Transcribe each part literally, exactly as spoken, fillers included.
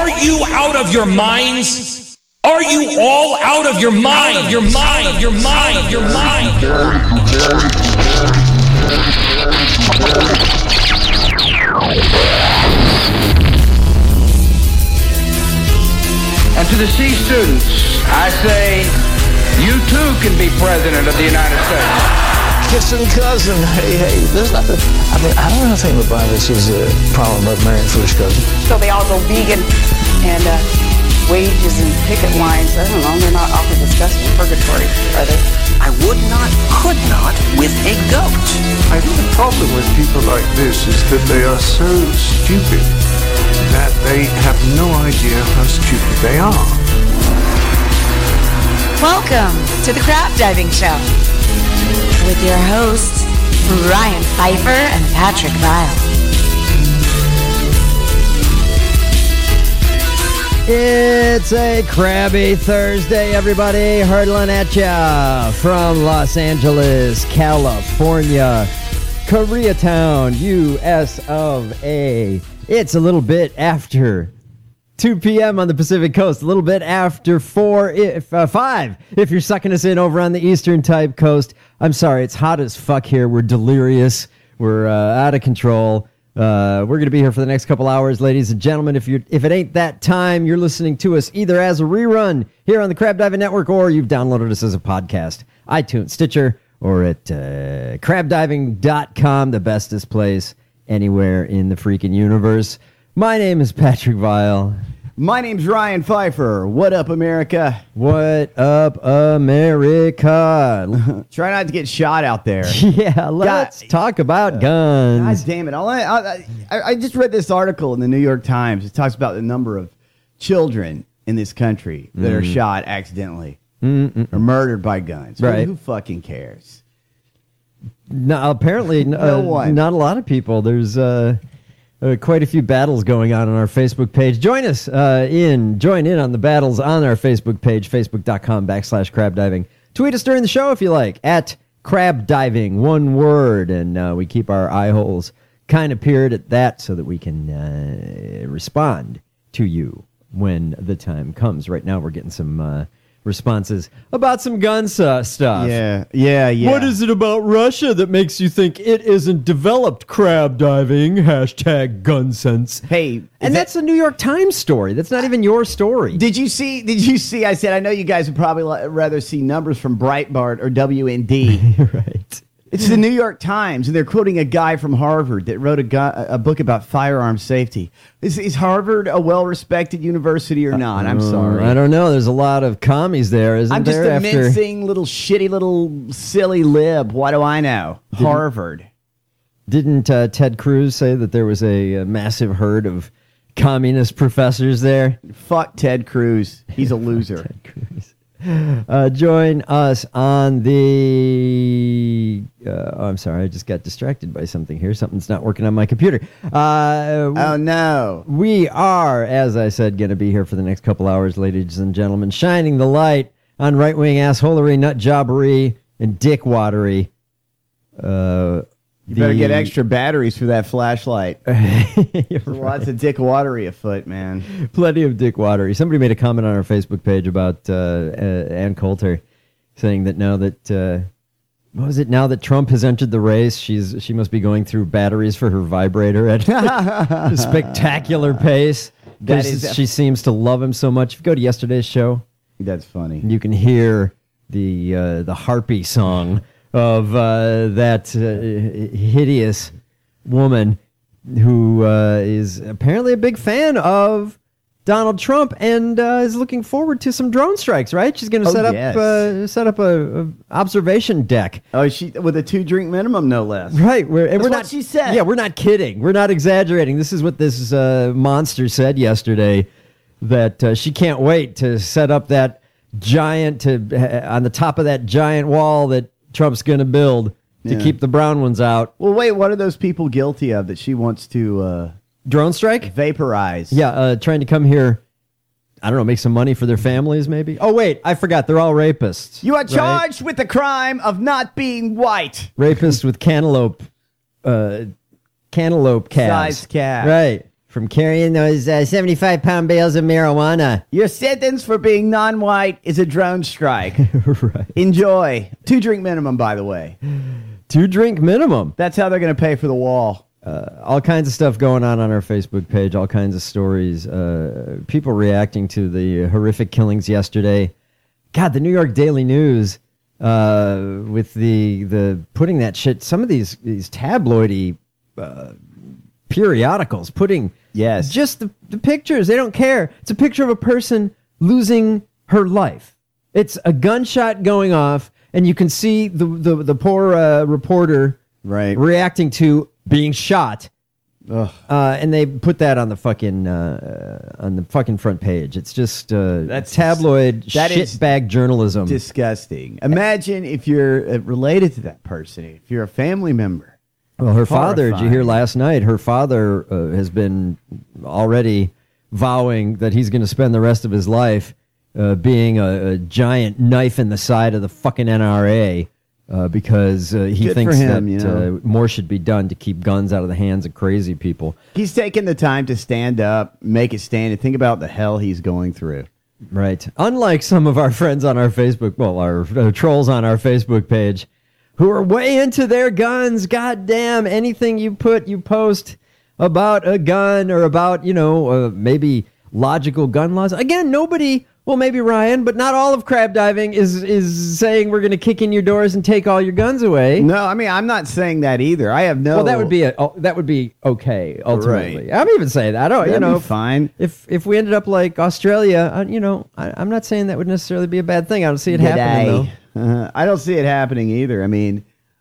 Are you out of your minds? Are you all out of your mind? Out of your mind, your mind, your mind. And to the C students, I say, you too can be president of the United States. Kissing cousin, hey, hey, there's nothing. I mean, I don't know anything about this is a problem of marrying first cousin. So they all go vegan and uh, wages and picket lines. I don't know, they're not awfully discussed in purgatory, are they? I would not, could not with a goat. I think the problem with people like this is that they are so stupid that they have no idea how stupid they are. Welcome to the Crab Diving Show with your hosts, Ryan Pfeiffer and Patrick Vile. It's a crabby Thursday, everybody, hurtling at ya from Los Angeles, California, Koreatown, U S of A. It's a little bit after two p.m. on the Pacific Coast, a little bit after four, if uh, five, if you're sucking us in over on the Eastern Type Coast. I'm sorry, it's hot as fuck here. We're delirious. We're uh, out of control. Uh, we're going to be here for the next couple hours, ladies and gentlemen. If you if it ain't that time, you're listening to us either as a rerun here on the Crab Diving Network, or you've downloaded us as a podcast, iTunes, Stitcher, or at uh, crab diving dot com, the bestest place anywhere in the freaking universe. My name is Patrick Vile. My name's Ryan Pfeiffer. What up, America? What up, America? Try not to get shot out there. Yeah, let's God, talk about guns. God damn it. I'll, I, I, I just read this article in the New York Times. It talks about the number of children in this country that mm. are shot accidentally Mm-mm. or murdered by guns. Right. Who, who fucking cares? No, apparently no uh, one. Not a lot of people. There's... Uh, Uh, quite a few battles going on on our Facebook page. Join us uh, in, join in on the battles on our Facebook page, facebook.com backslash crab diving. Tweet us during the show if you like, at crab diving, one word. And uh, we keep our eye holes kind of peered at that so that we can uh, respond to you when the time comes. Right now we're getting some uh, responses about some gun uh, stuff. Yeah, yeah, yeah. What is it about Russia that makes you think it isn't developed crab diving? Hashtag gun sense. Hey, and that, that's a New York Times story. That's not even your story. Did you see? Did you see? I said I know you guys would probably rather see numbers from Breitbart or W N D. Right. It's the New York Times, and they're quoting a guy from Harvard that wrote a, guy, a book about firearm safety. Is, is Harvard a well-respected university or not? I'm sorry. I don't know. There's a lot of commies there, isn't I'm just there? a after... mincing little shitty little silly lib. What do I know? Didn't, Harvard. Didn't uh, Ted Cruz say that there was a, a massive herd of communist professors there? Fuck Ted Cruz. He's a loser. Ted Cruz. Uh, join us on the... Uh, oh, I'm sorry. I just got distracted by something here. Something's not working on my computer. Uh, oh, no. We are, as I said, going to be here for the next couple hours, ladies and gentlemen, shining the light on right-wing assholery, nut jobbery, and dickwatery. Uh, you better the... get extra batteries for that flashlight. There's right. Lots of dick watery afoot, man. Plenty of dick watery. Somebody made a comment on our Facebook page about uh, uh, Ann Coulter, saying that now that uh, what was it? Now that Trump has entered the race, she's she must be going through batteries for her vibrator at a spectacular pace. That is, she seems to love him so much. If you go to yesterday's show, that's funny. You can hear the uh, the harpy song of uh, that uh, hideous woman who uh, is apparently a big fan of Donald Trump and uh, is looking forward to some drone strikes. Right? She's going to oh, set yes. up uh, set up a, a observation deck. Oh, she with a two drink minimum, no less. Right? We're, and That's we're what not. She said. Yeah, we're not kidding. We're not exaggerating. This is what this uh, monster said yesterday. That uh, she can't wait to set up that giant to uh, on the top of that giant wall that Trump's going to build to yeah. keep the brown ones out. Well, wait, what are those people guilty of that she wants to... Uh, drone strike? Vaporize. Yeah, uh, trying to come here, I don't know, make some money for their families, maybe? Oh, wait, I forgot. They're all rapists. You are charged right? with the crime of not being white. Rapists with cantaloupe, uh, cantaloupe calves. Size calves. Right. from carrying those uh, seventy-five pound bales of marijuana. Your sentence for being non-white is a drone strike. Right. Enjoy. Two drink minimum, by the way. Two drink minimum. That's how they're going to pay for the wall. Uh, all kinds of stuff going on on our Facebook page, all kinds of stories. Uh, people reacting to the horrific killings yesterday. God, the New York Daily News, uh, with the the putting that shit, some of these, these tabloidy uh, periodicals putting yes. just the, the pictures. They don't care. It's a picture of a person losing her life. It's a gunshot going off, and you can see the, the, the poor uh, reporter right. reacting to being shot, uh, and they put that on the fucking uh, on the fucking front page. It's just uh, that's tabloid that shitbag journalism. Disgusting. Imagine if you're uh, related to that person, if you're a family member. Well, her father. Did you hear Horrifying. last night? Her father uh, has been already vowing that he's going to spend the rest of his life uh, being a, a giant knife in the side of the fucking N R A. Uh, because uh, he Good thinks for him, that you know. uh, more should be done to keep guns out of the hands of crazy people. He's taking the time to stand up, make a stand, and think about the hell he's going through. Right. Unlike some of our friends on our Facebook, well, our uh, trolls on our Facebook page, who are way into their guns. God damn, anything you put, you post about a gun or about, you know, uh, maybe logical gun laws. Again, nobody... Well, maybe Ryan, but not all of crab diving is is saying we're going to kick in your doors and take all your guns away. No, I mean I'm not saying that either. I have no. Well, that would be a oh, that would be okay ultimately. Right. I'm even saying that. I don't. That'd you know, be fine. If if we ended up like Australia, uh, you know, I, I'm not saying that would necessarily be a bad thing. I don't see it G'day. happening though. Uh, I don't see it happening either. I mean,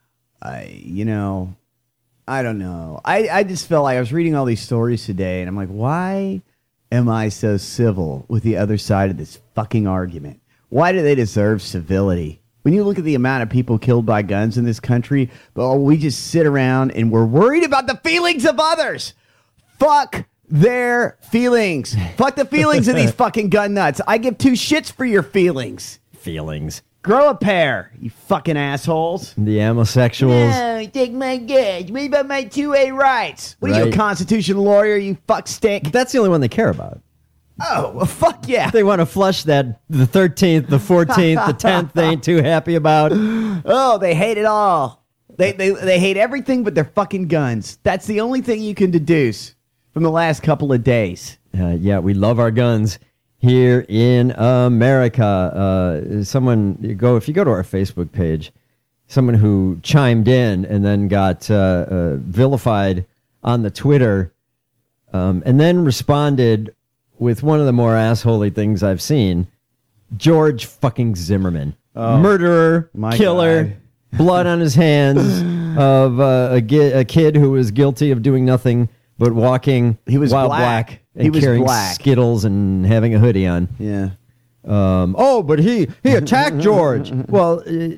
I you know, I don't know. I I just felt like I was reading all these stories today, and I'm like, why am I so civil with the other side of this fucking argument? Why do they deserve civility? When you look at the amount of people killed by guns in this country, but we just sit around and we're worried about the feelings of others. Fuck their feelings. Fuck the feelings of these fucking gun nuts. I give two shits for your feelings. Feelings. Grow a pair, you fucking assholes. The homosexuals. No, take my guns. What about my two A rights? What are you, Right. a constitutional lawyer, you fuck stick? That's the only one they care about. Oh, well, fuck yeah. They want to flush that the thirteenth, the fourteenth, the tenth. They ain't too happy about. Oh, they hate it all. They, they they hate everything but their fucking guns. That's the only thing you can deduce from the last couple of days. Uh, yeah, we love our guns here in America. Uh, someone you go if you go to our Facebook page, someone who chimed in and then got uh, uh, vilified on the Twitter, um, and then responded with one of the more assholey things I've seen. George fucking Zimmerman, Oh, murderer, my killer, God. blood on his hands of uh, a, gi- a kid who was guilty of doing nothing but walking. He was while black. black and He was carrying black. Skittles and having a hoodie on. Yeah. Um, oh, but he he attacked George. Well, uh,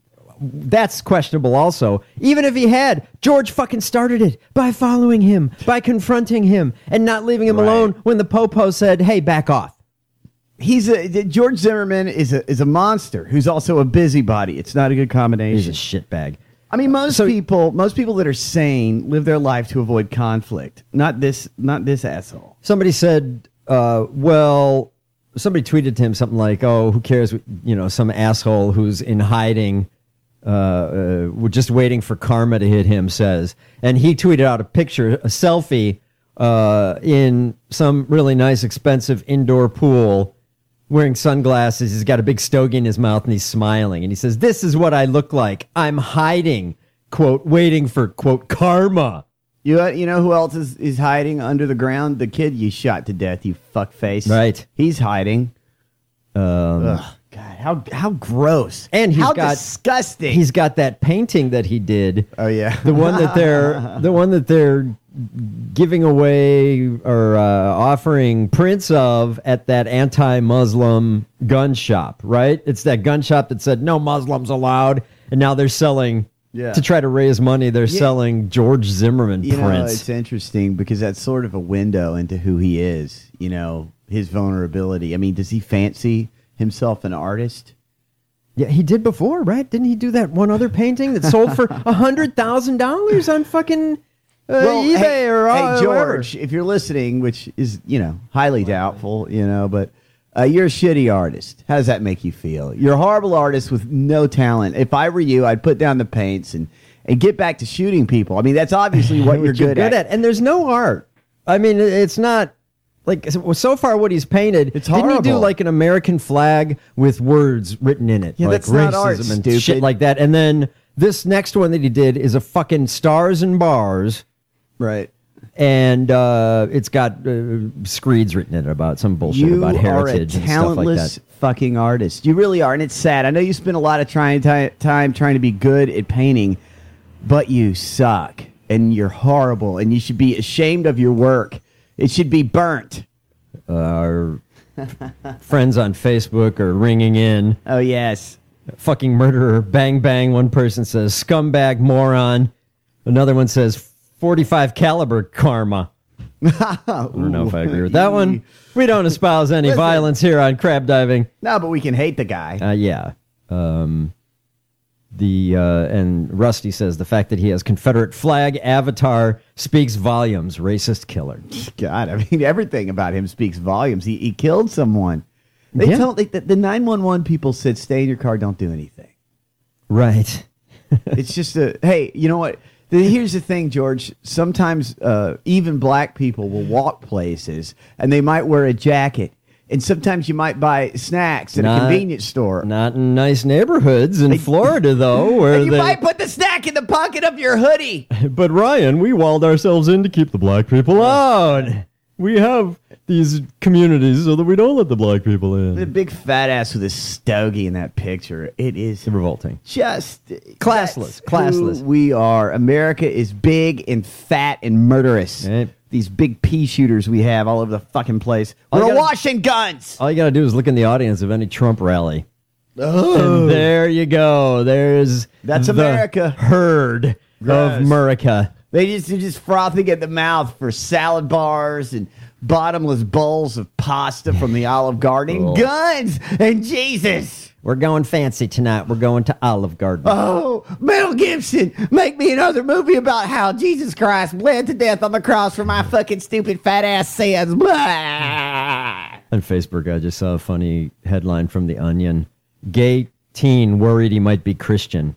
that's questionable also. Even if he had, George fucking started it by following him, by confronting him, and not leaving him Right. alone when the popo said, hey, back off. He's a George Zimmerman is a is a monster who's also a busybody. It's not a good He's a combination. shitbag. I mean, most So- people, most people that are sane live their life to avoid conflict. Not this, not this asshole. Somebody said, uh, well, somebody tweeted to him something like, oh, who cares, you know, some asshole who's in hiding, uh, uh, we're just waiting for karma to hit him, says. And he tweeted out a picture, a selfie, uh, in some really nice, expensive indoor pool, wearing sunglasses. He's got a big stogie in his mouth and he's smiling. And he says, this is what I look like. I'm hiding, quote, waiting for, quote, karma. You you know who else is, is hiding under the ground? The kid you shot to death, you fuckface. Right. He's hiding. Um, Ugh, God, how how gross. And he's how got disgusting. He's got that painting that he did. Oh yeah, the one that they're the one that they're giving away or uh, offering prints of at that anti-Muslim gun shop. Right? It's that gun shop that said no Muslims allowed, and now they're selling. Yeah. To try to raise money, they're Yeah. selling George Zimmerman You know, prints. it's interesting because that's sort of a window into who he is. You know, his vulnerability. I mean, does he fancy himself an artist? Yeah, he did before, right? Didn't he do that one other painting that sold for a hundred thousand dollars on fucking well, eBay hey, or hey uh, George, if you're listening, which is you know highly doubtful, you know, but uh, you're a shitty artist. How does that make you feel? You're a horrible artist with no talent. If I were you, I'd put down the paints and and get back to shooting people. I mean, that's obviously what you're, good, you're good at. at. And there's no art. I mean, it's not. Like, so far what he's painted, it's didn't horrible. he do like an American flag with words written in it? Yeah, like that's not art, and stupid. shit like that. And then this next one that he did is a fucking stars and bars. Right. And uh, it's got uh, screeds written in it about some bullshit you about heritage are a and stuff like talentless that. fucking artist. You really are, and it's sad. I know you spend a lot of trying ti- time trying to be good at painting, but you suck, and you're horrible, and you should be ashamed of your work. It should be burnt. Uh, our friends on Facebook are ringing in. Oh, yes. Fucking murderer, bang, bang. One person says, scumbag, moron. Another one says, forty-five caliber karma. I don't know if I agree with that one. We don't espouse any Listen. violence here on crab diving. No, but we can hate the guy. Uh, yeah. Um, the uh, and Rusty says the fact that he has Confederate flag avatar speaks volumes. Racist killer. God, I mean, everything about him speaks volumes. He he killed someone. They Yeah. tell like, the, the nine one one people said, "Stay in your car, don't do anything." Right. It's just a hey, you know what? The- Here's the thing, George. Sometimes uh, even black people will walk places and they might wear a jacket. And sometimes you might buy snacks at Not- a convenience store. Not in nice neighborhoods in Florida, though, where And you they. might put the snack in the pocket of your hoodie. But Ryan, we walled ourselves in to keep the black people out. We have these communities so that we don't let the black people The in. big fat ass with a stogie in that picture. It is Revolting. just Classless, that's classless. who we are. America is big and fat and murderous. Right. These big pea shooters we have all over the fucking place. All We're you gotta- washing guns. All you got to do is look in the audience of any Trump rally. And there you go. There's That's the America. herd Gross. of America. They just they're just frothing at the mouth for salad bars and bottomless bowls of pasta from the Olive Garden. Oh. Guns and Jesus. We're going fancy tonight. We're going to Olive Garden. Oh, Mel Gibson, make me another movie about how Jesus Christ bled to death on the cross for my fucking stupid fat ass sins. Blah. On Facebook, I just saw a funny headline from The Onion. Gay teen worried he might be Christian.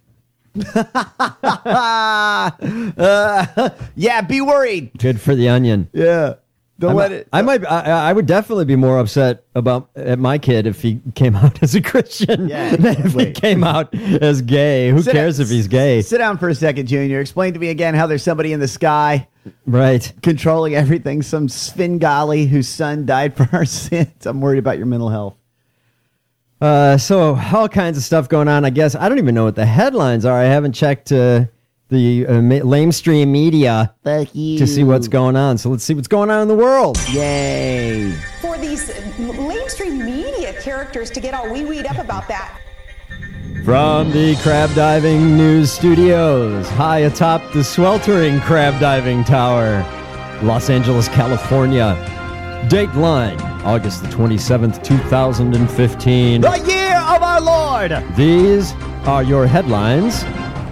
uh, yeah, be worried. Good for The Onion. Yeah. Don't I let might, it. I might. I, I would definitely be more upset about at my kid if he came out as a Christian Yeah, than if he exactly. came out as gay. Who Sit cares down- if he's gay? Sit down for a second, Junior. Explain to me again how there's somebody in the sky Right. controlling everything. Some Svengali whose son died for our sins. I'm worried about your mental health. Uh, so all kinds of stuff going on. I guess I don't even know what the headlines are. I haven't checked uh, the uh, ma- lamestream media Fuck you. to see what's going on. So let's see what's going on in the world. Yay. For these mainstream media characters to get all wee-weed up about that. From the crab diving news studios, high atop the sweltering crab diving tower, Los Angeles, California. Dateline, August the twenty-seventh, two thousand fifteen. The year of our Lord. These are your headlines.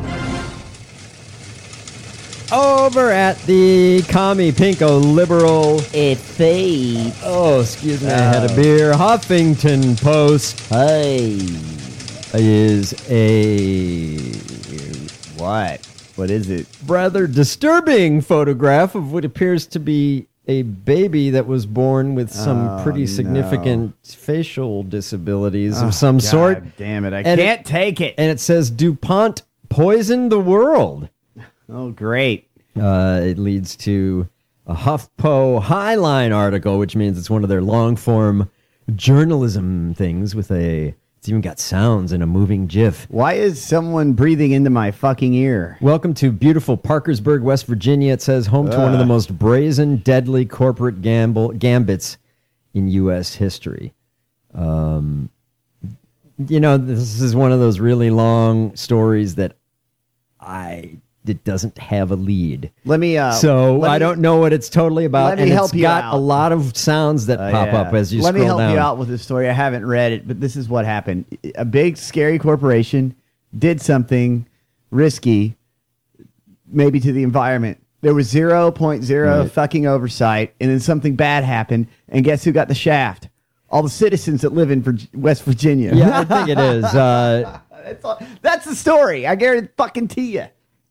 Over at the Commie Pinko Liberal. It fades. Oh, excuse me, I had a beer. Huffington Post Hey. is a What? What is it? rather disturbing photograph of what appears to be a baby that was born with some Oh, pretty no. significant facial disabilities Oh, of some God sort. Damn it. I And can't it- take it. And it says DuPont poisoned the world. Oh, great. Uh, it leads to a HuffPo Highline article, which means it's one of their long-form journalism things with a... It's even got sounds and a moving GIF. Why is someone breathing into my fucking ear? Welcome to beautiful Parkersburg, West Virginia. It says home to one of the most brazen, deadly corporate gamble gambits in U S history. Um, you know, this is one of those really long stories that I it doesn't have a lead. Let me. Uh, so let I me- don't know what it's totally about. let me and help it's you got out. a lot of sounds that Uh, pop yeah. up as you Let scroll me help down. you out with this story. I haven't read it, but this is what happened. A big, scary corporation did something risky, maybe to the environment, There was zero point zero Right. fucking oversight, and then something bad happened, and guess who got the shaft? All the citizens that live in Virg- West Virginia. Yeah, I think it is. Uh, that's, all, that's the story. I guarantee fucking to you.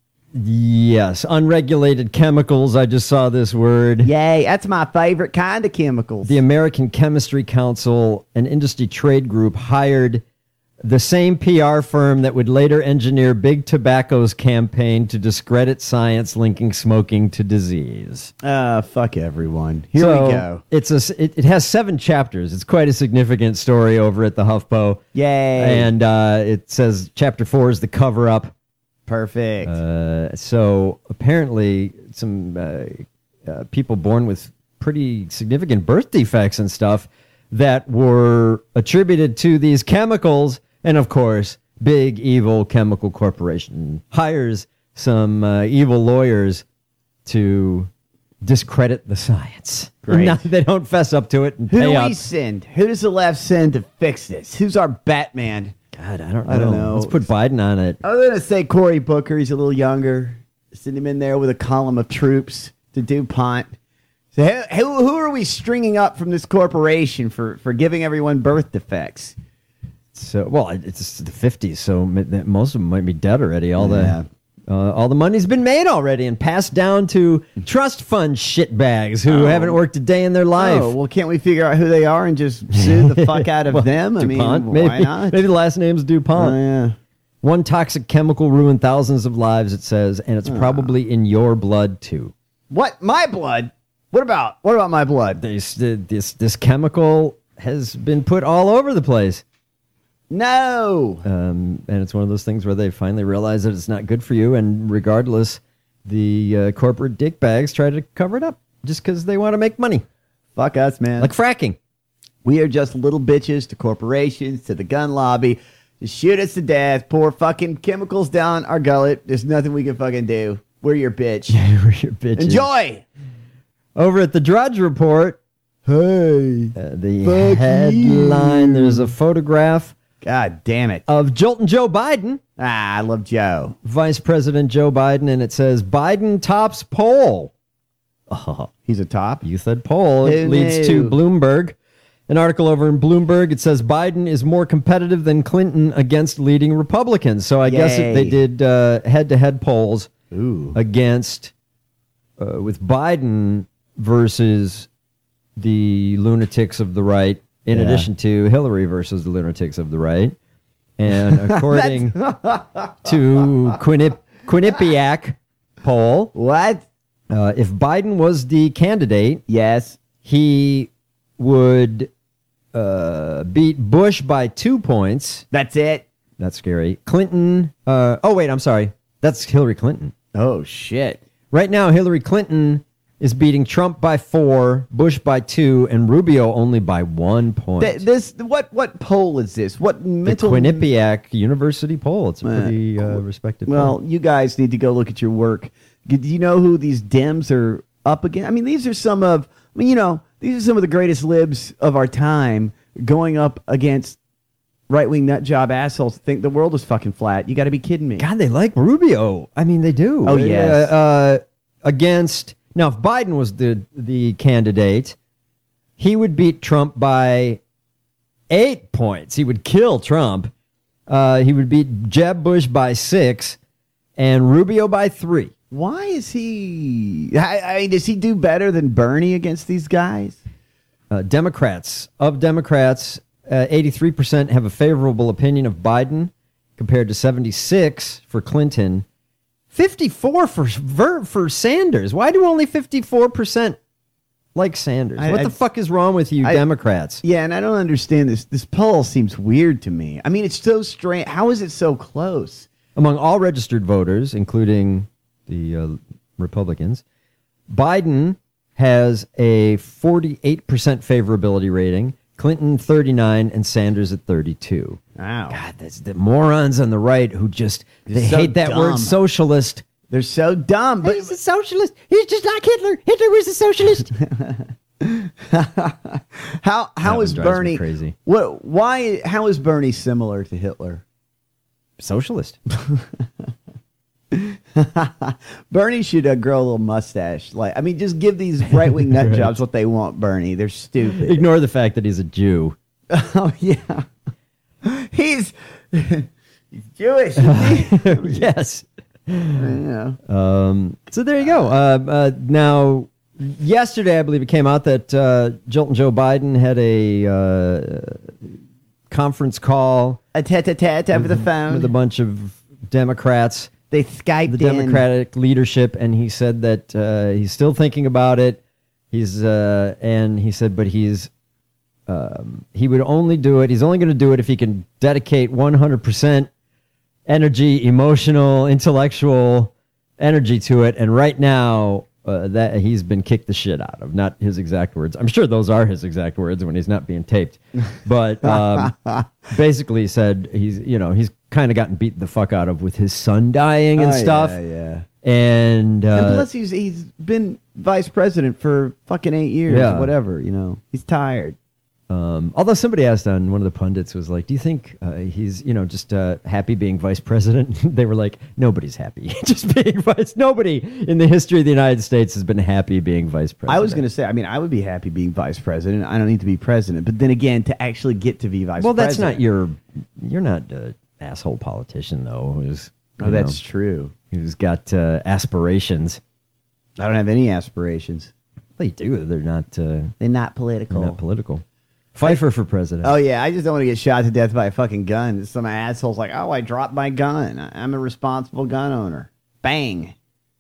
yes, unregulated chemicals. I just saw this word. Yay, that's my favorite kind of chemicals. The American Chemistry Council, an industry trade group, hired the same P R firm that would later engineer Big Tobacco's campaign to discredit science linking smoking to disease. Uh, fuck everyone. Here So, we go. It's a, it, it has seven chapters. It's quite a significant story over at the HuffPo. Yay. And uh, it says chapter four is the cover up. Perfect. Uh, so apparently, some uh, uh, people born with pretty significant birth defects and stuff that were attributed to these chemicals. And of course, big evil chemical corporation hires some uh, evil lawyers to discredit the science. Great. Not, they don't fess up to it and Who pay do out. we send? Who does the left send to fix this? Who's our Batman? God, I don't know. I don't know. Let's put Biden on it. I was going to say Cory Booker. He's a little younger. Send him in there with a column of troops to DuPont. So who, who, who are we stringing up from this corporation for, for giving everyone birth defects? So, well, it's the fifties, so m- most of them might be dead already. All Yeah. the uh, all the money's been made already and passed down to trust fund shitbags who Oh. haven't worked a day in their life. Oh, well, can't we figure out who they are and just sue the fuck out of Well, them? I DuPont, mean, maybe, why not? Maybe the last name's DuPont. Oh, yeah. One toxic chemical ruined thousands of lives, it says, and it's probably in your blood too. What? My blood? What about what about my blood? This this this chemical has been put all over the place. No. Um, and it's one of those things where they finally realize that it's not good for you, and regardless, the uh, corporate dickbags try to cover it up just because they want to make money. Fuck us, man. Like fracking. We are just little bitches to corporations, to the gun lobby. Just shoot us to death. Pour fucking chemicals down our gullet. There's nothing we can fucking do. We're your bitch. We're your bitches. Enjoy. Over at the Drudge Report, hey, uh, the fuck headline, you. there's a photograph God damn it. of Joltin' Joe Biden, Ah, I love Joe. Vice President Joe Biden, and it says Biden tops poll. Oh, He's a top. you said poll. It Who leads knew? to Bloomberg. An article over in Bloomberg, it says Biden is more competitive than Clinton against leading Republicans. So I guess Yay. if they did uh, head-to-head polls Ooh. against, uh, with Biden versus the lunatics of the right, in Yeah. addition to Hillary versus the lunatics of the right. And according to Quinip- Quinnipiac poll, What? uh, if Biden was the candidate, Yes. he would uh, beat Bush by two points. That's it. That's scary. Clinton. Uh, oh, wait, I'm sorry. That's Hillary Clinton. Oh, shit. Right now, Hillary Clinton is beating Trump by four, Bush by two, and Rubio only by one point. Th- this what what poll is this? What the mental Quinnipiac University poll. It's a Uh, pretty uh, respected Well, poll. you guys need to go look at your work. Do you know who these Dems are up against? I mean, these are some of, I mean, you know, these are some of the greatest libs of our time going up against right-wing nut job assholes that think the world is fucking flat. You got to be kidding me. God, they like Rubio. I mean, they do. Oh, yes. Uh, uh, against, now, if Biden was the, the candidate, he would beat Trump by eight points. He would kill Trump. Uh, he would beat Jeb Bush by six and Rubio by three. Why is he, I, I mean, does he do better than Bernie against these guys? Uh, Democrats, of Democrats, uh, eighty-three percent have a favorable opinion of Biden compared to seventy-six for Clinton. fifty-four for for, for Sanders. Why do only fifty-four percent like Sanders? I- what I- the fuck is wrong with you I- Democrats? Yeah, and I don't understand this. This poll seems weird to me. I mean, it's so strange. How is it so close? Among all registered voters, including the uh, Republicans, Biden has a forty-eight percent favorability rating, Clinton thirty-nine, and Sanders at thirty-two. Wow. God, that's the morons on the right who just, they so hate that dumb. word socialist. They're so dumb. But He's a socialist. He's just like Hitler. Hitler was a socialist. how how That is one drives me Bernie crazy. What? Why? How is Bernie similar to Hitler? Socialist. Bernie should uh, grow a little mustache. Like, I mean, just give these right wing nut Right. jobs what they want, Bernie. They're stupid. Ignore the fact that he's a Jew. Oh yeah, he's he's Jewish. Isn't he? Yes. Yeah. Um, so there you go. Uh, uh, now, yesterday, I believe it came out that uh, Jolton Joe Biden had a uh, conference call A tete-a-tete over the phone with a bunch of Democrats, They Skyped the in. Democratic leadership, and he said that uh, he's still thinking about it. He's uh, and he said, but he's um, he would only do it. He's only going to do it if he can dedicate one hundred percent energy, emotional, intellectual energy to it. And right now, uh, that he's been kicked the shit out of. Not his exact words. I'm sure those are his exact words when he's not being taped. But um, basically, he said he's you know he's kind of gotten beaten the fuck out of with his son dying and Oh, stuff. Yeah, yeah. And, uh, and plus, he's he's been vice president for fucking eight years. Yeah. Whatever, you know. He's tired. Um, although somebody asked on one of the pundits was like, do you think uh, he's, you know, just uh, happy being vice president? They were like, nobody's happy just being vice. Nobody in the history of the United States has been happy being vice president. I was going to say, I mean, I would be happy being vice president. I don't need to be president. But then again, to actually get to be vice well, that's president. not your, you're not an asshole politician, though. Who's, Oh, you that's know, true. Who's got uh, aspirations. I don't have any aspirations. They do. They're not, uh, They're not political. they're not political. Pfeiffer for president. Oh, yeah. I just don't want to get shot to death by a fucking gun. Some asshole's like, oh, I dropped my gun. I- I'm a responsible gun owner. Bang.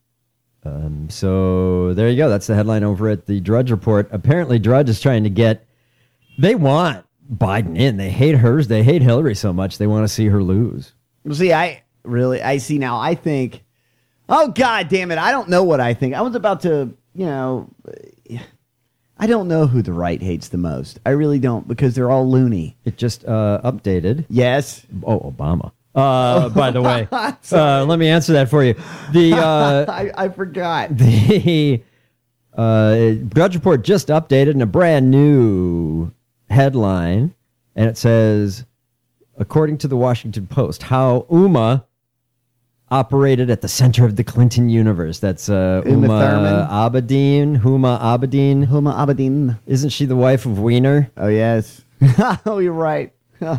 Um, so there you go. That's the headline over at the Drudge Report. Apparently, Drudge is trying to get. They want Biden in. They hate hers. They hate Hillary so much they want to see her lose. Well, see, I really, I see now. I think, oh, God damn it. I don't know what I think. I was about to, you know, I don't know who the right hates the most. I really don't, because they're all loony. It just uh, updated. Yes. Oh, Obama. Uh, by the way, uh, let me answer that for you. The uh, I, I forgot. the uh, Drudge Report just updated in a brand new headline, and it says, according to the Washington Post, how Uma operated at the center of the Clinton universe. That's uh, Uma Uma Thurman. Abedin. Huma Abedin. Huma Abedin. Isn't she the wife of Wiener? Oh, yes. Oh, you're right.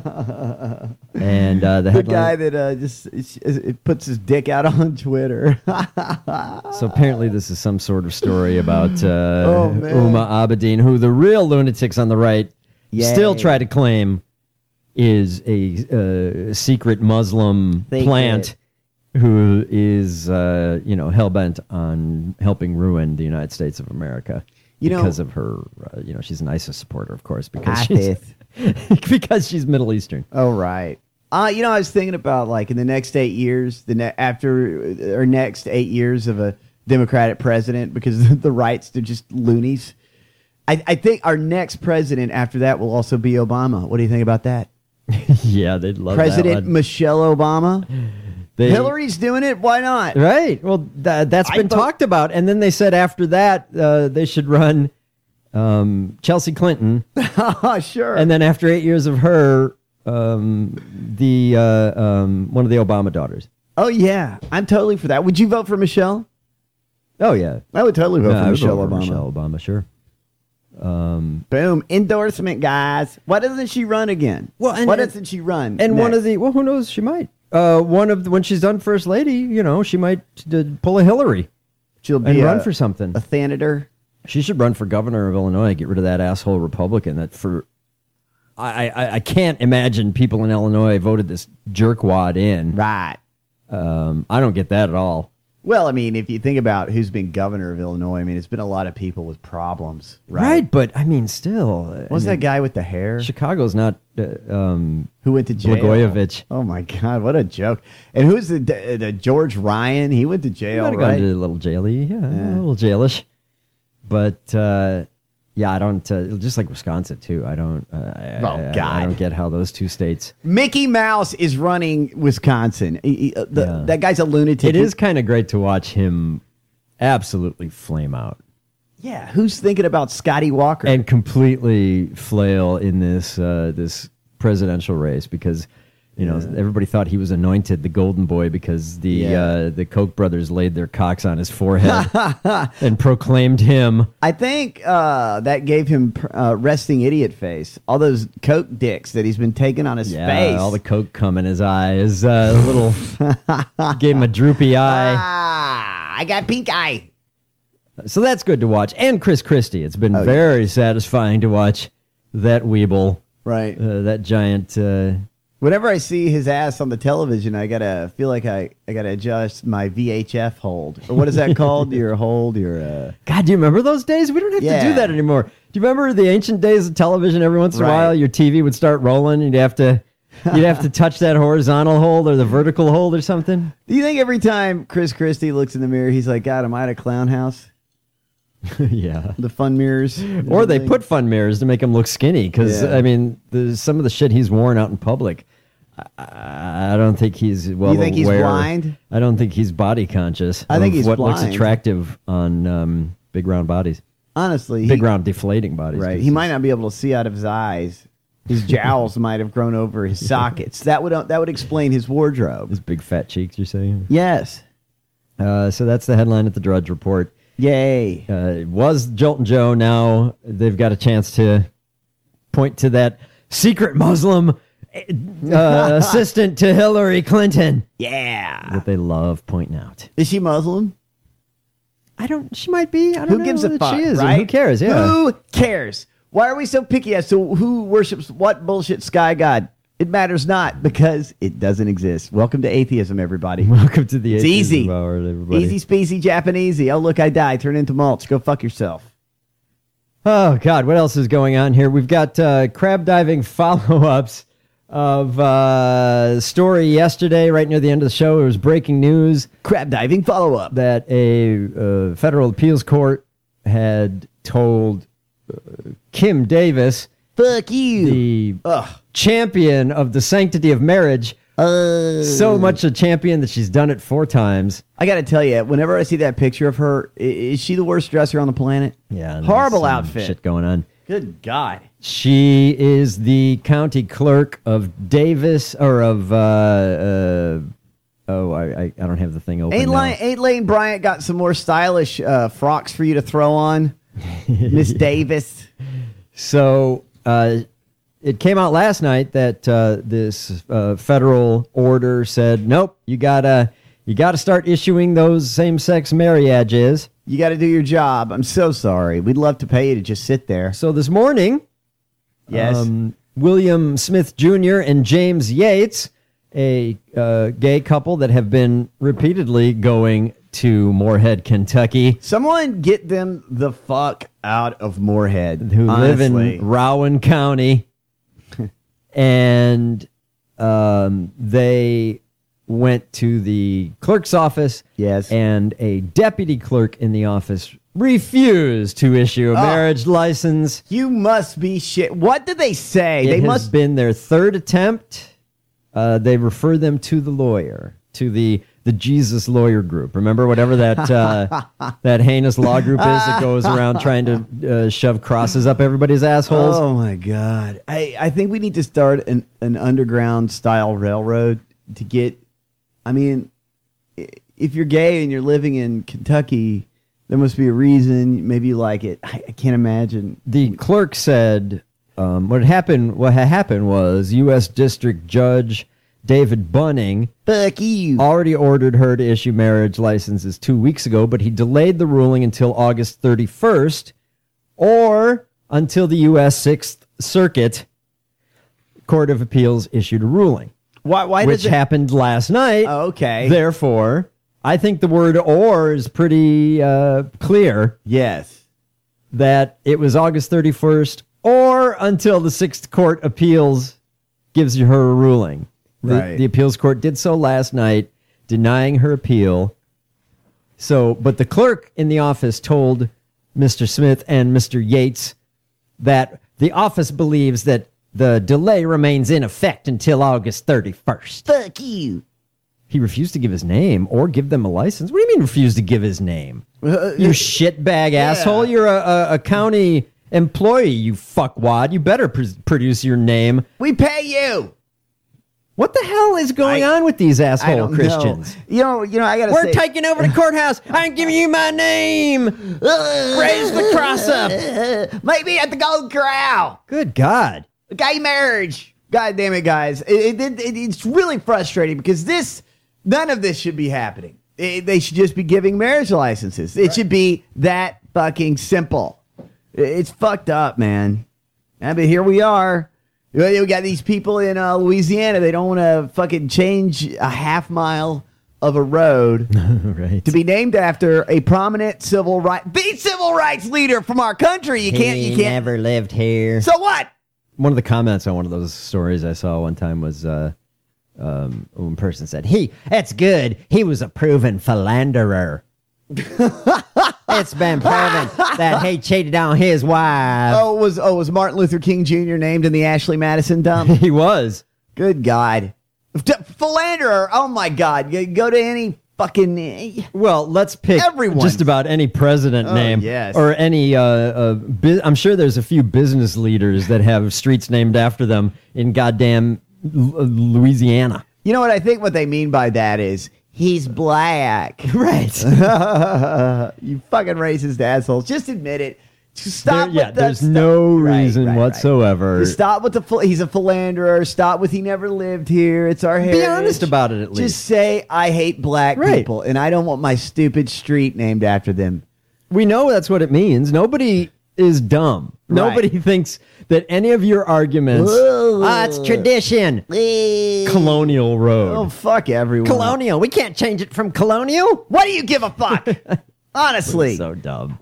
And uh, the The headline. guy that uh, just it, it puts his dick out on Twitter. So apparently this is some sort of story about uh, Oh, man. Uma Abedin, who the real lunatics on the right Yay. still try to claim is a uh, secret Muslim Secret. plant who is, uh, you know, hell-bent on helping ruin the United States of America. You know- because of her, uh, you know, she's an ISIS supporter, of course, because she's, ISIS. because she's Middle Eastern. Oh, right. Uh, you know, I was thinking about, like, in the next eight years, the ne- after or next eight years of a Democratic president, because the rights, they're just loonies. I, I think our next president after that will also be Obama. What do you think about that? Yeah, they'd love that President one. Michelle Obama? They- Hillary's doing it. Why not? Right. Well, th- that's I been vote- talked about. And then they said after that, uh, they should run um, Chelsea Clinton. Oh, sure. And then after eight years of her, um, the uh, um, one of the Obama daughters. Oh, yeah. I'm totally for that. Would you vote for Michelle? Oh, yeah. I would totally vote No, for I would Michelle vote for Obama. Michelle Obama, sure. Um, Boom. Endorsement, guys. Why doesn't she run again? Well, and- Why doesn't she run? and one next? of the, well, who knows? She might. Uh, one of the, when she's done first lady, you know, she might uh, pull a Hillary She'll be and a, run for something. a senator. She should run for governor of Illinois. Get rid of that asshole Republican. That for I, I I can't imagine people in Illinois voted this jerkwad in. Right. Um, I don't get that at all. Well, I mean, if you think about who's been governor of Illinois, I mean, it's been a lot of people with problems, right? Right, but I mean, still, What's I mean, that guy with the hair Chicago's not uh, um, who went to jail? Blagojevich. Oh my God, what a joke! And who's the, the George Ryan? He went to He jail, might have right? gone to a little jaily, yeah, a little jailish. But uh, yeah, I don't. Uh, just like Wisconsin too. I don't. Uh, I, Oh, I, God. I don't get how those two states. Mickey Mouse is running Wisconsin. He- he- uh, the- Yeah. That guy's a lunatic. It is kind of great to watch him absolutely flame out. Yeah, who's thinking about Scotty Walker? And completely flail in this uh, this presidential race because You know, yeah. everybody thought he was anointed the golden boy because the yeah. uh, the Koch brothers laid their cocks on his forehead and proclaimed him. I think uh, that gave him uh, resting idiot face. All those Coke dicks that he's been taking on his yeah, face. all the Coke cum in his eye. His uh, little gave him a droopy eye. Ah, I got pink eye. So that's good to watch. And Chris Christie. It's been oh, very yeah. satisfying to watch that weeble. Right. Uh, that giant... Uh, Whenever I see his ass on the television, I gotta feel like I, I gotta adjust my V H F hold. Or what is that called? Your hold, your... Uh... God, do you remember those days? We don't have yeah. to do that anymore. Do you remember the ancient days of television? Every once in right. a while, your T V would start rolling, and you'd have to... You'd have to touch that horizontal hold or the vertical hold or something. Do you think every time Chris Christie looks in the mirror, he's like, God, am I at a clown house? Yeah. The fun mirrors. Or they put fun mirrors to make him look skinny. Because, yeah. I mean, the, some of the shit he's worn out in public, I, I don't think he's well You think aware. he's blind? I don't think he's body conscious. I think he's what blind. looks attractive on um, big round bodies. Honestly. Big he, round deflating bodies. Right. He might not be able to see out of his eyes. His jowls might have grown over his sockets. That would that would explain his wardrobe. His big fat cheeks, you're saying? Yes. Uh, so that's the headline at the Drudge Report. Yay. Uh, it was Joltin' Joe. Now they've got a chance to point to that secret Muslim uh, assistant to Hillary Clinton. Yeah. That they love pointing out. Is she Muslim? I don't, she might be. I don't who know gives a fuck, she is. right? Who cares? Yeah. Who cares? Why are we so picky as to who worships what bullshit sky god? It matters not because it doesn't exist. Welcome to atheism, everybody. Welcome to the it's atheism easy. hour, everybody. Easy speasy Japanesey. Oh, look, I died. Turn into mulch. Go fuck yourself. Oh, God. What else is going on here? We've got uh, crab diving follow-ups of uh, story yesterday, right near the end of the show. It was breaking news. Crab diving follow-up. That a uh, federal appeals court had told uh, Kim Davis, fuck you, the Ugh. champion of the sanctity of marriage, uh, so much a champion that she's done it four times. I got to tell you, whenever I see that picture of her, is she the worst dresser on the planet? Yeah. Horrible outfit. Shit going on. Good God. She is the county clerk of Davis, or of, uh, uh, oh, I, I I don't have the thing open Ain't, now. Lane, ain't Lane Bryant got some more stylish uh, frocks for you to throw on? Miss Davis. So, uh, it came out last night that uh, this uh, federal order said, nope, you gotta, you gotta start issuing those same-sex marriages. You got to do your job. I'm so sorry. We'd love to pay you to just sit there. So this morning, yes, um, William Smith Junior and James Yates, a uh, gay couple that have been repeatedly going to Moorhead, Kentucky. Someone get them the fuck out of Moorhead. Who honestly. live in Rowan County. And um, they went to the clerk's office. Yes. And a deputy clerk in the office refused to issue a oh, marriage license. You must be shit. What did they say? It they has must been their third attempt. Uh, they refer them to the lawyer, to the the Jesus Lawyer Group. Remember, whatever that uh, that heinous law group is that goes around trying to uh, shove crosses up everybody's assholes. Oh my God! I, I think we need to start an an underground style railroad to get. I mean, if you're gay and you're living in Kentucky, there must be a reason. Maybe you like it. I, I can't imagine. The clerk said um, what happened. What had happened was U S District Judge David Bunning Fuck you. already ordered her to issue marriage licenses two weeks ago, but he delayed the ruling until August thirty-first or until the U S Sixth Circuit Court of Appeals issued a ruling. Why? Why which does it... happened last night. Oh, okay. Therefore, I think the word "or" is pretty uh, clear. Yes. That it was August thirty-first or until the Sixth Court Appeals gives you her a ruling. The, right. the appeals court did so last night, denying her appeal. So, but the clerk in the office told Mister Smith and Mister Yates that the office believes that the delay remains in effect until August thirty-first. Fuck you. He refused to give his name or give them a license. What do you mean refused to give his name? Uh, you shitbag yeah. asshole. You're a, a, a county employee, you fuckwad. You better pr- produce your name. We pay you. What the hell is going I- on with these I asshole don't Christians? know. You know, you know, I gotta We're say, taking over the courthouse. I'm giving you my name. Raise the cross up. maybe at the Golden Corral. Good God. Gay marriage. God damn it, guys. It, it, it, it's really frustrating because this, none of this should be happening. It- they should just be giving marriage licenses. It should be that fucking simple. It- It's fucked up, man. I mean, here we are. We got these people in uh, Louisiana. They don't want to fucking change a half mile of a road Right. to be named after a prominent civil right, the civil rights leader from our country. You can't, you He can't. never lived here. So what? One of the comments on one of those stories I saw one time was uh, um, one person said, "He, that's good. He was a proven philanderer." It's been proven that he cheated on his wife. Oh, was oh was Martin Luther King Junior named in the Ashley Madison dump? He was. Good God, D- philanderer. Oh my God, You go to any fucking. Well, let's pick Everyone. just about any president Oh, name, yes. or any. Uh, uh, bu- I'm sure there's a few business leaders that have streets named after them in goddamn L- Louisiana. You know what I think? What they mean by that is he's black. Right. You fucking racist assholes. Just admit it. Just stop. There- yeah, with the there's stuff. no Right, reason right, right. whatsoever. Just stop with the. phil- He's a philanderer. Stop with he never lived here. It's our heritage. Be honest about it at least. Just say I hate black Right. people and I don't want my stupid street named after them. We know that's what it means. Nobody is dumb. Right. Nobody thinks that any of your arguments. Whoa. Ah, it's tradition. Colonial Road. Oh fuck everyone. Colonial. We can't change it from colonial. What do you give a fuck? Honestly, So dumb.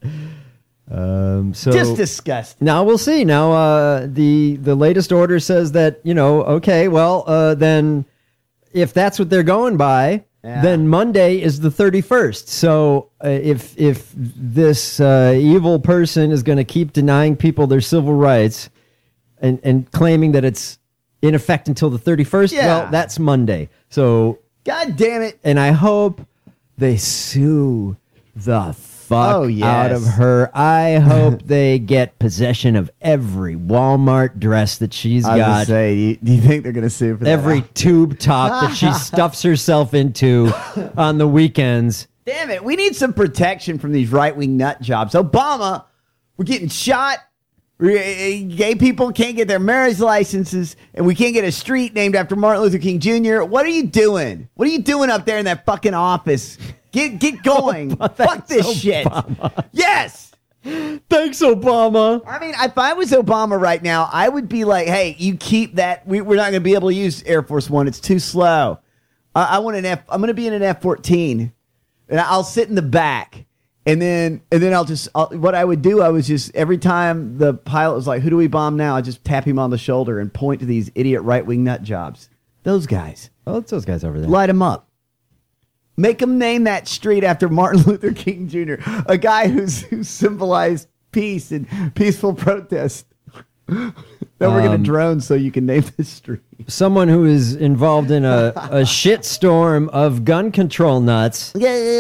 Um, so just disgusting. now we'll see. Now uh, the the latest order says that, you know, okay, well uh, then if that's what they're going by, Yeah. then Monday is the thirty-first. So uh, if if this uh, evil person is going to keep denying people their civil rights and and claiming that it's in effect until the thirty-first, Yeah. well, that's Monday. So God damn it. and I hope they sue the fuck Oh, yes. out of her. I hope they get possession of every Walmart dress that she's I was gonna got, say, do you, do you think they're gonna sue for that? every tube top that she stuffs herself into on the weekends. Damn it, we need some protection from these right wing nut jobs. Obama, we're getting shot. We- Gay people can't get their marriage licenses, and we can't get a street named after Martin Luther King Junior What are you doing? What are you doing up there in that fucking office? Get get going. Fuck this shit. Yes. Thanks, Obama. I mean, if I was Obama right now, I would be like, hey, you keep that. We, we're not going to be able to use Air Force One. It's too slow. I, I want an F. I'm going to be in an F fourteen, and I'll sit in the back. And then, and then I'll just, I'll, what I would do, I was just, every time the pilot was like, who do we bomb now? I just tap him on the shoulder and point to these idiot right-wing nut jobs. Those guys. Oh, it's those guys over there. Light them up. Make them name that street after Martin Luther King Junior, a guy who's who symbolized peace and peaceful protest. Then we're going Um, to drone so you can name this street. Someone who is involved in a, a shitstorm of gun control nuts.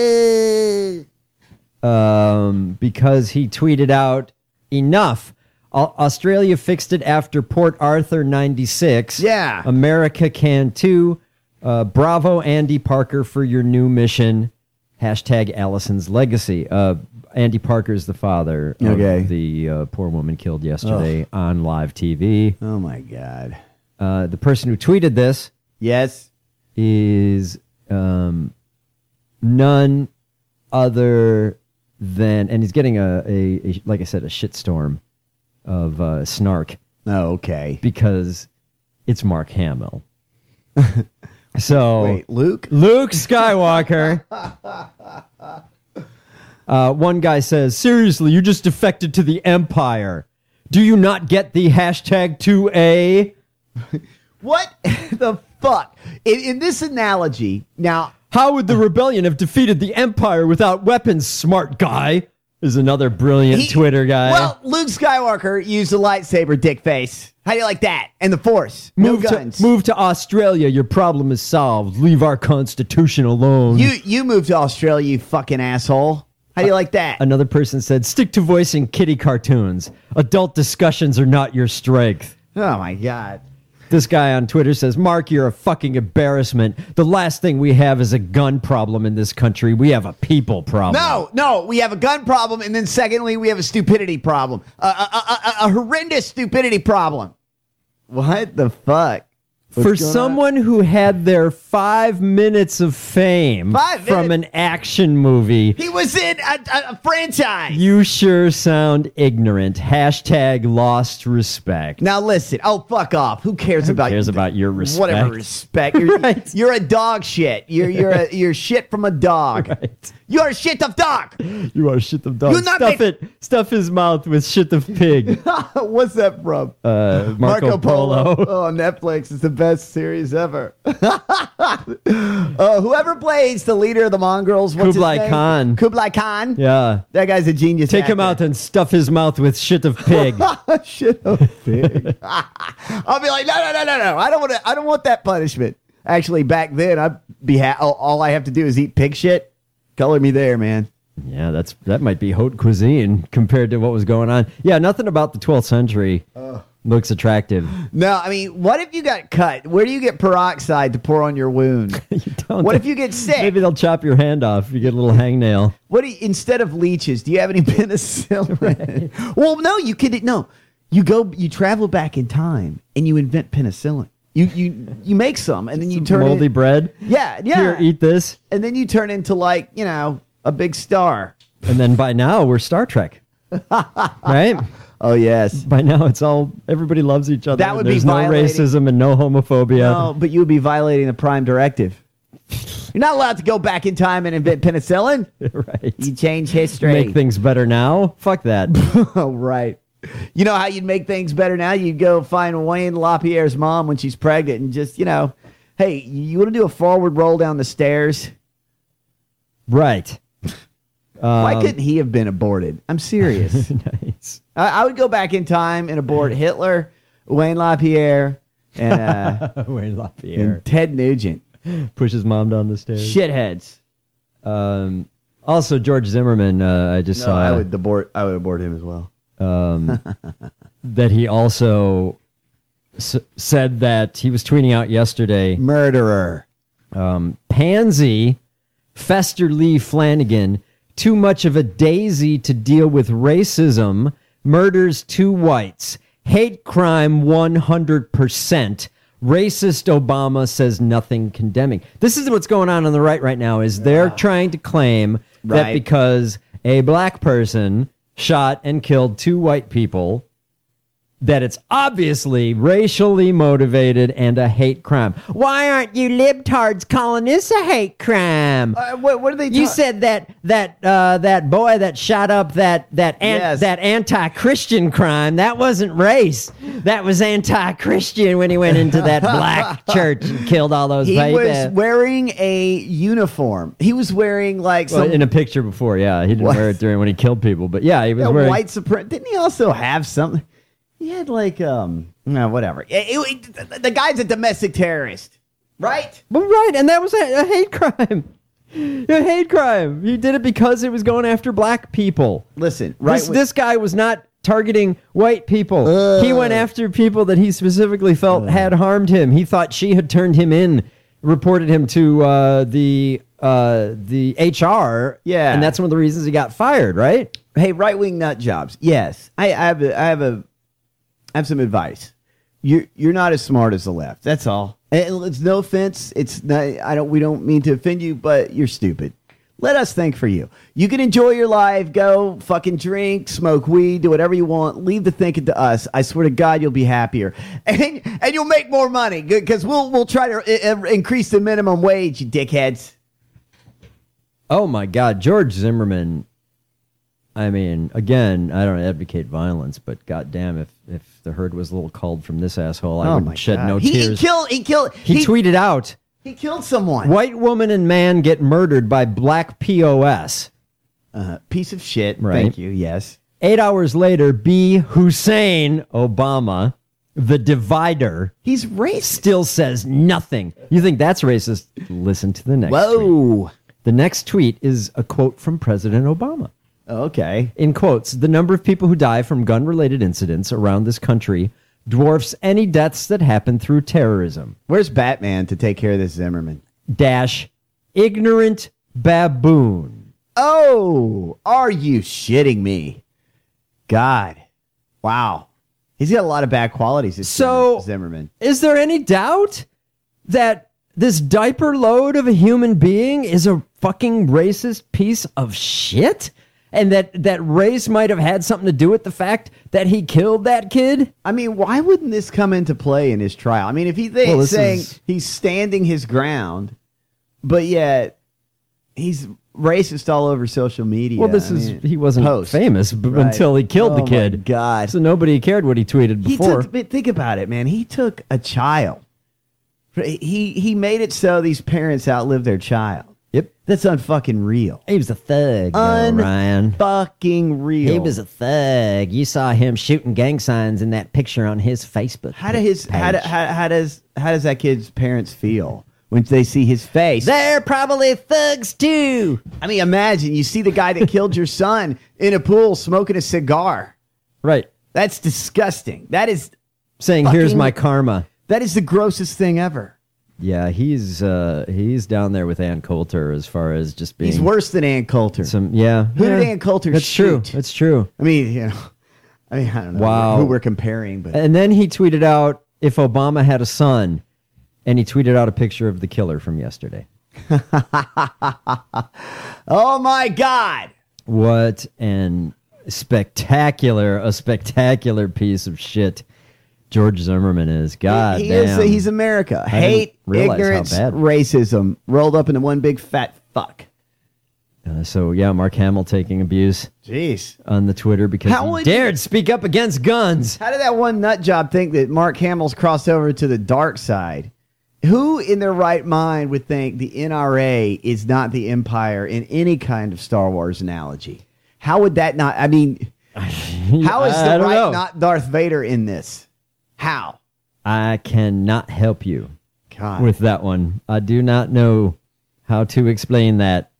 Um, because he tweeted out, enough. Au- Australia fixed it after Port Arthur ninety-six. Yeah. America can too. Uh, bravo, Andy Parker, for your new mission. Hashtag Allison's legacy. Uh, Andy Parker is the father of Okay. the uh, poor woman killed yesterday on live T V. Oh, my God. Uh, the person who tweeted this Yes. is um, none other than, and he's getting a, a, a like I said, a shitstorm of uh, snark Oh, okay. because it's Mark Hamill. So Wait, Luke? Luke Skywalker. uh, one guy says, seriously, you just defected to the Empire. Do you not get the hashtag two A? What the fuck? In, in this analogy, now, How would the rebellion have defeated the Empire without weapons, smart guy? Is another brilliant he- Twitter guy. well, Luke Skywalker used a lightsaber, dick face. How do you like that? And the Force. move, no guns. to, move to Australia. Your problem is solved. Leave our constitution alone. You you moved to Australia, you fucking asshole. How do you like that? Another person said, stick to voicing kiddie cartoons. Adult discussions are not your strength. Oh my God. This guy on Twitter says, Mark, you're a fucking embarrassment. The last thing we have is a gun problem in this country. We have a people problem. No, no, we have a gun problem, and then secondly, we have a stupidity problem. A, a, a, a, a horrendous stupidity problem. What the fuck? What's For going someone on? who had their five minutes of fame Five from minutes? an action movie, He was in a, a, a franchise. you sure sound ignorant. Hashtag lost respect. Now listen. Oh, fuck off. Who cares Who about cares about your respect? Whatever respect. You're, Right. you're a dog shit. You're you're a, you're shit from a dog. Right. You're a shit of dog. You are shit of dog. You're not Stuff make- it. Stuff his mouth with shit of pig. What's that from? Uh, Marco, Polo. Oh, on Netflix. It's the best series ever. uh, whoever plays the leader of the mongrels, what's Kublai his name? Khan. Kublai Khan. Yeah. That guy's a genius. Take him out and stuff his mouth with shit of pig. Shit of pig. I'll be like, no, no, no, no, no. I don't want to. I don't want that punishment. Actually, back then, I'd be ha- all, all I have to do is eat pig shit. Color me there, man. Yeah, that's that might be haute cuisine compared to what was going on. Yeah, nothing about the twelfth century looks attractive. No, I mean, what if you got cut? Where do you get peroxide to pour on your wound? You don't What think- if you get sick? Maybe they'll chop your hand off. You get a little hangnail. What do you, instead of leeches? Do you have any penicillin? Well, no, you could no. You go, you travel back in time, and you invent penicillin. You you you make some, and then you turn Moldy it, bread. Yeah, yeah. Here, eat this. And then you turn into like you know a big star. And then by now we're Star Trek, right? Oh yes. By now it's all everybody loves each other. That would be There's no violating- racism and no homophobia. No, but you would be violating the Prime Directive. You're not allowed to go back in time and invent penicillin. Right. You change history. Make things better now. Fuck that. Oh, right. You know how you'd make things better now? You'd go find Wayne LaPierre's mom when she's pregnant and just, you know, hey, you want to do a forward roll down the stairs? Right. Why Um, couldn't he have been aborted? I'm serious. Nice. I, I would go back in time and abort Hitler, Wayne LaPierre, and, uh, Wayne LaPierre and Ted Nugent. push his mom down the stairs. Shitheads. Um, also, George Zimmerman. Uh, I just No, saw I would abort. I would abort him as well. um, that he also s- said that he was tweeting out yesterday. Murderer. Um, Pansy Fester Lee Flanagan, too much of a daisy to deal with racism, murders two whites, hate crime one hundred percent. Racist Obama says nothing condemning. This is what's going on on the right right now is they're trying to claim that Right. because a black person shot and killed two white people, that it's obviously racially motivated and a hate crime. Why aren't you libtards calling this a hate crime? Uh, what, what are they You ta- said that that uh, that boy that shot up that that an- Yes. that anti-Christian crime, that wasn't race. That was anti-Christian when he went into that black church and killed all those He people. was wearing a uniform. He was wearing like Well, some in a picture before, yeah, he didn't What? wear it during when he killed people, but yeah, he was Yeah, wearing. white suprem. Didn't he also have something? He had like um no whatever. It- it- it- the guy's a domestic terrorist, right? But right, and that was a, a hate crime. A hate crime. He did it because it was going after black people. Listen, right? This, this guy was not targeting white people. He went after people that he specifically felt had harmed him. He thought she had turned him in, reported him to uh, the uh, the H R. Yeah. and that's one of the reasons he got fired. Right? Hey, right wing nut jobs. Yes, I, I have. A, I have a. I have some advice. You're you're not as smart as the left. That's all. And it's no offense. It's not. I don't. We don't mean to offend you, but you're stupid. Let us think for you. You can enjoy your life. Go fucking drink, smoke weed, do whatever you want. Leave the thinking to us. I swear to God, you'll be happier, and and you'll make more money because we'll we'll try to uh, increase the minimum wage. You dickheads. Oh my God, George Zimmerman. I mean, again, I don't advocate violence, but goddamn, if if the herd was a little called from this asshole, I Oh would my shed God. no He, tears. he killed. He killed. he tweeted out. He killed someone. White woman and man get murdered by black P O S. Uh, piece of shit. Right. Thank you. Yes. Eight hours later, B. Hussein Obama, the divider, He's racist. still says nothing. You think that's racist? Listen to the next tweet. Whoa. The next tweet is a quote from President Obama. Okay. In quotes, the number of people who die from gun-related incidents around this country dwarfs any deaths that happen through terrorism. Where's Batman to take care of this Zimmerman? Dash, ignorant baboon. Oh, are you shitting me? God. Wow. He's got a lot of bad qualities, this So, Zimmerman. Is there any doubt that this diaper load of a human being is a fucking racist piece of shit? And that, that race might have had something to do with the fact that he killed that kid? I mean, why wouldn't this come into play in his trial? I mean, if he's Well, this saying is- he's standing his ground, but yet he's racist all over social media. Well, this I is mean, he wasn't post. famous b- Right. until he killed Oh the my kid. God. So nobody cared what he tweeted He before. took, but think about it, man. He took a child. He he made it so these parents outlive their child. Yep. That's unfucking real. He was a thug, though, Ryan. Unfucking real. He was a thug. You saw him shooting gang signs in that picture on his Facebook. How do his page. how, do, how, how does how does that kid's parents feel when they see his face? They're probably thugs too. I mean, imagine you see the guy that killed your son in a pool smoking a cigar. Right. That's disgusting. That is Saying, here's fucking- my karma. that is the grossest thing ever. Yeah, he's uh, he's down there with Ann Coulter as far as just being. He's worse than Ann Coulter. Some yeah. Who yeah, did Ann Coulter That's shoot? true. That's true. I mean, you know, I mean, I don't know Wow. who we're comparing, but And then he tweeted out if Obama had a son, and he tweeted out a picture of the killer from yesterday. oh my God. What an spectacular, a spectacular piece of shit George Zimmerman is. God he damn. is he's America. I Hate, didn't realize how ignorance, bad. racism rolled up into one big fat fuck. Uh, so yeah, Mark Hamill taking abuse Jeez. on the Twitter because How he would dared speak up against guns. How did that one nut job think that Mark Hamill's crossed over to the dark side? Who in their right mind would think the N R A is not the Empire in any kind of Star Wars analogy? How would that not? I mean, how is I the don't right know. not Darth Vader in this? How? I cannot help you God. with that one. I do not know how to explain that.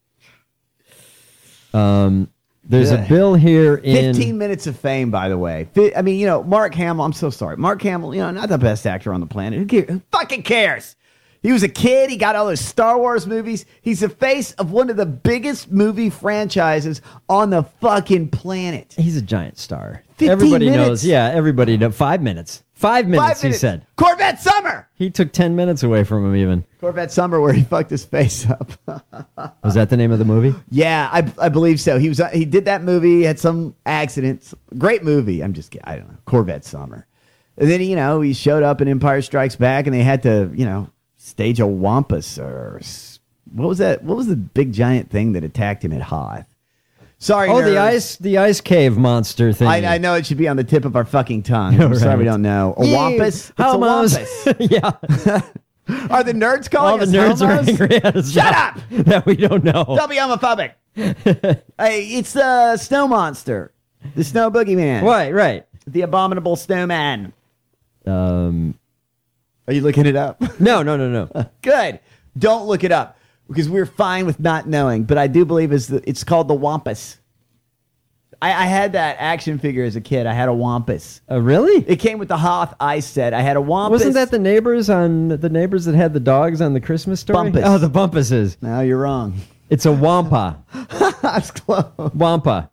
Um, there's Ugh. a bill here in fifteen minutes of fame, by the way. Fi- I mean, you know, Mark Hamill, I'm so sorry. Mark Hamill, you know, not the best actor on the planet. Who, cares? Who fucking cares? He was a kid. He got all those Star Wars movies. He's the face of one of the biggest movie franchises on the fucking planet. He's a giant star. fifteen Everybody minutes. knows. Yeah, everybody knows. Five minutes. Five minutes, Five he minutes. said. Corvette Summer. He took ten minutes away from him even. Corvette Summer, where he fucked his face up. Was that the name of the movie? Yeah, I, I believe so. He was he did that movie, had some accidents. Great movie. I'm just kidding. I don't know. Corvette Summer. And then, you know, he showed up in Empire Strikes Back and they had to, you know, stage a wampus or s- what was that? What was the big giant thing that attacked him at Hoth? Sorry, Oh, the nerds. ice, the ice cave monster thing. I, I know it should be on the tip of our fucking tongue. I'm sorry we Right. don't know. A Yeah, wampus? It's a homos. wampus. yeah. Are the nerds calling All the us nerds are homos? angry at us. Shut now up! That we don't know. Don't be homophobic. Hey, it's the snow monster. The snow boogeyman. Right, right. The abominable snowman. Um, Are you looking it up? no, no, no, no. Good. Don't look it up because we're fine with not knowing. But I do believe it's, the, it's called the Wampus. I, I had that action figure as a kid. I had a Wampus. Uh, really? It came with the Hoth ice set. I had a Wampus. Wasn't that the neighbors on the neighbors that had the dogs on the Christmas story? Bumpus. Oh, the Bumpuses. No, you're wrong. It's a Wampa. That's close. Wampa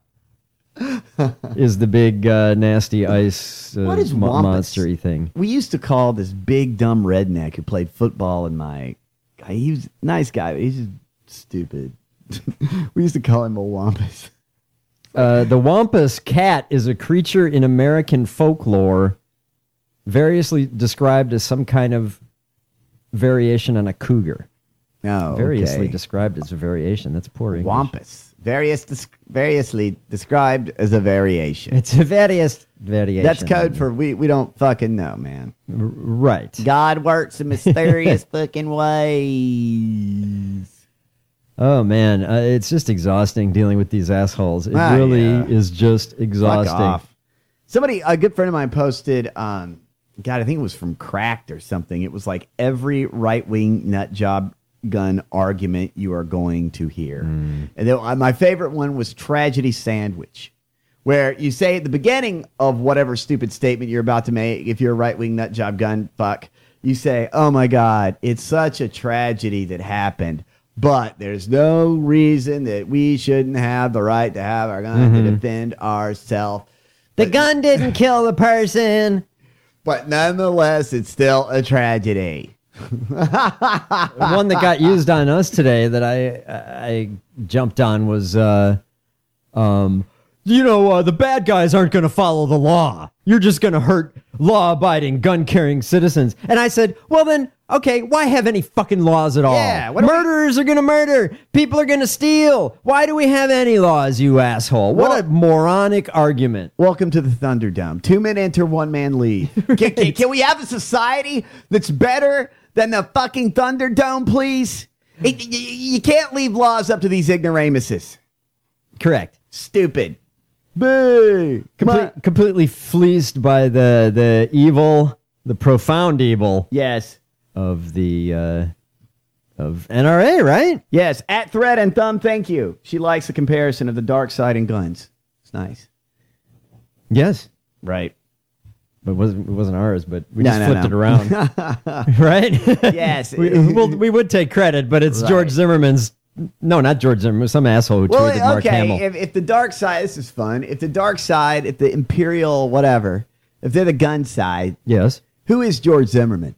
is the big uh, nasty ice uh, What is mo- Wampus? monster-y thing. We used to call this big dumb redneck who played football in my. He was a nice guy, but he's just stupid. We used to call him a Wampus. Uh, the Wampus cat is a creature in American folklore variously described as some kind of variation on a cougar. No, Variously okay. described as a variation. That's poor English. Wampus. Various, dis- variously described as a variation. It's a various variation. That's code for we, we don't fucking know, man. R- right. God works in mysterious fucking ways. Oh, man. Uh, it's just exhausting dealing with these assholes. It Ah, really yeah. is just exhausting. Fuck off. Somebody, a good friend of mine posted, um, God, I think it was from Cracked or something. It was like every right-wing nut job gun argument you are going to hear. Mm. And then, uh, my favorite one was Tragedy Sandwich, where you say at the beginning of whatever stupid statement you're about to make, if you're a right-wing nut job gun fuck, you say, oh my God, it's such a tragedy that happened, but there's no reason that we shouldn't have the right to have our gun Mm-hmm. to defend ourselves. The gun didn't kill the person. But nonetheless, it's still a tragedy. One that got used on us today that I I jumped on was, uh, um, you know, uh, the bad guys aren't going to follow the law. You're just going to hurt law-abiding, gun-carrying citizens. And I said, well then, okay, why have any fucking laws at all? Yeah, what do we- Murderers are going to murder. People are going to steal. Why do we have any laws, you asshole? What Well- a moronic argument. Welcome to the Thunderdome. Two men enter, one man leave. Can, can, can we have a society that's better than the fucking Thunderdome, please? It- y- y- you can't leave laws up to these ignoramuses. Correct. Stupid. Boo. Comple- completely fleeced by the the evil, the profound evil Yes. of the uh, of N R A, right? Yes. At Thread and Thumb, thank you. She likes the comparison of the dark side and guns. It's nice. Yes, Right. but it wasn't it wasn't ours, but we No, just no, flipped no. it around, right? Yes. we, we'll, we would take credit, but it's Right. George Zimmerman's. No, not George Zimmerman. Some asshole who tweeted Well, Mark Hamill. okay, if, if the dark side, this is fun. If the dark side, if the Imperial whatever, if they're the gun side, Yes. who is George Zimmerman?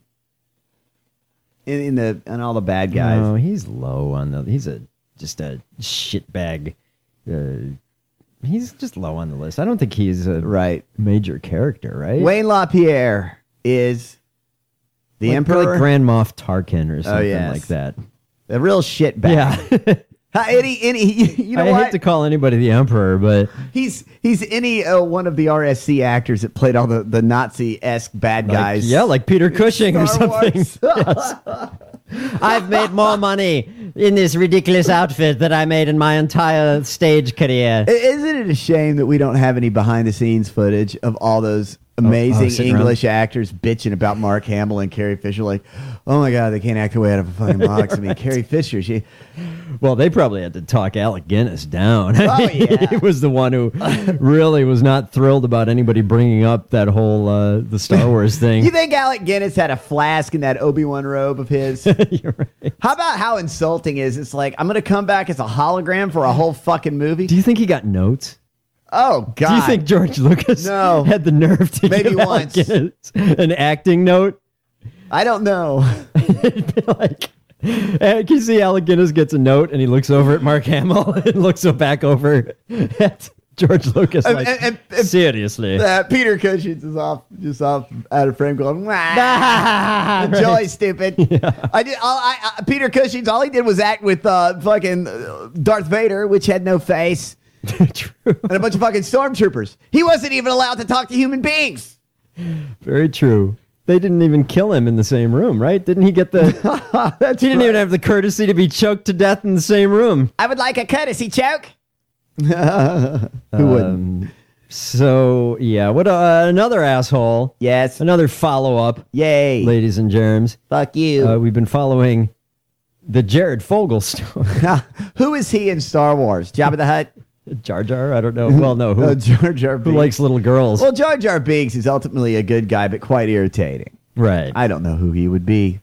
In, in the and all the bad guys. No, he's low on the. He's a just a shitbag. Uh, he's just low on the list. I don't think he's a Right. major character, right? Wayne LaPierre is the like, Emperor, like Grand Moff Tarkin or something yes. like that. a real shitbag. Yeah. Ha, any, any, you know I what? hate to call anybody the Emperor, but he's he's any uh, one of the R S C actors that played all the, the Nazi-esque bad like, guys. yeah, like Peter Cushing or Star something. Wars. I've made more money in this ridiculous outfit that I made in my entire stage career. I- Isn't it a shame that we don't have any behind-the-scenes footage of all those amazing oh, sitting around. English actors bitching about Mark Hamill and Carrie Fisher? Like, oh my God, they can't act their way out of a fucking box. I mean, Carrie Fisher, she... Well, they probably had to talk Alec Guinness down. Oh, yeah. He was the one who really was not thrilled about anybody bringing up that whole uh, the Star Wars thing. You think Alec Guinness had a flask in that Obi-Wan robe of his? You're right. How about how insulting is it's like, I'm going to come back as a hologram for a whole fucking movie? Do you think he got notes? Oh, God. Do you think George Lucas No. had the nerve to Maybe give Alec once. Guinness an acting note? I don't know. It'd be like, uh, can you see Alec Guinness gets a note and he looks over at Mark Hamill and looks back over at George Lucas And- like, and- and- seriously. Uh, Peter Cushing is off, just off out of frame going, wah. Enjoy, stupid. I did. All, I, I, Peter Cushing's all he did was act with uh, fucking uh, Darth Vader, which had no face, True. and a bunch of fucking stormtroopers. He wasn't even allowed to talk to human beings. Very true. They didn't even kill him in the same room, right? Didn't he get the... That's he didn't right. even have the courtesy to be choked to death in the same room. I would like a courtesy choke. Who wouldn't? Um, so, yeah. What uh, another asshole. Yes. Another follow-up, Yay. ladies and germs. Fuck you. Uh, we've been following the Jared Fogle story. Who is he in Star Wars? Jabba the Hutt? Jar Jar? I don't know. Well, no. Who, Uh, Jar Jar who Binks. likes little girls? Well, Jar Jar Binks is ultimately a good guy, but quite irritating. Right. I, I don't know who he would be.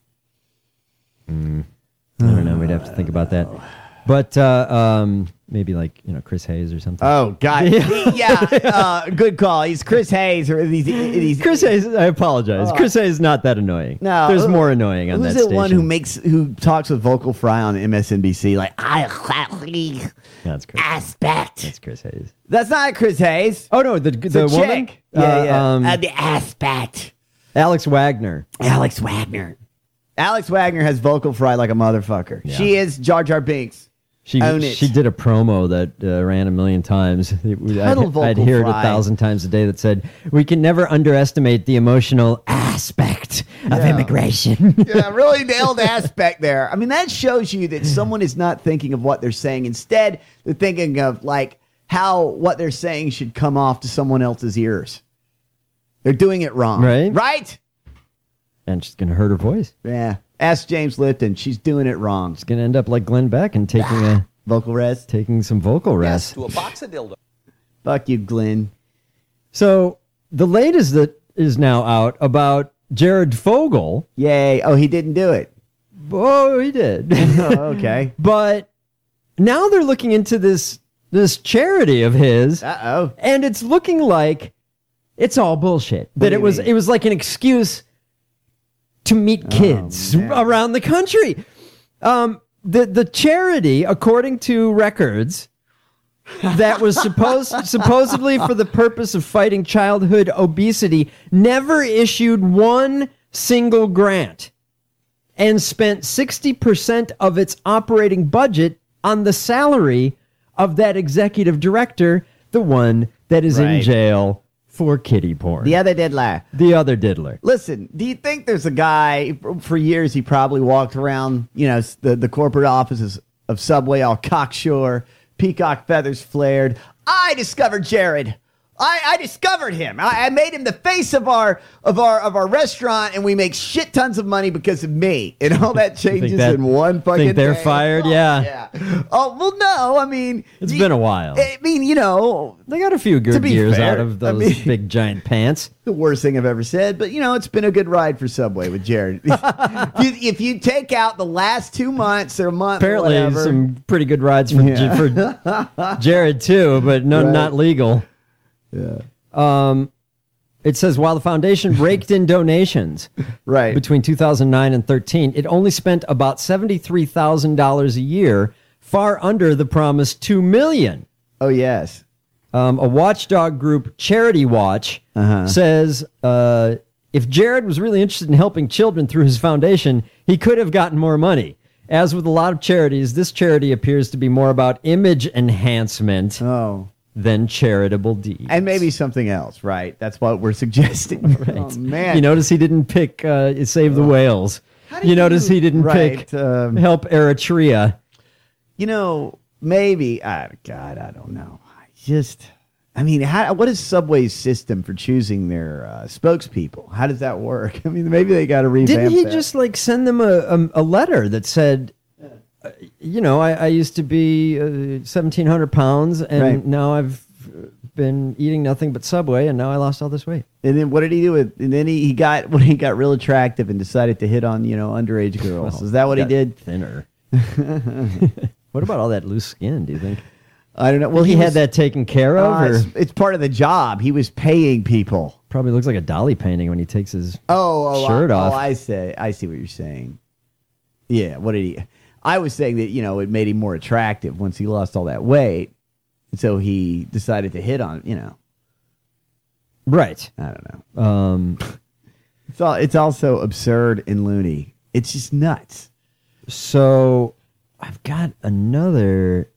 don't know. We'd have to think about that. But uh, um, maybe like, you know, Chris Hayes or something. Oh, God. Yeah, uh, good call. He's Chris Hayes. Or these, these, Chris Hayes, I apologize. Chris Hayes is not that annoying. No. There's who- more annoying on Who's that the station. one who makes who talks with vocal fry on M S N B C? Like, I That's Chris. aspect. That's Chris Hayes. That's not Chris Hayes. Oh, no, the, the It's a woman? chick. Yeah, yeah. um, Uh, the aspect. Alex Wagner. Alex Wagner. Alex Wagner has vocal fry like a motherfucker. Yeah. She is Jar Jar Binks. She Own it. she did a promo that uh, ran a million times. It- I'd, Total I'd vocal hear it a fry. thousand times a day that said, "We can never underestimate the emotional aspect of Yeah. immigration." Yeah, really nailed aspect there. I mean, that shows you that someone is not thinking of what they're saying. Instead, they're thinking of like how what they're saying should come off to someone else's ears. They're doing it wrong. Right. Right? And she's going to hurt her voice. Yeah. Ask James Lipton. She's doing it wrong. She's going to end up like Glenn Beck and taking a Vocal rest. taking some vocal rest. To a box of dildo. Fuck you, Glenn. So the latest that is now out about Jared Fogle. Yay. Oh, he didn't do it. Oh, he did. Oh, okay. But now they're looking into this this charity of his. Uh-oh. And it's looking like it's all bullshit. That it was mean? it was like an excuse to meet kids oh, around the country. Um, the the charity, according to records, that was supposed supposedly for the purpose of fighting childhood obesity, never issued one single grant and spent sixty percent of its operating budget on the salary of that executive director, the one that is right. in jail for kiddie porn. The other diddler. The other diddler. Listen, do you think there's a guy, for years he probably walked around, you know, the, the corporate offices of Subway all cocksure, peacock feathers flared. I discovered Jared. I, I discovered him. I, I made him the face of our of our of our restaurant, and we make shit tons of money because of me. And all that changes that, in one fucking think they're day. fired, oh, yeah. yeah. Oh well, no. I mean, it's you, been a while. I mean, you know, they got a few good years fair, out of those I mean, big giant pants. The worst thing I've ever said, but you know, it's been a good ride for Subway with Jared. if, you, if you take out the last two months or a month, apparently or whatever, some pretty good rides for, yeah. for Jared too, but no, right. not legal. Yeah. Um, it says while the foundation raked in donations right. between two thousand nine and thirteen, it only spent about seventy-three thousand dollars a year, far under the promised two million dollars. Oh, yes. Um, a watchdog group, Charity Watch, uh-huh. says uh, if Jared was really interested in helping children through his foundation, he could have gotten more money. As with a lot of charities, this charity appears to be more about image enhancement. Oh. Than charitable deeds. And maybe something else, right? That's what we're suggesting. Right. Oh, man. You notice he didn't pick uh, Save the Whales. You, you notice he didn't right, pick um, Help Eritrea. You know, maybe, uh, God, I don't know. I just, I mean, how, what is Subway's system for choosing their uh, spokespeople? How does that work? I mean, maybe they got to revamp Didn't he that. just like send them a, a, a letter that said, uh, you know, I, I used to be uh, seventeen hundred pounds, and right. now I've been eating nothing but Subway, and now I lost all this weight. And then what did he do with? And then he, he got when he got real attractive and decided to hit on you know underage girls. Well, is that what he did? Thinner. What about all that loose skin? Do you think? I don't know. Well, he, he had was, that taken care of. Uh, or? It's, it's part of the job. He was paying people. Probably looks like a dolly painting when he takes his oh, oh shirt I, off. Oh, I say, I see what you're saying. Yeah. What did he? I was saying that, you know, it made him more attractive once he lost all that weight. And so he decided to hit on, you know. Right. I don't know. Um, it's all, it's also absurd and loony. It's just nuts. So I've got another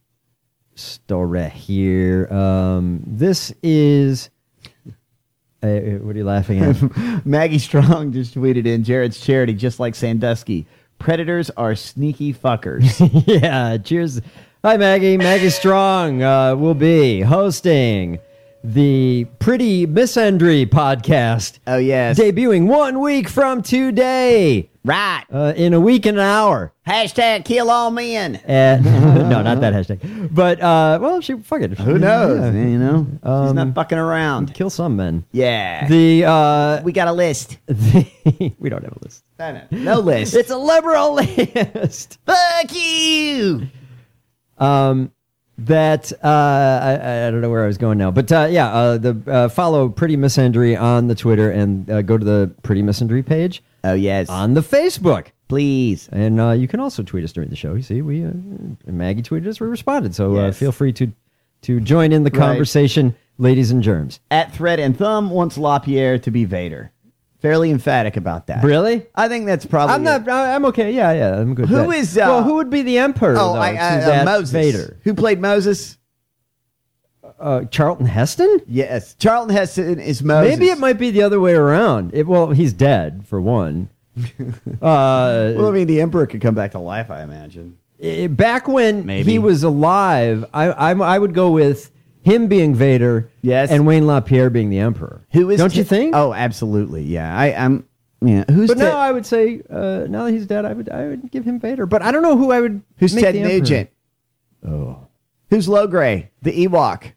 story here. Um, this is... Uh, what are you laughing at? Maggie Strong just tweeted in, Jared's charity, just like Sandusky. Predators are sneaky fuckers. Yeah, cheers. Hi, Maggie. Maggie Strong uh, will be hosting the Pretty Misandry podcast. Oh, yes. Debuting one week from today. Right. Uh, in a week and an hour. Hashtag kill all men. Uh, no, not that hashtag. But, uh, well, she, fuck it. Who knows? Yeah. You know? Um, She's not fucking around. Kill some men. Yeah. The, uh... We got a list. The, we don't have a list. No, no, no list. It's a liberal list. Fuck you. Um... That uh, I, I don't know where I was going now, but uh, yeah, uh, the uh, follow Pretty Misandry on the Twitter and uh, go to the Pretty Misandry page. Oh yes, on the Facebook, please. And uh, you can also tweet us during the show. You see, we uh, Maggie tweeted us, we responded. So yes. uh, feel free to to join in the right. conversation, ladies and germs. At Thread and Thumb wants LaPierre to be Vader. Fairly emphatic about that. Really? I think that's probably. I'm not. It. I'm okay. Yeah, yeah. I'm good. Who with is? that. Uh, well, who would be the emperor? Oh, though, I, I, uh, Moses. Vader. Who played Moses? Uh, Charlton Heston? Yes, Charlton Heston is Moses. Maybe it might be the other way around. It, well, he's dead for one. uh, well, I mean, the emperor could come back to life, I imagine. It, back when Maybe. he was alive, I, I I would go with him being Vader, yes, and Wayne LaPierre being the emperor. Who is? Don't t- you think? Oh, absolutely. Yeah, I, I'm. Yeah, who's? But te- now I would say, uh, now that he's dead, I would I would give him Vader. But I don't know who I would. Who's make Ted the Nugent? Oh, Who's Logray? The Ewok.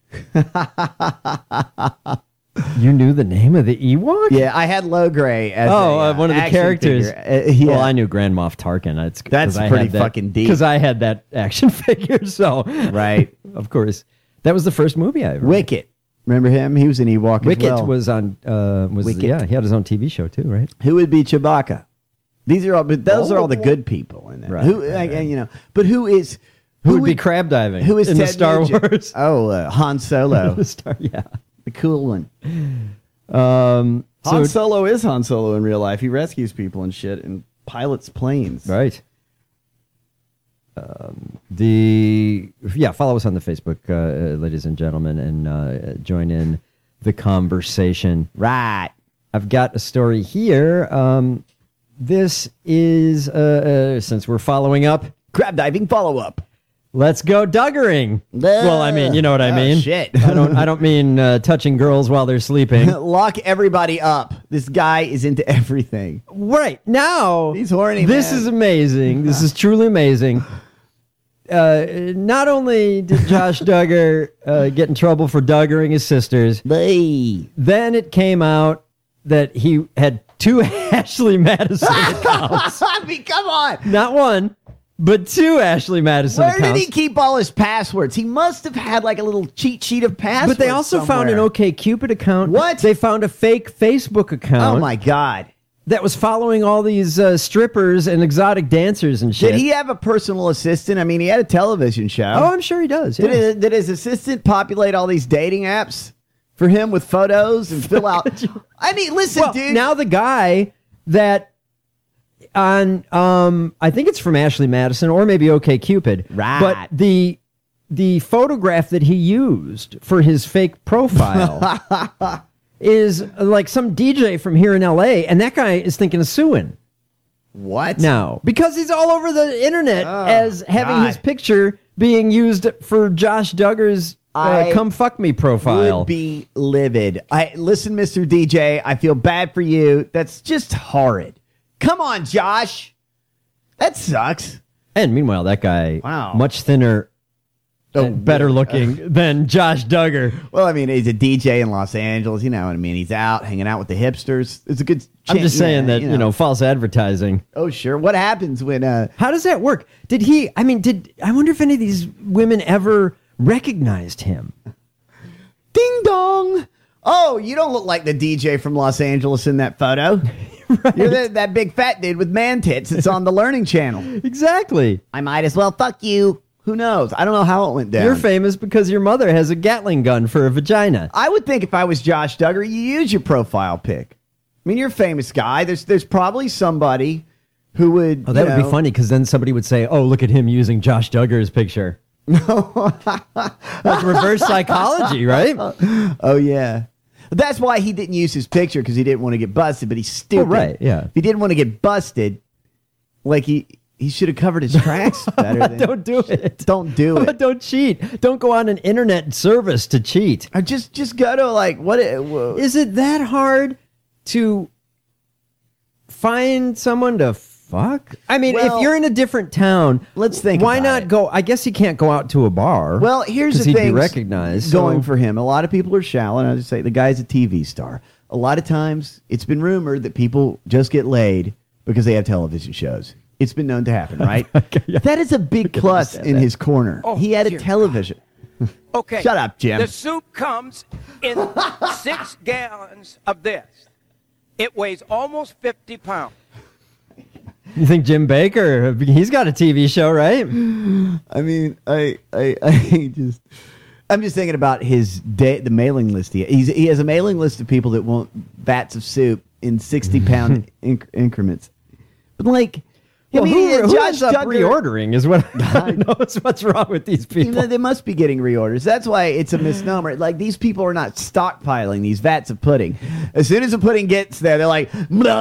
You knew the name of the Ewok? Yeah, I had Logray as oh, a, uh, uh, one of the action characters. figure. Uh, yeah. Well, I knew Grand Moff Tarkin. It's, That's pretty fucking deep. Because I had that action figure, so. Right. Of course. That was the first movie I ever Wicket. Remember him? He was an Ewok Wicket as well. was on, uh, was Wicket. yeah, he had his own T V show too, right? Who would be Chewbacca? These are all, but those oh. are all the good people in there. Right, Who, right, like, you know, but who is... Who, who would, would be crab diving who is in Ted the Star Nugent? Wars? Oh, uh, Han Solo. the Star, yeah. The cool one. Um, Han so, Solo is Han Solo in real life. He rescues people and shit and pilots planes. Right. Um, the yeah, follow us on the Facebook, uh, uh, ladies and gentlemen, and uh, join in the conversation. Right. I've got a story here. Um, this is uh, uh, since we're following up crab diving follow up. Let's go Duggering. Uh, well, I mean, you know what I mean. Oh, shit. I don't. I don't mean uh, touching girls while they're sleeping. Lock everybody up. This guy is into everything. Right now, he's horny. This man. is amazing. This is truly amazing. Uh, not only did Josh Duggar uh, get in trouble for Duggering his sisters, Bye. then it came out that he had two Ashley Madison accounts. I mean, come on. Not one. But two Ashley Madison Where accounts. did he keep all his passwords? He must have had like a little cheat sheet of passwords. But they also somewhere. found an OkCupid account. What? They found a fake Facebook account. Oh my God. That was following all these uh, strippers and exotic dancers and shit. Did he have a personal assistant? I mean, he had a television show. Oh, I'm sure he does. Yeah. Did, his, did his assistant populate all these dating apps for him with photos and fill out? I mean, listen, well, dude. Now the guy that on, um, I think it's from Ashley Madison or maybe OkCupid. Right. But the the photograph that he used for his fake profile is like some D J from here in L A, and that guy is thinking of suing. What? No, because he's all over the internet oh, as having God. his picture being used for Josh Duggar's uh, "Come Fuck Me" profile. Would be livid. I listen, Mister D J. I feel bad for you. That's just horrid. Come on, Josh. That sucks. And meanwhile, that guy, wow, much thinner. Oh, better looking uh, than Josh Duggar. Well, I mean, he's a D J in Los Angeles. You know what I mean? He's out hanging out with the hipsters. It's a good chance. I'm just saying yeah, that, you know. you know, false advertising. Oh, sure. What happens when... Uh, How does that work? Did he... I mean, did... I wonder if any of these women ever recognized him. Ding dong. Oh, you don't look like the D J from Los Angeles in that photo. Right. You're the, that big fat dude with man tits. It's on the Learning Channel. Exactly. I might as well fuck you. Who knows? I don't know how it went down. You're famous because your mother has a Gatling gun for a vagina. I would think if I was Josh Duggar, you use your profile pic. I mean, you're a famous guy. There's there's probably somebody who would... Oh, that would know, be funny because then somebody would say, oh, look at him using Josh Duggar's picture. No. That's reverse psychology, right? Oh, yeah. That's why he didn't use his picture, because he didn't want to get busted, but he's stupid. Oh, right, yeah. If he didn't want to get busted, like he... He should have covered his tracks better. Than, don't do it. Don't do it. Don't cheat. Don't go on an internet service to cheat. Or just just go to like what it, is it that hard to find someone to fuck? I mean, well, if you're in a different town, let's think. Why about not it. go? I guess he can't go out to a bar. Well, here's the he'd thing. Be recognized going so. for him. A lot of people are shallow. And I just say the guy's a T V star. A lot of times, it's been rumored that people just get laid because they have television shows. It's been known to happen, right? Okay, yeah. That is a big plus in that. his corner. Oh, he had a television. Okay. Shut up, Jim. The soup comes in six gallons of this. It weighs almost fifty pounds. You think Jim Baker, he's got a T V show, right? I mean, I, I, I just... I'm just thinking about his day, the mailing list. He, he's, he has a mailing list of people that want vats of soup in sixty-pound inc- increments. But, like... Well, I mean, who, who Josh ends up Duggar, reordering is what I know is what's wrong with these people. You know, they must be getting reorders. That's why it's a misnomer. Like, these people are not stockpiling these vats of pudding. As soon as the pudding gets there, they're like, Myrtle,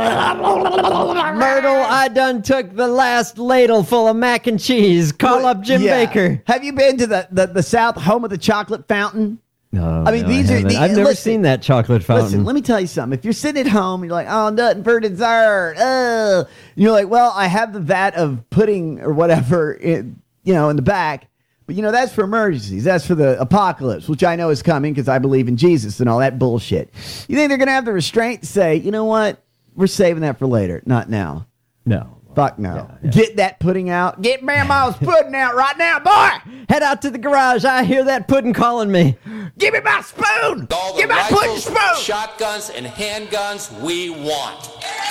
I done took the last ladle full of mac and cheese. Call up Jim yeah. Baker. Have you been to the, the, the South, home of the chocolate fountain? No, I mean, no, these I are. haven't. The, I've never listen, seen that chocolate fountain. Listen, let me tell you something. If you're sitting at home, you're like, oh, nothing for dessert. Uh. You're like, well, I have the vat of pudding or whatever, in, you know, in the back. But, you know, that's for emergencies. That's for the apocalypse, which I know is coming because I believe in Jesus and all that bullshit. You think they're going to have the restraint to say, you know what? We're saving that for later. Not now. No. Fuck no. Yeah, yeah. Get that pudding out. Get Mama's pudding out right now, boy. Head out to the garage. I hear that pudding calling me. Give me my spoon. All the Give me my pudding rifles, spoon. shotguns, and handguns we want.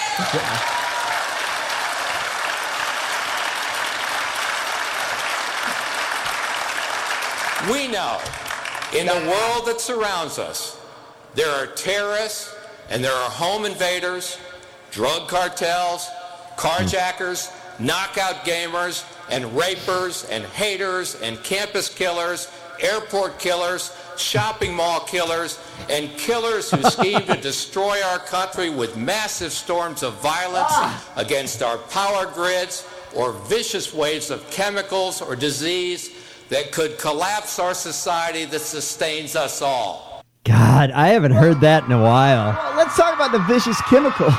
We know in the world that surrounds us, there are terrorists and there are home invaders, drug cartels, carjackers, knockout gamers, and rapers, and haters, and campus killers, airport killers, shopping mall killers, and killers who scheme to destroy our country with massive storms of violence against our power grids or vicious waves of chemicals or disease that could collapse our society that sustains us all. God, I haven't heard that in a while. Well, let's talk about the vicious chemicals.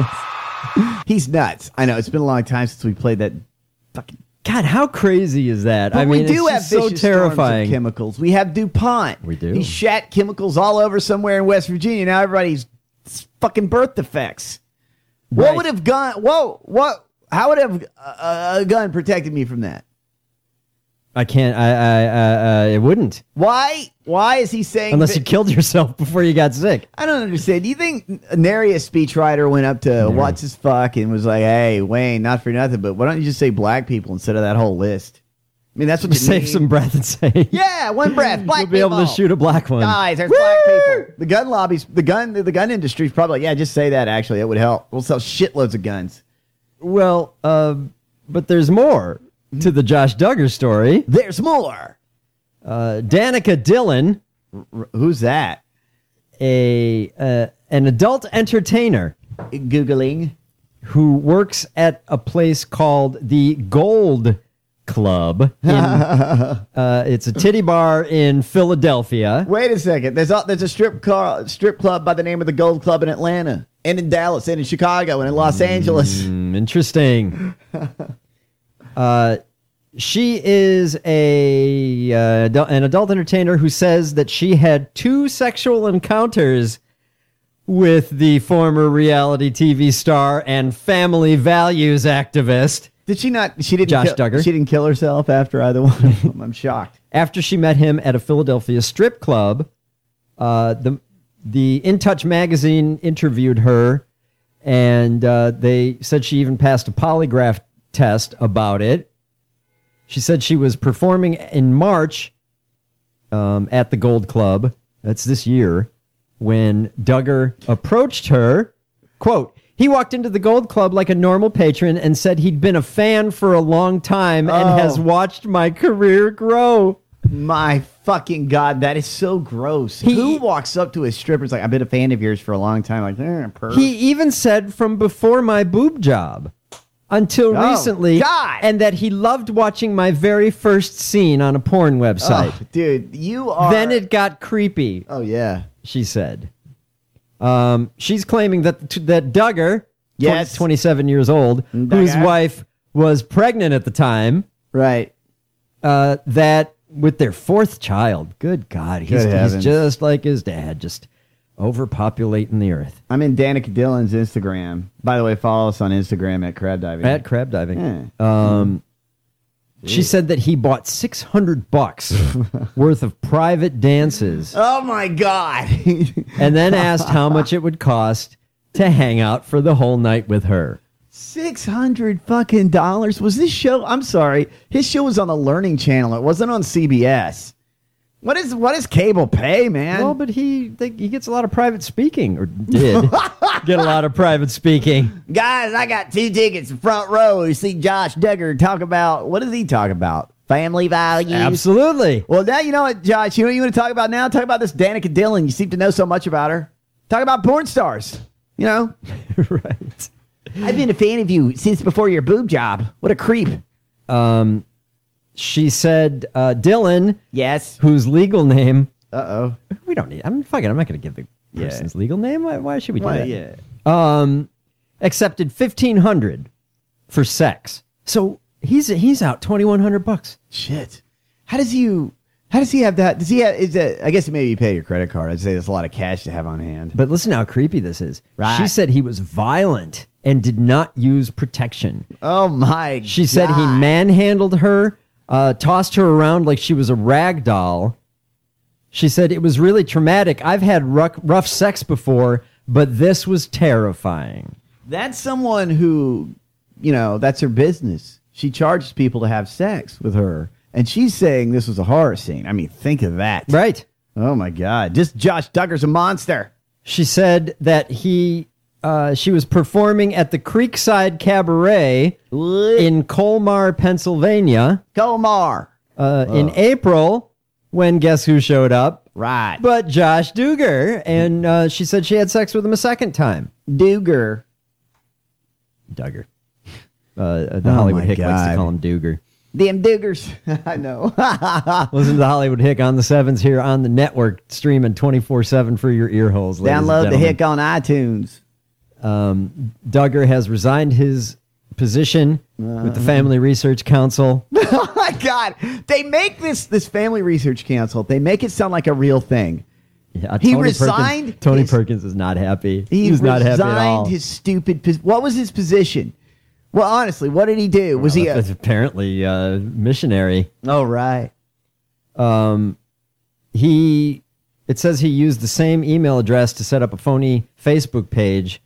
He's nuts. I know, it's been a long time since we played that fucking... God, how crazy is that? But I mean, we do it's have just so vicious storms of terrifying. chemicals. We have DuPont. We do. He shat chemicals all over somewhere in West Virginia. Now everybody's fucking birth defects. What Right. would have gun... Whoa, what... How would have uh, a gun protected me from that? I can't. I. I. Uh, uh, it wouldn't. Why? Why is he saying... Unless that- you killed yourself before you got sick. I don't understand. Do you think Nary, a speechwriter, went up to What's His Fuck and was like, hey, Wayne, not for nothing, but why don't you just say black people instead of that whole list? I mean, that's what you Save need. some breath and say. Yeah, one breath. Black You'll be people. able to shoot a black one. Guys, there's black people. The gun lobbies, the gun, the gun industry's probably, yeah, just say that, actually. It would help. We'll sell shitloads of guns. Well, uh, but there's more to the Josh Duggar story. There's more. Uh, Danica Dillon. R- who's that? A uh, an adult entertainer. Googling. Who works at a place called the Gold Club. In, uh, it's a titty bar in Philadelphia. Wait a second. There's a, there's a strip car, strip club by the name of the Gold Club in Atlanta, and in Dallas, and in Chicago, and in Los Angeles. Mm, interesting. uh, she is a uh, adu- an adult entertainer who says that she had two sexual encounters with the former reality T V star and family values activist. Did she not? She didn't. Josh kill, Duggar. She didn't kill herself after either one of them. I'm shocked. After she met him at a Philadelphia strip club, uh, the the In Touch magazine interviewed her, and uh, they said she even passed a polygraph test about it. She said she was performing in March um, at the Gold Club. That's this year. When Duggar approached her, quote, he walked into the Gold Club like a normal patron and said he'd been a fan for a long time and Oh. has watched my career grow. My fucking God, that is so gross. He- Who walks up to a stripper and is like, I've been a fan of yours for a long time? Like, eh, perv. He even said from before my boob job until Oh, recently, God. and that he loved watching my very first scene on a porn website. Oh, dude, you are... Then it got creepy. Oh, yeah. She said. Um, she's claiming that that Duggar, Yes. twenty, twenty-seven years old, Duggar. whose wife was pregnant at the time, Right. uh, that with their fourth child, good God, he's, Good he's heavens. just like his dad, just overpopulating the earth. I'm in Danica Dillon's Instagram. By the way, follow us on Instagram at Crab Diving. At crab diving. Yeah. Um, she said that he bought six hundred bucks worth of private dances Oh, my God. and then asked how much it would cost to hang out for the whole night with her. six hundred fucking dollars. Was this show? I'm sorry. His show was on the Learning Channel. It wasn't on C B S. What is what is cable pay, man? Well, but he they, he gets a lot of private speaking, or did get a lot of private speaking. Guys, I got two tickets in front row to see Josh Duggar talk about, what does he talk about? Family values? Absolutely. Well, now you know what, Josh. You know what you want to talk about now? Talk about this Danica Dillon. You seem to know so much about her. Talk about porn stars. You know? Right. I've been a fan of you since before your boob job. What a creep. Um, she said, uh, Dylan, Yes. whose legal name, Uh-oh. we don't need, I'm fucking, I'm not going to give the Yeah. person's legal name. Why, why should we do Why, that? yeah. Um, accepted fifteen hundred for sex. So he's, he's out twenty-one hundred bucks. Shit. How does you? How does he have that? Does he have? Is that? I guess maybe you pay your credit card. I'd say there's a lot of cash to have on hand. But listen how creepy this is. Right. She said he was violent and did not use protection. Oh my! She said he manhandled her, uh, tossed her around like she was a rag doll. She said it was really traumatic. I've had rough, rough sex before, but this was terrifying. That's someone who, you know, that's her business. She charges people to have sex with her. And she's saying this was a horror scene. I mean, think of that. Right. Oh, my God. Just Josh Duggar's a monster. She said that he, uh, she was performing at the Creekside Cabaret in Colmar, Pennsylvania. Colmar. Uh, oh. In April, when guess who showed up? Right. But Josh Duggar. And uh, she said she had sex with him a second time. Duggar. Duggar. Uh, the oh Hollywood Hick God. likes to call him Duggar. Damn Duggars. I know. Listen to the Hollywood Hick on the sevens here on the network, streaming twenty-four seven for your ear holes. Download the Hick on iTunes. Um, Duggar has resigned his position uh, with the Family Research Council. Oh, my God. They make this, this Family Research Council, they make it sound like a real thing. Yeah, he Tony resigned. Perkins, Tony his, Perkins is not happy. He, he was not happy at all. His stupid. What was his position? Well, honestly, what did he do? Was well, he a, apparently uh, missionary? Oh, right. Um, he. It says he used the same email address to set up a phony Facebook page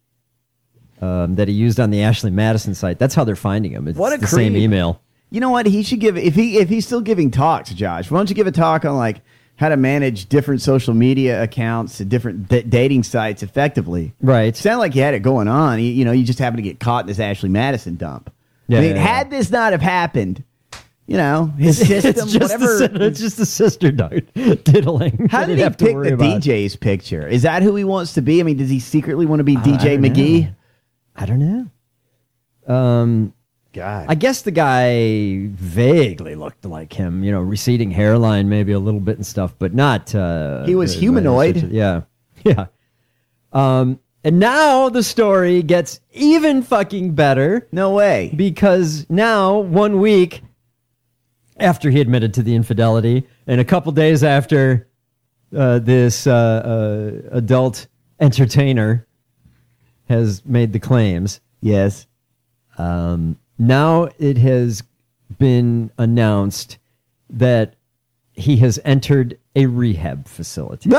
um, that he used on the Ashley Madison site. That's how they're finding him. It's what a the creep. same email. You know what? He should give if he if he's still giving talks, Josh. Why don't you give a talk on like how to manage different social media accounts and different d- dating sites effectively? Right. Sounded like you had it going on. You, you know, you just happened to get caught in this Ashley Madison dump. Yeah, I mean, yeah, had yeah. this not have happened, you know, his system, it's just whatever. The, it's just the sister dart diddling. How did he have to pick worry the about. D J's picture? Is that who he wants to be? I mean, does he secretly want to be Uh, D J I don't McGee? know. I don't know. Um, God. I guess the guy vaguely looked like him, you know, receding hairline maybe a little bit and stuff, but not... Uh, He was uh, humanoid. Yeah. Yeah. Um, and now the story gets even fucking better. No way. Because now, one week after he admitted to the infidelity, and a couple days after uh, this uh, uh, adult entertainer has made the claims... Yes. Um, now it has been announced that he has entered a rehab facility.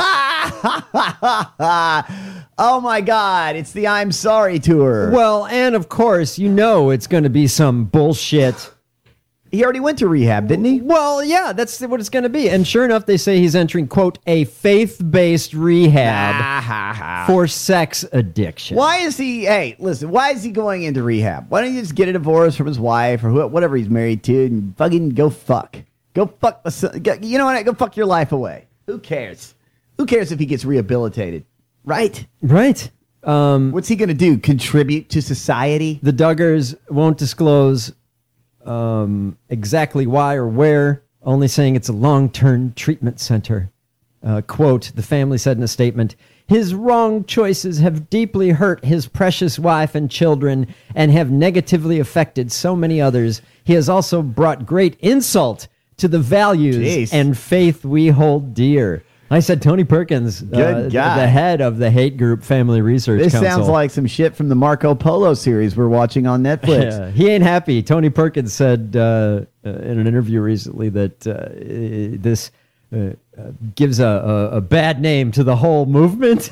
Oh my God, it's the I'm Sorry tour. Well, and of course, you know it's going to be some bullshit. He already went to rehab, didn't he? Well, yeah, that's what it's going to be. And sure enough, they say he's entering, quote, a faith-based rehab for sex addiction. Why is he, hey, listen, why is he going into rehab? Why don't you just get a divorce from his wife or wh- whatever he's married to and fucking go fuck? Go fuck, the son- go- you know what? Go fuck your life away. Who cares? Who cares if he gets rehabilitated? Right? Right. Um, What's he going to do? Contribute to society? The Duggars won't disclose um, exactly why or where, only saying it's a long-term treatment center. Uh, quote, the family said in a statement, his wrong choices have deeply hurt his precious wife and children and have negatively affected so many others. He has also brought great insult to the values Jeez. and faith we hold dear. I said Tony Perkins, Good uh, guy. the head of the hate group Family Research This Council. sounds like some shit from the Marco Polo series we're watching on Netflix. Yeah, he ain't happy. Tony Perkins said uh, uh, in an interview recently that uh, this uh, uh, gives a, a, a bad name to the whole movement.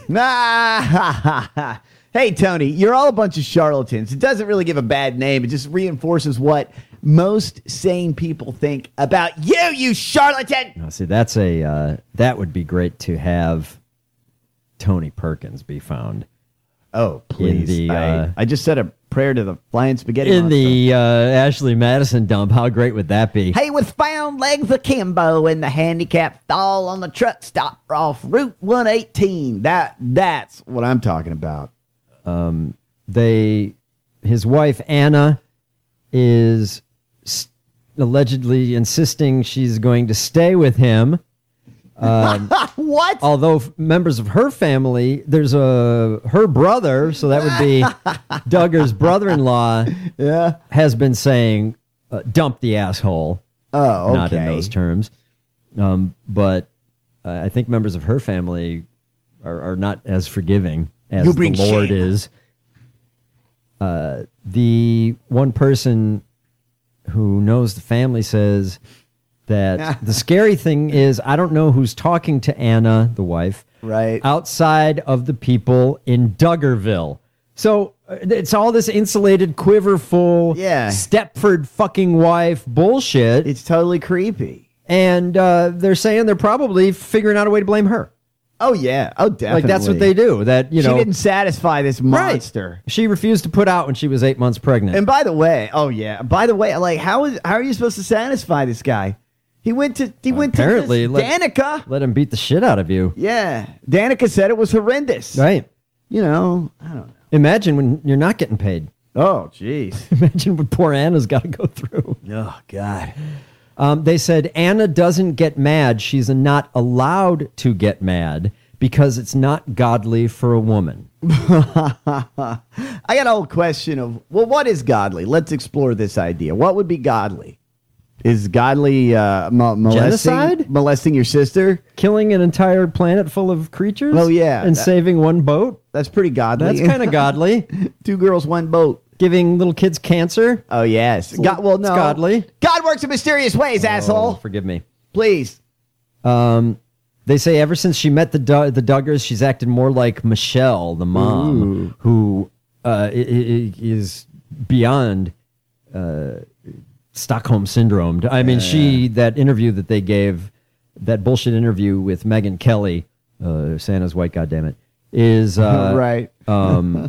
Nah. Hey, Tony, you're all a bunch of charlatans. It doesn't really give a bad name. It just reinforces what most sane people think about you, you charlatan. Now, see, that's a uh, that would be great to have Tony Perkins be found. Oh, please. In the, I, uh, I just said a prayer to the flying spaghetti In monster. the uh, Ashley Madison dump. How great would that be? Hey, with found legs akimbo and the handicap stall on the truck stop off Route one eighteen. That That's what I'm talking about. Um, they, his wife Anna is s- allegedly insisting she's going to stay with him. Um, what? Although f- members of her family, there's a her brother, so that would be Duggar's brother-in-law, yeah, has been saying, uh, "Dump the asshole." Oh, not in okay. those terms. Um, but uh, I think members of her family are, are not as forgiving as You the bring Lord shame. is. Uh, the one person who knows the family says that the scary thing is I don't know who's talking to Anna, the wife, right outside of the people in Duggarville. So uh, it's all this insulated, quiverful, Yeah. Stepford fucking wife bullshit. It's totally creepy. And uh, they're saying they're probably figuring out a way to blame her. Oh, yeah. Oh, definitely. Like, that's what they do. That, you know, she didn't satisfy this monster. Right. She refused to put out when she was eight months pregnant. And by the way, oh yeah. By the way, like how is how are you supposed to satisfy this guy? He went to he went Apparently, to let, this Danica. Let him beat the shit out of you. Yeah, Danica said it was horrendous. Right. You know, I don't know. Imagine when you're not getting paid. Oh, jeez. Imagine what poor Anna's got to go through. Oh God. Um, they said Anna doesn't get mad. She's not allowed to get mad because it's not godly for a woman. I got a whole question of, well, what is godly? Let's explore this idea. What would be godly? Is godly uh, mo- molesting, Genocide? molesting your sister? Killing an entire planet full of creatures? Well, yeah. And That- saving one boat? That's pretty godly. That's kind of godly. Two girls, one boat. Giving little kids cancer? Oh, yes. God, well, no. It's godly. God works in mysterious ways, Oh, asshole. forgive me. Please. Um, they say ever since she met the Du- the Duggars, she's acted more like Michelle, the mom, Ooh. who uh, i- i- is beyond uh, Stockholm syndrome. I mean, she that interview that they gave, that bullshit interview with Megyn Kelly, uh, Santa's white goddammit, is uh, Right. Um,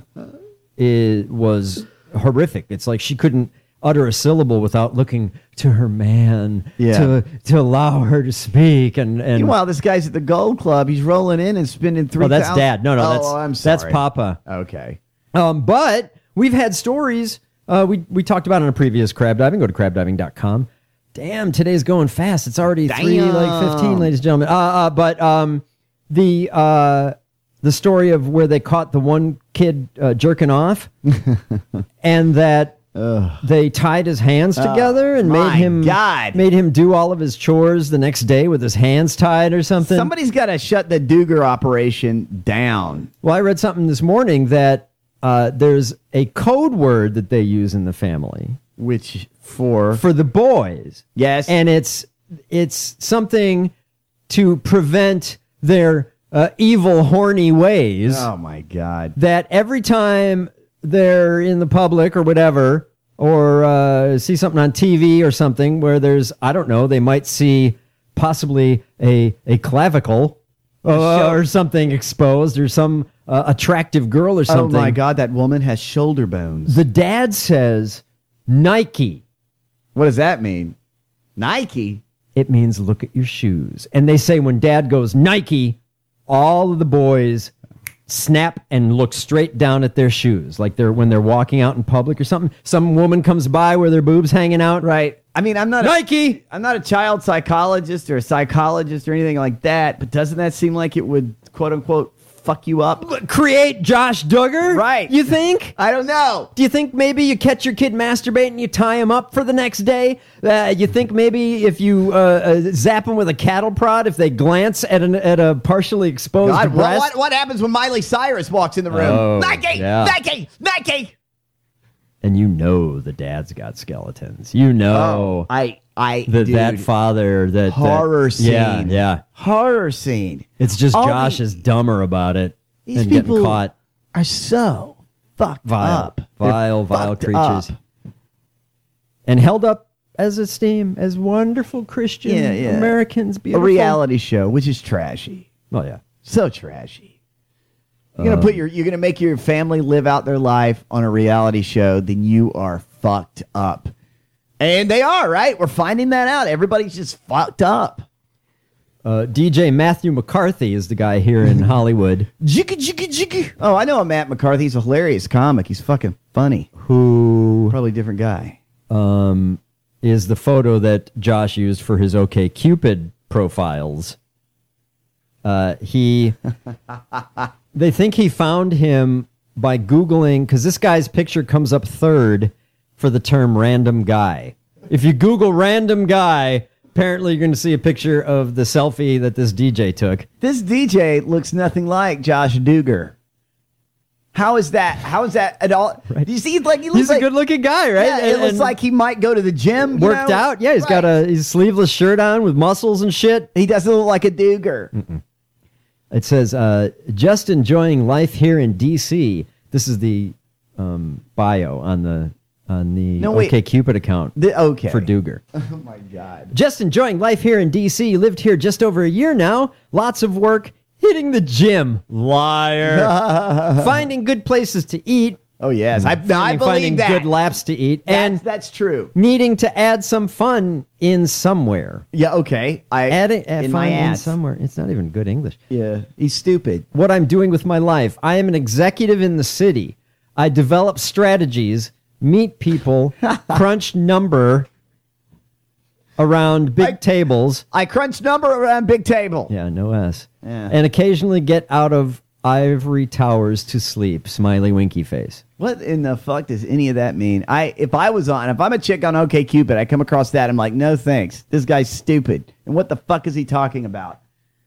it was horrific. It's like she couldn't utter a syllable without looking to her man Yeah. to to allow her to speak. And and Meanwhile, this guy's at the Gold Club. He's rolling in and spending three. oh, that's dad. No, no, oh, that's I'm sorry. that's Papa. Okay. Um, but we've had stories. Uh, we we talked about in a previous crab diving. Go to crab diving dot com. Damn, today's going fast. It's already three like fifteen, ladies and gentlemen. Uh, uh but um, the uh. The story of where they caught the one kid uh, jerking off, and that they tied his hands together and my made him God. made him do all of his chores the next day with his hands tied or something. Somebody's got to shut the Duger operation down. Well, I read something this morning that uh, there's a code word that they use in the family, which for for the boys. Yes, and it's it's something to prevent their Uh, evil, horny ways. Oh, my God. That every time they're in the public or whatever, or uh, see something on T V or something where there's, I don't know, they might see possibly a, a clavicle uh, or something exposed or some uh, attractive girl or something. Oh, my God, that woman has shoulder bones. The dad says Nike. What does that mean? Nike? It means look at your shoes. And they say when dad goes Nike, all of the boys snap and look straight down at their shoes, like they're when they're walking out in public or something. Some woman comes by where their boobs hanging out. Right. I mean, I'm not Nike. A, I'm not a child psychologist or a psychologist or anything like that, but doesn't that seem like it would quote unquote fuck you up? Create Josh Duggar? Right. You think? I don't know. Do you think maybe you catch your kid masturbating and you tie him up for the next day? Uh, you think maybe if you uh, uh, zap them with a cattle prod, if they glance at an at a partially exposed God, breast? what, what happens when Miley Cyrus walks in the room? Oh, Nike! yeah. Nike! Nike! And you know the dad's got skeletons. You know. Oh, I, I, that dude, that father that horror that, scene. Yeah, yeah. Horror scene. It's just All Josh the- is dumber about it These and getting people caught. are so fucked Vile, up. vile, They're vile fucked creatures, up. and held up as esteem as wonderful Christian Yeah, yeah. Americans. A Beautiful. reality show, which is trashy. Oh yeah, So trashy. You're gonna Um, put your, you're gonna make your family live out their life on a reality show, then you are fucked up. And they are, right? We're finding that out. Everybody's just fucked up. uh, D J Matthew McCarthy is the guy here in Hollywood Jiggy, jiggy, jiggy. Oh, I know Matt McCarthy. He's a hilarious comic. He's fucking funny. who Probably a different guy. um, is the photo that Josh used for his OkCupid profiles. Uh, he, they think he found him by Googling, because this guy's picture comes up third for the term random guy. If you Google random guy, apparently you're going to see a picture of the selfie that this D J took. This D J looks nothing like Josh Duggar. How is that? How is that at all? Right. Do you see, like he looks He's like, a good-looking guy, right? Yeah, it And- looks and like he might go to the gym. you worked know? out. Yeah, he's Right. got a his sleeveless shirt on with muscles and shit. He doesn't look like a Duggar. Mm-mm. It says, uh, just enjoying life here in D C. This is the um, bio on the on the No, wait. OkCupid account The, okay. for Duggar. Oh my God. Just enjoying life here in D C. Lived here just over a year now. Lots of work. Hitting the gym. Liar. Finding good places to eat. Oh yes, I, I Finding, believe finding that. good laps to eat. That's, and that's true. needing to add some fun in somewhere. Yeah. Okay. I Adding add in fun my in ads. somewhere. It's not even good English. Yeah. He's stupid. What I'm doing with my life. I am an executive in the city. I develop strategies, meet people, crunch number around big I- tables. I crunch number around big table. Yeah, no S. Yeah. And occasionally get out of ivory towers to sleep. Smiley winky face. What in the fuck does any of that mean? I if I was on, if I'm a chick on OkCupid, I come across that, I'm like, no thanks. This guy's stupid. And what the fuck is he talking about?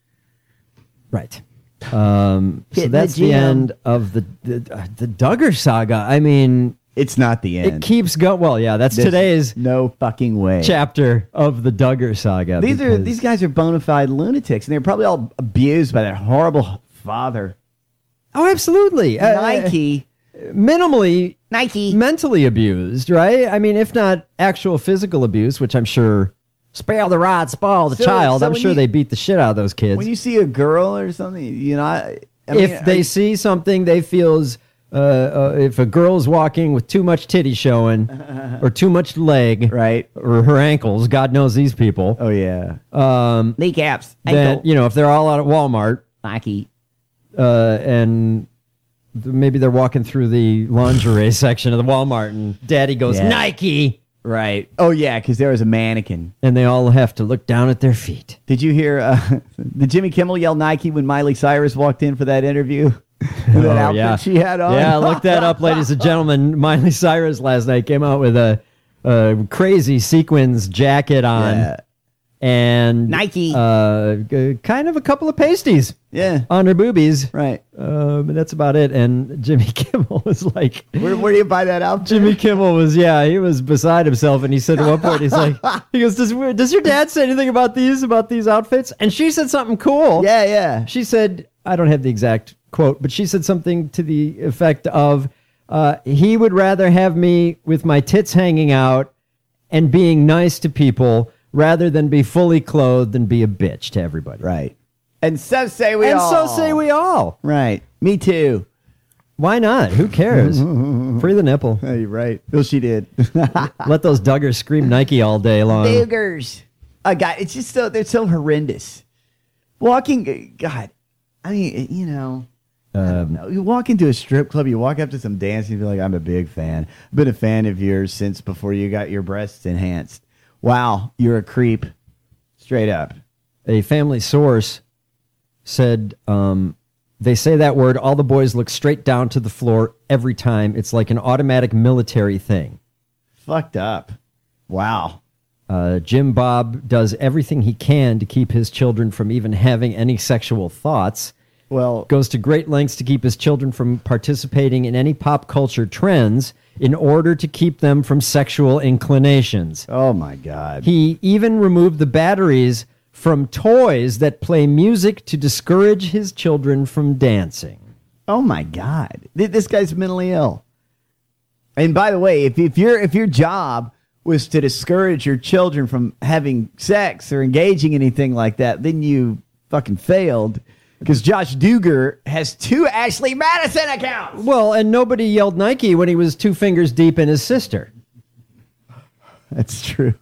Right. Um, so Hitting the that's the, gym. end of the the, uh, the Duggar saga. I mean, It's not the end. it keeps going. Well, yeah, that's This- today's no fucking way. chapter of the Duggar saga. These are because- these guys are bona fide lunatics, and they're probably all abused by that horrible father. Oh, absolutely. Uh, Nike. minimally Nike. mentally abused, right? I mean, if not actual physical abuse, which I'm sure spare the rod, spoil the So- child. so I'm when sure you- they beat the shit out of those kids. When you see a girl or something, you know, I, I mean, if they I- see something they feels uh, uh, if a girl's walking with too much titty showing or too much leg right, or her ankles, God knows these people. Oh yeah, um, kneecaps. Then Ankle. you know if they're all out at Walmart, Nike, uh, and th- maybe they're walking through the lingerie section of the Walmart, and Daddy goes Yeah. Nike, right? Oh yeah, because there was a mannequin, and they all have to look down at their feet. Did you hear? Uh, did Jimmy Kimmel yell Nike when Miley Cyrus walked in for that interview? With that Oh, outfit yeah. she had on. Yeah, look that up, ladies and gentlemen. Miley Cyrus last night came out with a, a crazy sequins jacket on, Yeah. and Nike. uh, g- kind of a couple of pasties, Yeah. on her boobies. Right. Um, and that's about it. And Jimmy Kimmel was like, Where, where do you buy that outfit? Jimmy Kimmel was, yeah, he was beside himself, and he said at one point, he's like, he goes, does, does your dad say anything about these, about these outfits? And she said something cool. Yeah, yeah. She said, I don't have the exact quote, but she said something to the effect of, uh, he would rather have me with my tits hanging out and being nice to people rather than be fully clothed and be a bitch to everybody. Right. And so say we and all. so say we all. Right. Me too. Why not? Who cares? Free the nipple. Hey, right. Well, she did. Let those Duggars scream Nike all day long. Duggars. Uh, God, it's just so, they're so horrendous. Walking, God, I mean, you know, Um, no, you walk into a strip club, you walk up to some dance, and you feel like, I'm a big fan. I've been a fan of yours since before you got your breasts enhanced. Wow, you're a creep. Straight up. a family source said, um, they say that word, all the boys look straight down to the floor every time. It's like an automatic military thing. Fucked up. Wow. Uh, Jim Bob does everything he can to keep his children from even having any sexual thoughts. Well, Goes to great lengths to keep his children from participating in any pop culture trends in order to keep them from sexual inclinations. oh my God. He even removed the batteries from toys that play music to discourage his children from dancing. Oh my God. Th- This guy's mentally ill. And by the way, if, if your if your job was to discourage your children from having sex or engaging in anything like that, then you fucking failed. Because Josh Duggar has two Ashley Madison accounts. Well, and nobody yelled Nike when he was two fingers deep in his sister. That's true.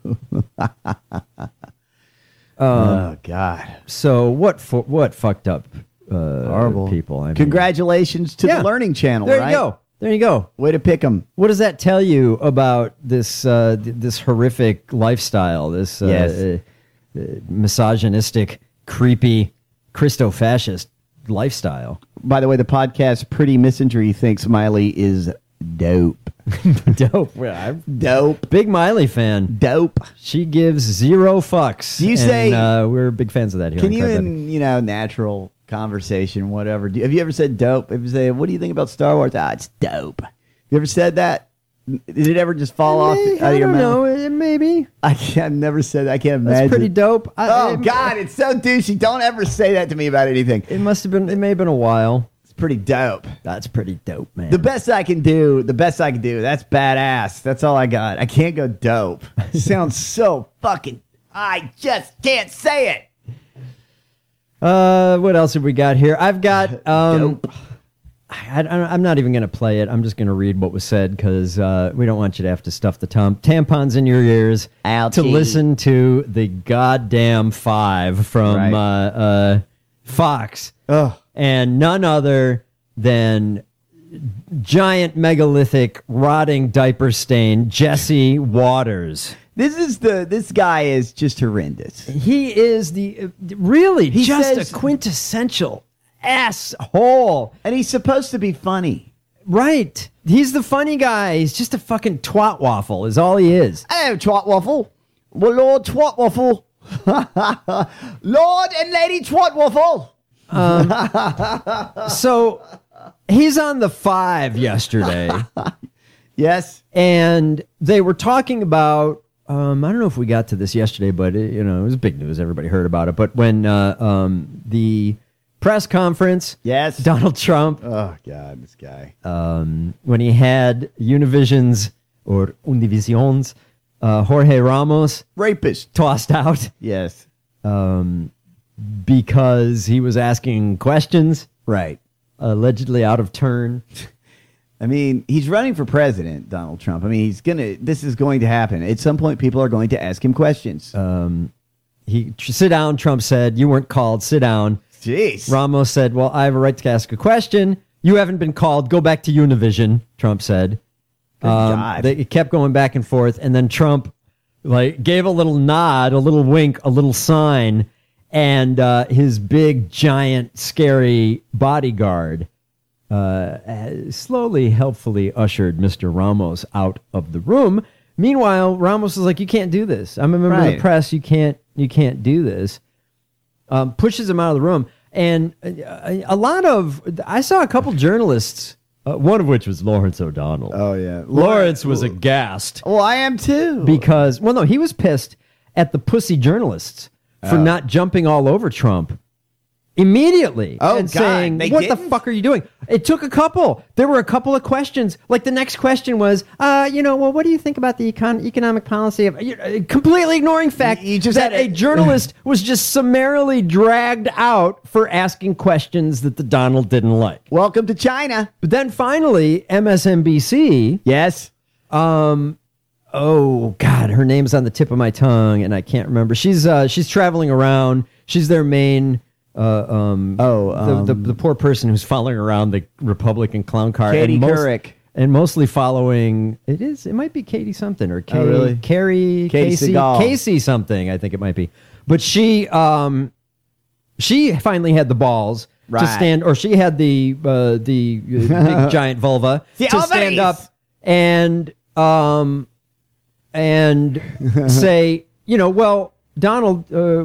oh God. So what? Fu- what fucked up? Uh, Horrible people. I mean, Congratulations to Yeah. the Learning Channel, There right? you go. There you go. Way to pick them. What does that tell you about this uh, th- this horrific lifestyle? This uh, Yes. uh, uh, misogynistic, creepy, Christo-fascist lifestyle. By the way, the podcast Pretty Misinjury thinks Miley is Dope. Dope. Well, I'm Dope. big Miley fan. Dope. She gives zero fucks. Do you and, say- uh, we're big fans of that here. Can on you, Crab Daddy. in you know, natural conversation, whatever? Do, have you ever said dope? If you say, "What do you think about Star Wars?" Ah, it's dope. You ever said that? Did it ever just fall off Maybe, out I of your don't mouth? know. uh, Maybe. I can't. I've never said that. I can't That's imagine. pretty dope. I, Oh it, God, it's so douchey. Don't ever say that to me about anything. It must have been. It may have been a while. It's pretty dope. That's pretty dope, man. The best I can do, the best I can do, that's badass. That's all I got. I can't go dope. It sounds so fucking, I just can't say it. Uh, what else have we got here? I've got. Um, Dope. I, I, I'm not even going to play it. I'm just going to read what was said because uh, we don't want you to have to stuff the tom- tampons in your ears Ouchie. to listen to the goddamn five from Right. uh, uh, Fox. Ugh. And none other than giant megalithic rotting diaper stain Jesse Waters. This is the, this guy is just horrendous. He is the uh, really He just says- a quintessential asshole. And he's supposed to be funny. Right. He's the funny guy. He's just a fucking twat waffle is all he is. Hello, Twat Waffle. Well, Lord Twat Waffle. Lord and Lady Twat Waffle. So he's on the five yesterday. Yes. And they were talking about, um, I don't know if we got to this yesterday, but it, you know, it was big news. Everybody heard about it. But when uh, um, the press conference, Yes. Donald Trump, Oh, God, this guy. um, when he had Univision's or Univision's uh, Jorge Ramos Rapist. tossed out Yes. um, because he was asking questions, Right. allegedly out of turn. I mean, he's running for president, Donald Trump. I mean, he's going to, this is going to happen. At some point, people are going to ask him questions. Um, he sit down. Trump said, "You weren't called. Sit down." Jeez. Ramos said, "Well, I have a right to ask a question. You haven't been called. Go back to Univision." Trump said. Good Um, God. They it kept going back and forth, and then Trump like gave a little nod, a little wink, a little sign, and uh, his big, giant, scary bodyguard uh, slowly, helpfully ushered Mister Ramos out of the room. Meanwhile, Ramos was like, "You can't do this. I'm a member of Right. the press. You can't. You can't do this." Um, pushes him out of the room, and a, a lot of I saw a couple journalists, uh, one of which was Lawrence O'Donnell. Oh, yeah. Lawrence was aghast Well, I am too. because, well, no, he was pissed at the pussy journalists for Oh. not jumping all over Trump immediately Oh, and God, saying, they "What the didn't? fuck are you doing?" It took a couple. There were a couple of questions. Like the next question was, uh, you know, well, what do you think about the econ- economic policy of you know, completely ignoring fact You just that had a a- journalist was just summarily dragged out for asking questions that the Donald didn't like. Welcome to China. But then finally, M S N B C. Yes. Um, oh God, her name's on the tip of my tongue, and I can't remember. She's uh, she's traveling around. She's their main. Uh, um, Oh, the, the um, the poor person who's following around the Republican clown car. Katie and most- Couric. and mostly following. It is. It might be Katie something or Kay, Oh, really? Carrie Katie Casey Seagal. Casey something. I think it might be. But she um, she finally had the balls. To Right. stand, or she had the uh, the uh, big giant vulva The to stand ovaries. up and um and say, you know, well, Donald, uh,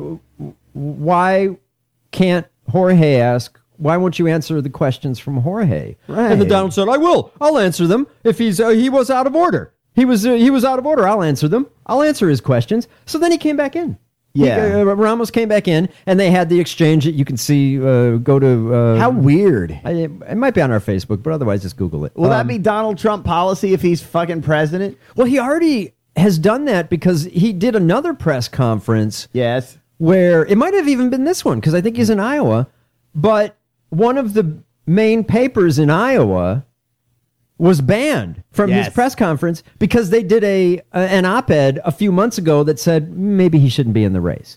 why can't Jorge ask? Why won't you answer the questions from Jorge? Right. And the Donald said, "I will. I'll answer them if he's uh, he was out of order. He was uh, he was out of order. I'll answer them. I'll answer his questions." So then he came back in. Yeah. He, uh, Ramos came back in, and they had the exchange that you can see. Uh, go to uh, How weird. I, it might be on our Facebook, but otherwise, just Google it. Will that Um, be Donald Trump policy if he's fucking president? Well, he already has done that because he did another press conference Yes. where it might have even been this one because I think he's in Iowa, but one of the main papers in Iowa was banned from Yes. his press conference because they did a, a an op-ed a few months ago that said maybe he shouldn't be in the race.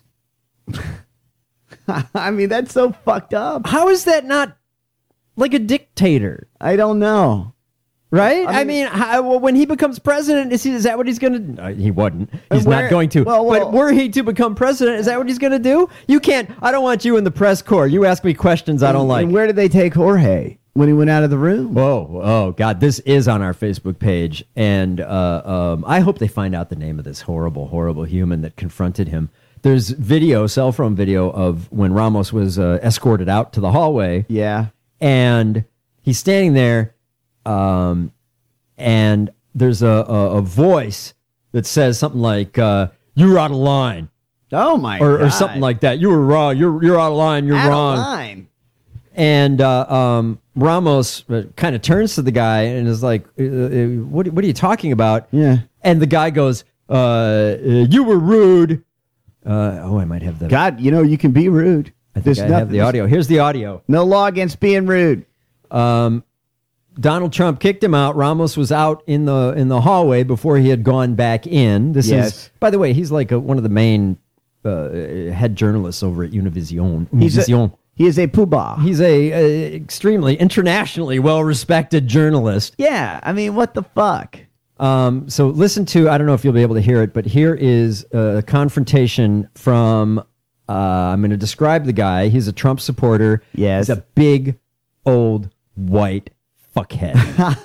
I mean, that's so fucked up. How is that not like a dictator? I don't know. Right? I I mean- mean, how, well, when he becomes president, is, he, is that what he's going to... Uh, he wouldn't. He's Where- not going to. well, well- but were he to become president, is that what he's going to do? You can't... I don't want you in the press corps. You ask me questions I don't And- like. And where did they take Jorge? when he went out of the room. Whoa, oh God, this is on our Facebook page, and uh, um, I hope they find out the name of this horrible, horrible human that confronted him. There's video, cell phone video of when Ramos was uh, escorted out to the hallway. Yeah. And he's standing there, um, and there's a, a, a voice that says something like, uh, you're out of line. Oh, my or, God. Or something like that. You were wrong. You're, you're out of line. You're out wrong. Of line. And uh, um, Ramos kind of turns to the guy and is like, uh, uh, what, what are you talking about? Yeah. And the guy goes, uh, uh, you were rude. Uh, oh, I might have the... God, you know, you can be rude. I think I have the audio. Here's the audio. No law against being rude. Um, Donald Trump kicked him out. Ramos was out in the in the hallway before he had gone back in. This Yes. is, by the way, he's like a, one of the main uh, head journalists over at Univision. He's a, Univision. he is a poobah. He's a, a extremely internationally well-respected journalist. Yeah, I mean, what the fuck? Um, so listen to, I don't know if you'll be able to hear it, but here is a confrontation from, uh, I'm going to describe the guy. He's a Trump supporter. Yes. He's a big, old, white fuckhead.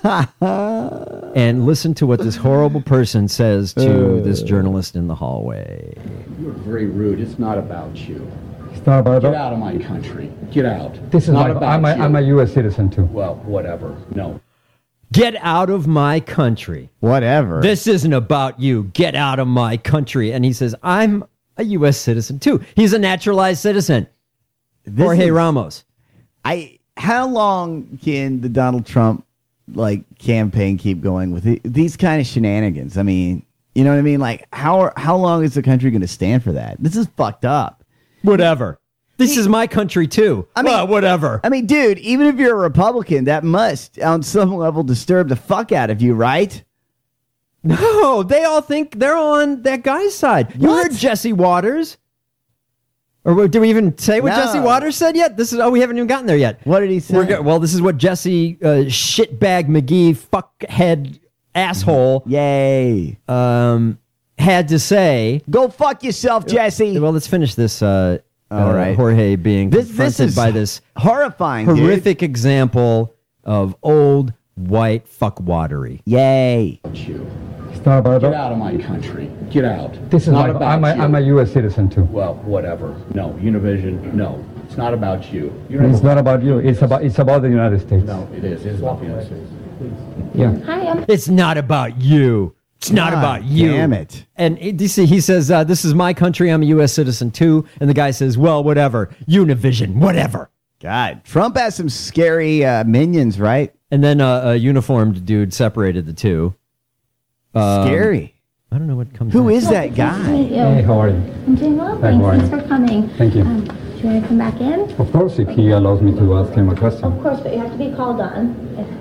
And listen to what this horrible person says to Uh. this journalist in the hallway. You're very rude. It's not about you. It's not about Get out of my country. Get out. This is not like, about I'm a, you. I'm a U S citizen too. Well, whatever. No. Get out of my country. Whatever. This isn't about you. Get out of my country. And he says, I'm a U S citizen too. He's a naturalized citizen. This Jorge is- Ramos. I. How long can the Donald Trump like campaign keep going with it, these kind of shenanigans? I mean, you know what I mean? Like, how how long is the country going to stand for that? This is fucked up. Whatever. This is my country too. I mean, well, whatever. I mean, dude, even if you're a Republican, that must, on some level, disturb the fuck out of you, right? No, they all think they're on that guy's side. You heard Jesse Waters. Or what- did we even say what No. Jesse Waters said yet? This is oh, we haven't even gotten there yet. What did he say? We're go- well, this is what Jesse uh, shitbag McGee fuckhead asshole Yay. um had to say. Go fuck yourself, Jesse. Well, let's finish this. Uh, All uh, right. Jorge being This- this confronted is by this horrifying, dude. horrific example of old white fuckwatery. Yay. You. It's not about Get out of my country. Get out. This is not like, about I'm a, you. I'm a U S citizen too. Well, whatever. No. Univision. No. It's not about you. You're It's not about you. It's about it's about the United States. No, it is. It is about the United States. Yeah. Hi, I'm It's not about you. It's not God about you. damn it. And it- you see, he says, uh, this is my country. I'm a U S citizen too. And the guy says, well, whatever. Univision, whatever. God, Trump has some scary uh, minions, right? And then uh, a uniformed dude separated the two. Um, Scary. I don't know what comes Who next. is that guy? Hey, how are you? I'm doing well, Hi, thanks. how are Thanks you? for coming. Thank you. Um, do you want to come back in? Of course, if he allows me to ask him a question. Of course, but you have to be called on.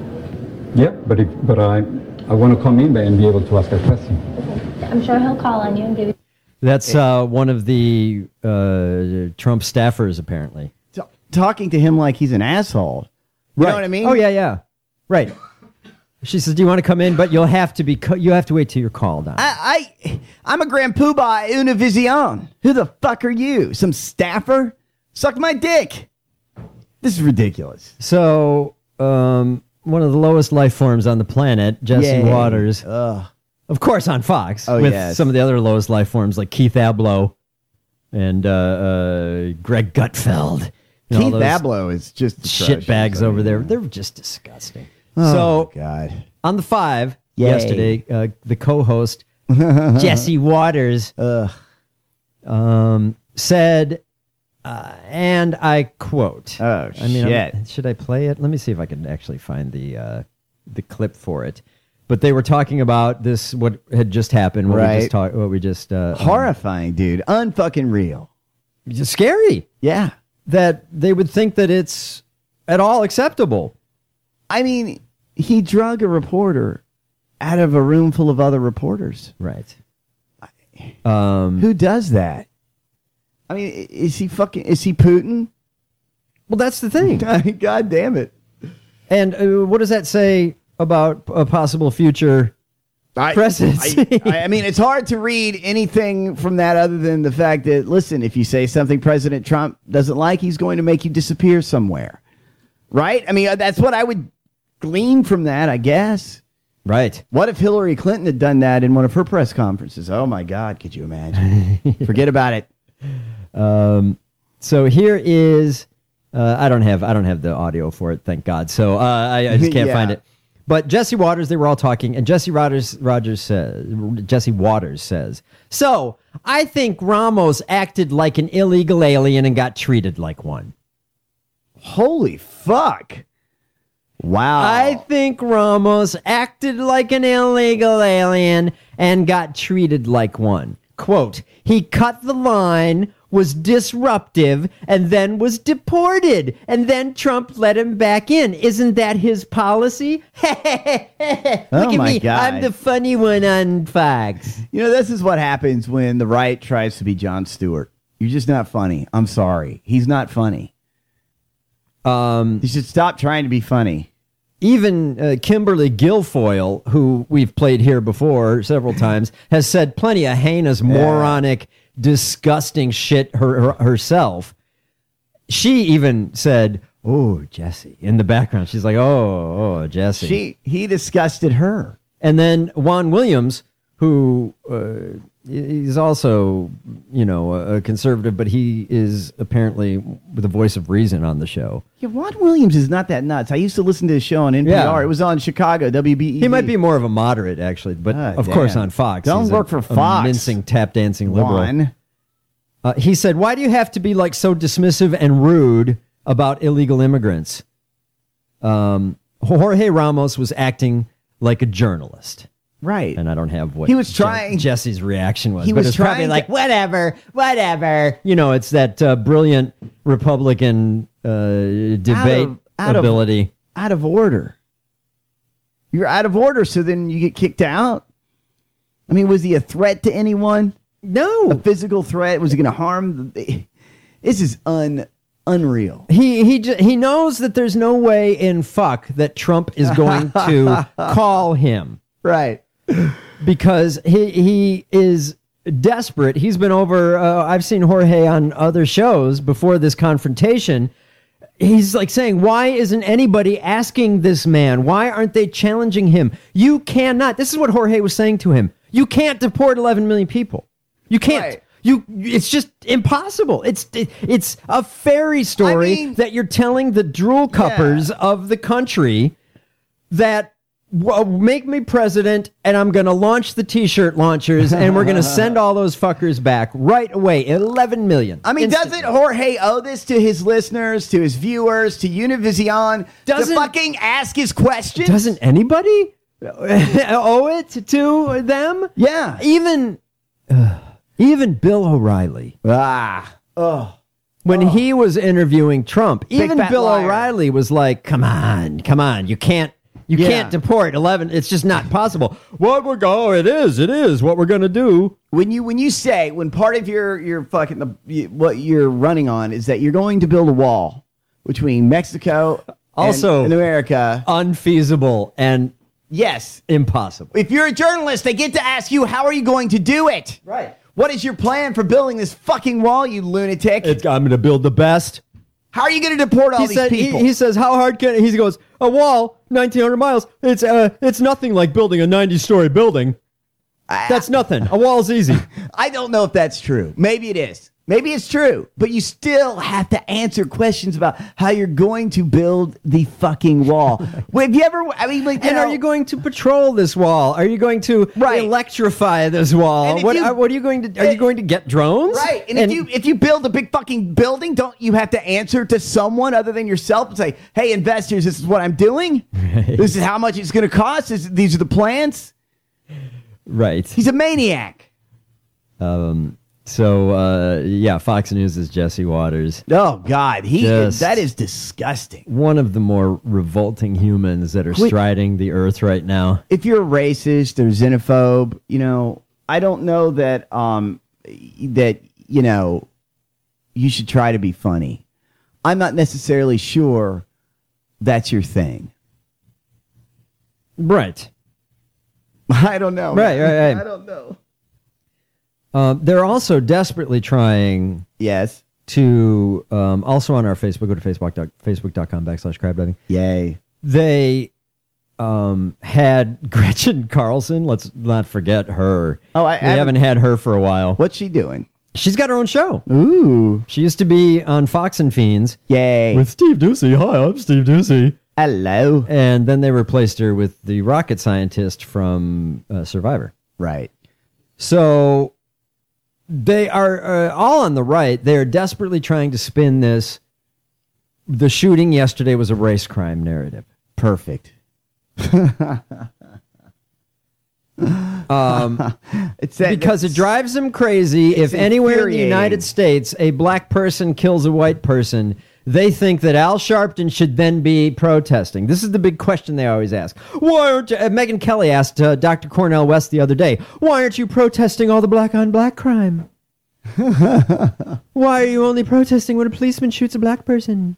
Yeah, but if but I I want to come in there and be able to ask a question. I'm sure he'll call on you and give you. That's uh, one of the uh, Trump staffers, apparently. T- talking to him like he's an asshole. You know what I mean? Oh, yeah, yeah. Right. She says, do you want to come in? But you'll have to be, co- you have to wait till you're called on. I, I, I'm a Grand Poobah at Univision. Who the fuck are you? Some staffer? Suck my dick. This is ridiculous. So, um, one of the lowest life forms on the planet, Jesse Yay. Waters, Ugh. of course on Fox, Oh, with yes. some of the other lowest life forms like Keith Abloh and uh, uh, Greg Gutfeld. And all Keith those Abloh is just shit bags over there. They're just disgusting. Oh, so, God. on the five Yay. yesterday, uh, the co-host, Jesse Waters, Ugh. um, said, uh, and I quote. Oh, I mean, shit. I'm- should I play it? Let me see if I can actually find the uh, the clip for it. But they were talking about this, what had just happened, what we Right. just talked, what we just uh, Horrifying, dude. Unfucking real. Just scary. Yeah. That they would think that it's at all acceptable. I mean, he drug a reporter out of a room full of other reporters. Right. Um, Who does that? I mean, i- is he fucking, is he Putin? Well, that's the thing. God damn it. And uh, what does that say about a possible future I, presidency? I, I mean, it's hard to read anything from that other than the fact that, listen, if you say something President Trump doesn't like, he's going to make you disappear somewhere. Right? I mean, that's what I would glean from that, I guess. Right. What if Hillary Clinton had done that in one of her press conferences? Oh, my God, could you imagine? Forget about it. Um, so here is, uh, I don't have I don't have the audio for it, thank God. So uh, I, I just can't Yeah. find it. But Jesse Waters, they were all talking, and Jesse Rogers, Rogers says, Jesse Waters says, so I think Ramos acted like an illegal alien and got treated like one. Holy fuck. Wow. I think Ramos acted like an illegal alien and got treated like one. Quote, he cut the line, was disruptive, and then was deported. And then Trump let him back in. Isn't that his policy? Look Oh at my me. God. I'm the funny one on Fox. You know, this is what happens when the right tries to be Jon Stewart. You're just not funny. I'm sorry. He's not funny. Um, you should stop trying to be funny. Even uh, Kimberly Guilfoyle, who we've played here before several times, has said plenty of heinous, moronic, disgusting shit her, her, herself. She even said, oh, Jesse, in the background. She's like, oh, oh, Jesse. She, he disgusted her. And then Juan Williams, who uh, he's also, you know, a conservative, but he is apparently the voice of reason on the show. Yeah, Juan Williams is not that nuts. I used to listen to his show on N P R. Yeah. It was on Chicago, W B E Z. He might be more of a moderate, actually, but Ah, of damn. course on Fox. Don't he's work a, for a Fox. mincing, tap dancing liberal. Juan. Uh, he said, why do you have to be like so dismissive and rude about illegal immigrants? Um, Jorge Ramos was acting like a journalist. Right. And I don't have what He was Je- trying- Jesse's reaction was. He but was it's probably trying to- like, whatever, whatever. You know, it's that uh, brilliant Republican uh, debate Out of- out of- ability. Out of order. You're out of order, so then you get kicked out? I mean, was he a threat to anyone? No. A physical threat? Was he going to harm? The, this is un unreal. He he j- he knows that there's no way in fuck that Trump is going to call him. Right. Because he he is desperate. He's been over uh, I've seen Jorge on other shows before this confrontation. He's like saying, why isn't anybody asking this man? Why aren't they challenging him? You cannot. This is what Jorge was saying to him. You can't deport eleven million people. You can't. Right. You, it's just impossible. It's it, it's a fairy story I mean- that you're telling the drool cuppers of the country that well, make me president, and I'm going to launch the T-shirt launchers, and we're going to send all those fuckers back right away. eleven million. I mean, Instantly. doesn't Jorge owe this to his listeners, to his viewers, to Univision, Doesn't- to fucking ask his questions? Doesn't anybody owe it to them? Yeah. Even uh, even Bill O'Reilly. Ah. Oh. When he was interviewing Trump, Big even fat Bill liar. O'Reilly was like, "Come on, come on, you can't, you Yeah. can't deport eleven. It's just not possible." What we're going, it is, it is what we're going to do. When you when you say when part of your your fucking the, you- what you're running on is that you're going to build a wall between Mexico Also, and, and America, unfeasible and yes, impossible. if you're a journalist, they get to ask you, how are you going to do it? Right. What is your plan for building this fucking wall, you lunatic? It's, I'm going to build the best. How are you going to deport all He these said. He, people? he says, "How hard can?" He goes, "A wall, nineteen hundred miles. It's uh, it's nothing like building a ninety-story building. That's nothing. A wall's easy." I don't know if that's true. Maybe it is. Maybe it's true. But you still have to answer questions about how you're going to build the fucking wall. Well, have you ever? I mean, like, you And know, are you going to patrol this wall? Are you going to Right. electrify this And wall? if What you- are, what are you going to? Are you going to get drones? Right, and, if you if you build a big fucking building, don't you have to answer to someone other than yourself and say, "Hey, investors, this is what I'm doing. This is how much it's going to cost. This, these are the plans." right. He's a maniac. Um. So uh, yeah, Fox News is Jesse Waters, Oh God, he Just- that is disgusting. one of the more revolting humans that are Wait. striding the earth right now. If you're a racist or xenophobe, you know, I don't know that um that you know you should try to be funny. I'm not necessarily sure that's your thing. Right. I don't know. Right, man. right, right. I don't know. Um, they're also desperately trying Yes. to um, also on our Facebook. Go to facebook dot facebook.com backslash crab diving. Yay. They um, had Gretchen Carlson. Let's not forget her. Oh, I, we I haven't, haven't had her for a while. What's she doing? She's got her own show. Ooh. She used to be on Fox and Fiends. Yay. With Steve Doocy. Hi, I'm Steve Doocy. Hello. And then they replaced her with the rocket scientist from uh, Survivor. Right. So they are uh, all on the right. They're desperately trying to spin this. The shooting yesterday was a race crime narrative. Perfect. um, it's that, because it drives them crazy. If anywhere in the United States a black person kills a white person, they think that Al Sharpton should then be protesting. This is the big question they always ask. Why aren't you, uh, Megyn Kelly asked uh, Doctor Cornel West the other day, why aren't you protesting all the black on black crime? Why are you only protesting when a policeman shoots a black person?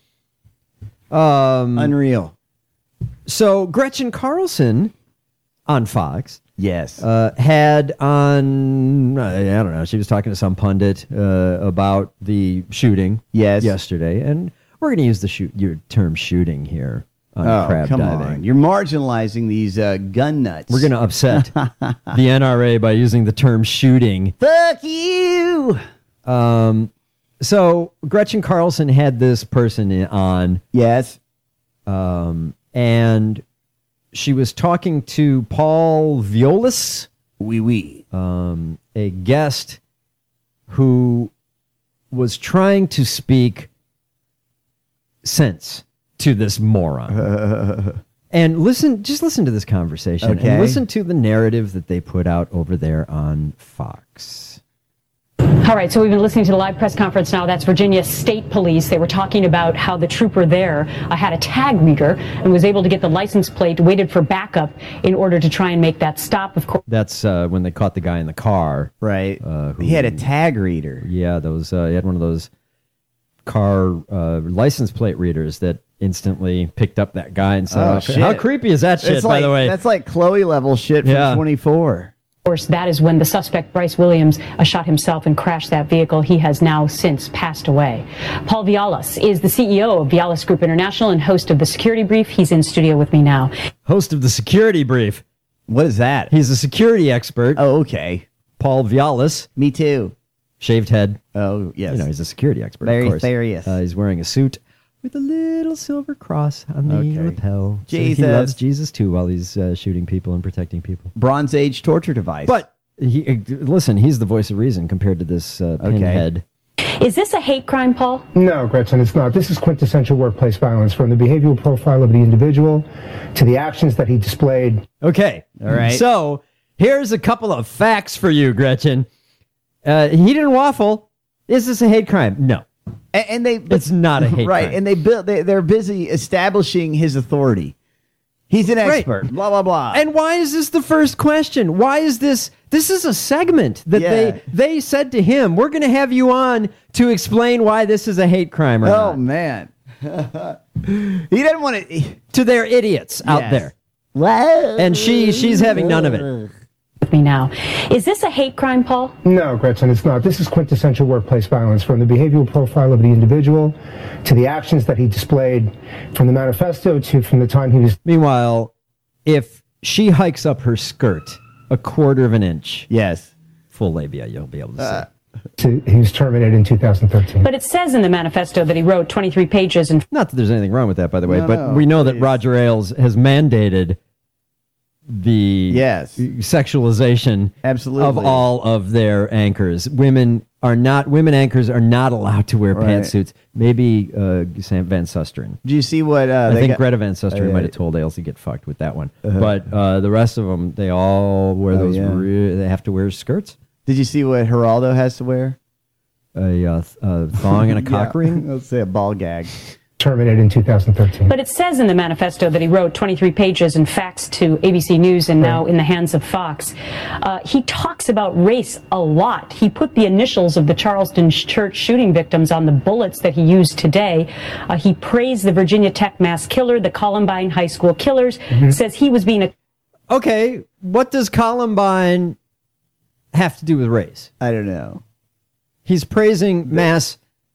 Um, Unreal. So Gretchen Carlson on Fox, yes, uh, had on I don't know. She was talking to some pundit uh, about the shooting, yes, yesterday, and we're going to use the shoot your term shooting here on oh, crab come diving. on. You're marginalizing these uh, gun nuts. We're going to upset the N R A by using the term shooting. Fuck you. Um. So Gretchen Carlson had this person in, on. Yes. Um. And she was talking to Paul Violas, oui, oui. Um, a guest who was trying to speak sense to this moron. Uh. And listen, just listen to this conversation okay. and listen to the narrative that they put out over there on Fox. All right, so we've been listening to the live press conference now. That's Virginia State Police. They were talking about how the trooper there uh, had a tag reader and was able to get the license plate, waited for backup in order to try and make that stop. Of course, that's uh, when they caught the guy in the car. Right. Uh, who, he had a tag reader. Yeah, those. Uh, he had one of those car uh, license plate readers that instantly picked up that guy and said, oh, oh, shit. "How creepy is that shit?" It's by like, the way, that's like Chloe level shit from yeah. twenty-four. Of course, that is when the suspect, Bryce Williams, uh, shot himself and crashed that vehicle. He has now since passed away. Paul Vialis is the C E O of Vialis Group International and host of The Security Brief. He's in studio with me now. Host of The Security Brief. What is that? He's a security expert. Oh, okay. Paul Vialis. Me too. Shaved head. Oh, yes. You know, he's a security expert, Very of course. serious. Uh, he's wearing a suit with a little silver cross on the okay. lapel. Jesus. So he loves Jesus, too, while he's uh, shooting people and protecting people. Bronze Age torture device. But He, listen, he's the voice of reason compared to this uh, pinhead. Okay. Is this a hate crime, Paul? No, Gretchen, it's not. This is quintessential workplace violence, from the behavioral profile of the individual to the actions that he displayed. Okay. All right. So here's a couple of facts for you, Gretchen. Uh, he didn't waffle. Is this a hate crime? No. And, and they, it's not a hate right, crime. and they built. They, they're busy establishing his authority. He's an expert. Right. Blah blah blah. And why is this the first question? Why is this? This is a segment that Yeah. they they said to him, "We're going to have you on to explain why this is a hate crime." Or oh not. man, he doesn't want to. To their idiots out Yes. there. What? And she she's having none of it. With me now. Is this a hate crime, Paul? No, Gretchen, it's not. This is quintessential workplace violence, from the behavioral profile of the individual to the actions that he displayed, from the manifesto to from the time he was... Meanwhile, if she hikes up her skirt a quarter of an inch, yes, full labia, you'll be able to uh, see. He was terminated in two thousand thirteen. But it says in the manifesto that he wrote twenty-three pages and... Not that there's anything wrong with that, by the way, No, but no, we know that please. Roger Ailes has mandated the Yes. sexualization Absolutely. of all of their anchors. Women are not women anchors are not allowed to wear Right. pantsuits. Maybe uh, Sam Van Susteren. Do you see what? Uh, I they think got- Greta Van Susteren Oh, yeah. might have told Ailes to get fucked with that one. Uh-huh. But uh, the rest of them, they all wear Oh, those. yeah. Re- they have to wear skirts. Did you see what Geraldo has to wear? A uh, th- uh, thong and a cock Yeah. ring. Let's say a ball gag. Terminated in two thousand thirteen. But it says in the manifesto that he wrote twenty-three pages and faxed to A B C News and now in the hands of Fox. Uh, he talks about race a lot. He put the initials of the Charleston church shooting victims on the bullets that he used today. Uh, he praised the Virginia Tech mass killer, the Columbine High School killers, Mm-hmm. says he was being a... Okay, what does Columbine have to do with race? I don't know. He's praising mass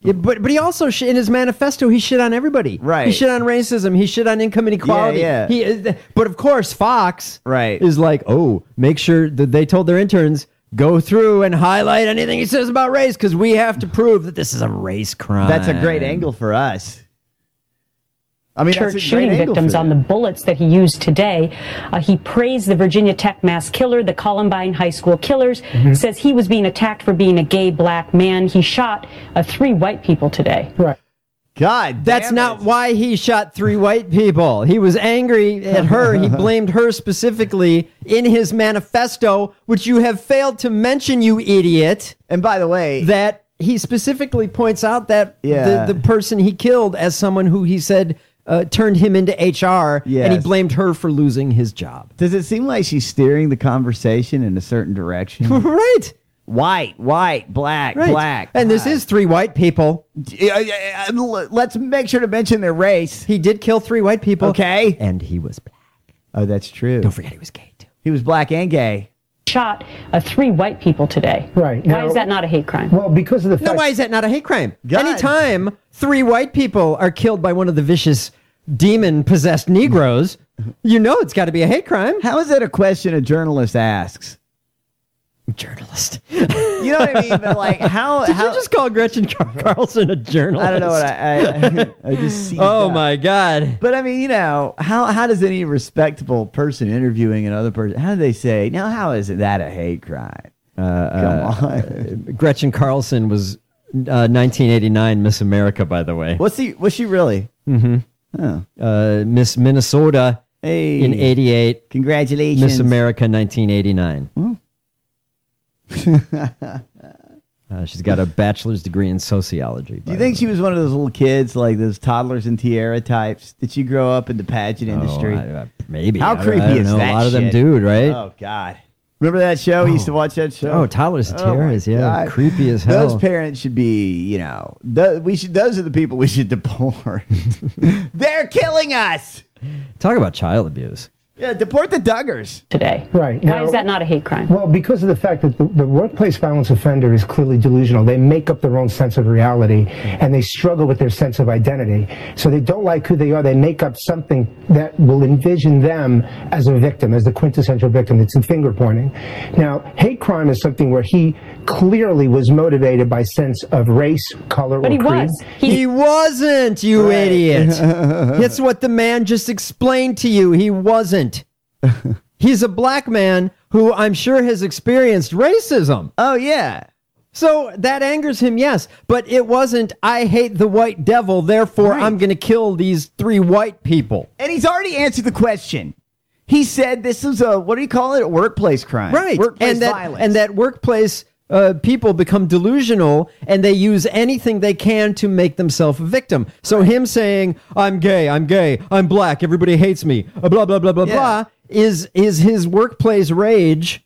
Yeah, but but he also sh- in his manifesto he shit on everybody. Right. He shit on racism. He shit on income inequality. Yeah, yeah. He, uh, but of course Fox right. is like, oh, make sure that they told their interns go through and highlight anything he says about race because we have to prove that this is a race crime. That's a great angle for us. I mean, church that's a shooting great angle victims for on the bullets that he used today. Uh, he praised the Virginia Tech mass killer, the Columbine High School killers, Mm-hmm. says he was being attacked for being a gay black man. He shot uh, three white people today. Right. God, that's damn not it. why he shot three white people. He was angry at her. He blamed her specifically in his manifesto, which you have failed to mention, you idiot. And by the way, that he specifically points out that Yeah. the, the person he killed as someone who he said uh, turned him into H R, and he Yes. blamed her for losing his job. Does it seem like she's steering the conversation in a certain direction? Right. White, white, black, Right. black. And this is three white people. Yeah, yeah, yeah, let's make sure to mention their race. He did kill three white people. Okay. And he was black. Oh, that's true. Don't forget he was gay, too. He was black and gay. Shot uh, three white people today. Right. Why Now- is that not a hate crime? Well, because of the No, fact... why is that not a hate crime? God. Anytime three white people are killed by one of the vicious demon-possessed Negroes, you know it's got to be a hate crime. How is that a question a journalist asks? Journalist. You know what I mean? But like, how? Did how you just call Gretchen Car- Carlson a journalist? I don't know what I. I, I just see. Oh that. my God! But I mean, you know, how how does any respectable person interviewing another person? How do they say? Now, how is that a hate crime? Uh, Come uh, on. Gretchen Carlson was uh, nineteen eighty-nine Miss America, by the way. What's he? Was she really? Mm-hmm. Oh, Uh, Miss Minnesota hey! in eighty-eight. Congratulations, Miss America nineteen eighty-nine. Uh, she's got a bachelor's degree in sociology. Do you think she was one of those little kids, like those toddlers and tiara types? Did she grow up in the pageant industry? I, I, maybe. How I, creepy I don't is know. that A lot of them shit? do, right? Oh God! Remember that show? We used to watch that show. Oh, toddlers and Oh, my tiaras, yeah, God. creepy as hell. Those parents should be, you know, th- we should. Those are the people we should deport. They're killing us. Talk about child abuse. Yeah, deport the Duggars today. Right. Why Now- is that not a hate crime? Well, because of the fact that the, the workplace violence offender is clearly delusional. They make up their own sense of reality, and they struggle with their sense of identity. So they don't like who they are. They make up something that will envision them as a victim, as the quintessential victim. It's the finger pointing. Now, hate crime is something where he clearly was motivated by sense of race, color, But or he creed. was. He wasn't, you Right. idiot. That's what the man just explained to you. He wasn't. He's a black man who I'm sure has experienced racism. Oh yeah. So that angers him, yes. But it wasn't, I hate the white devil, therefore Right. I'm going to kill these three white people. And he's already answered the question. He said this is a, what do you call it? A workplace crime. Right. Workplace and that, violence. And that workplace uh, people become delusional and they use anything they can to make themselves a victim. So him saying, I'm gay, I'm gay, I'm black, everybody hates me, uh, blah, blah, blah, blah, Yeah. blah, is, is his workplace rage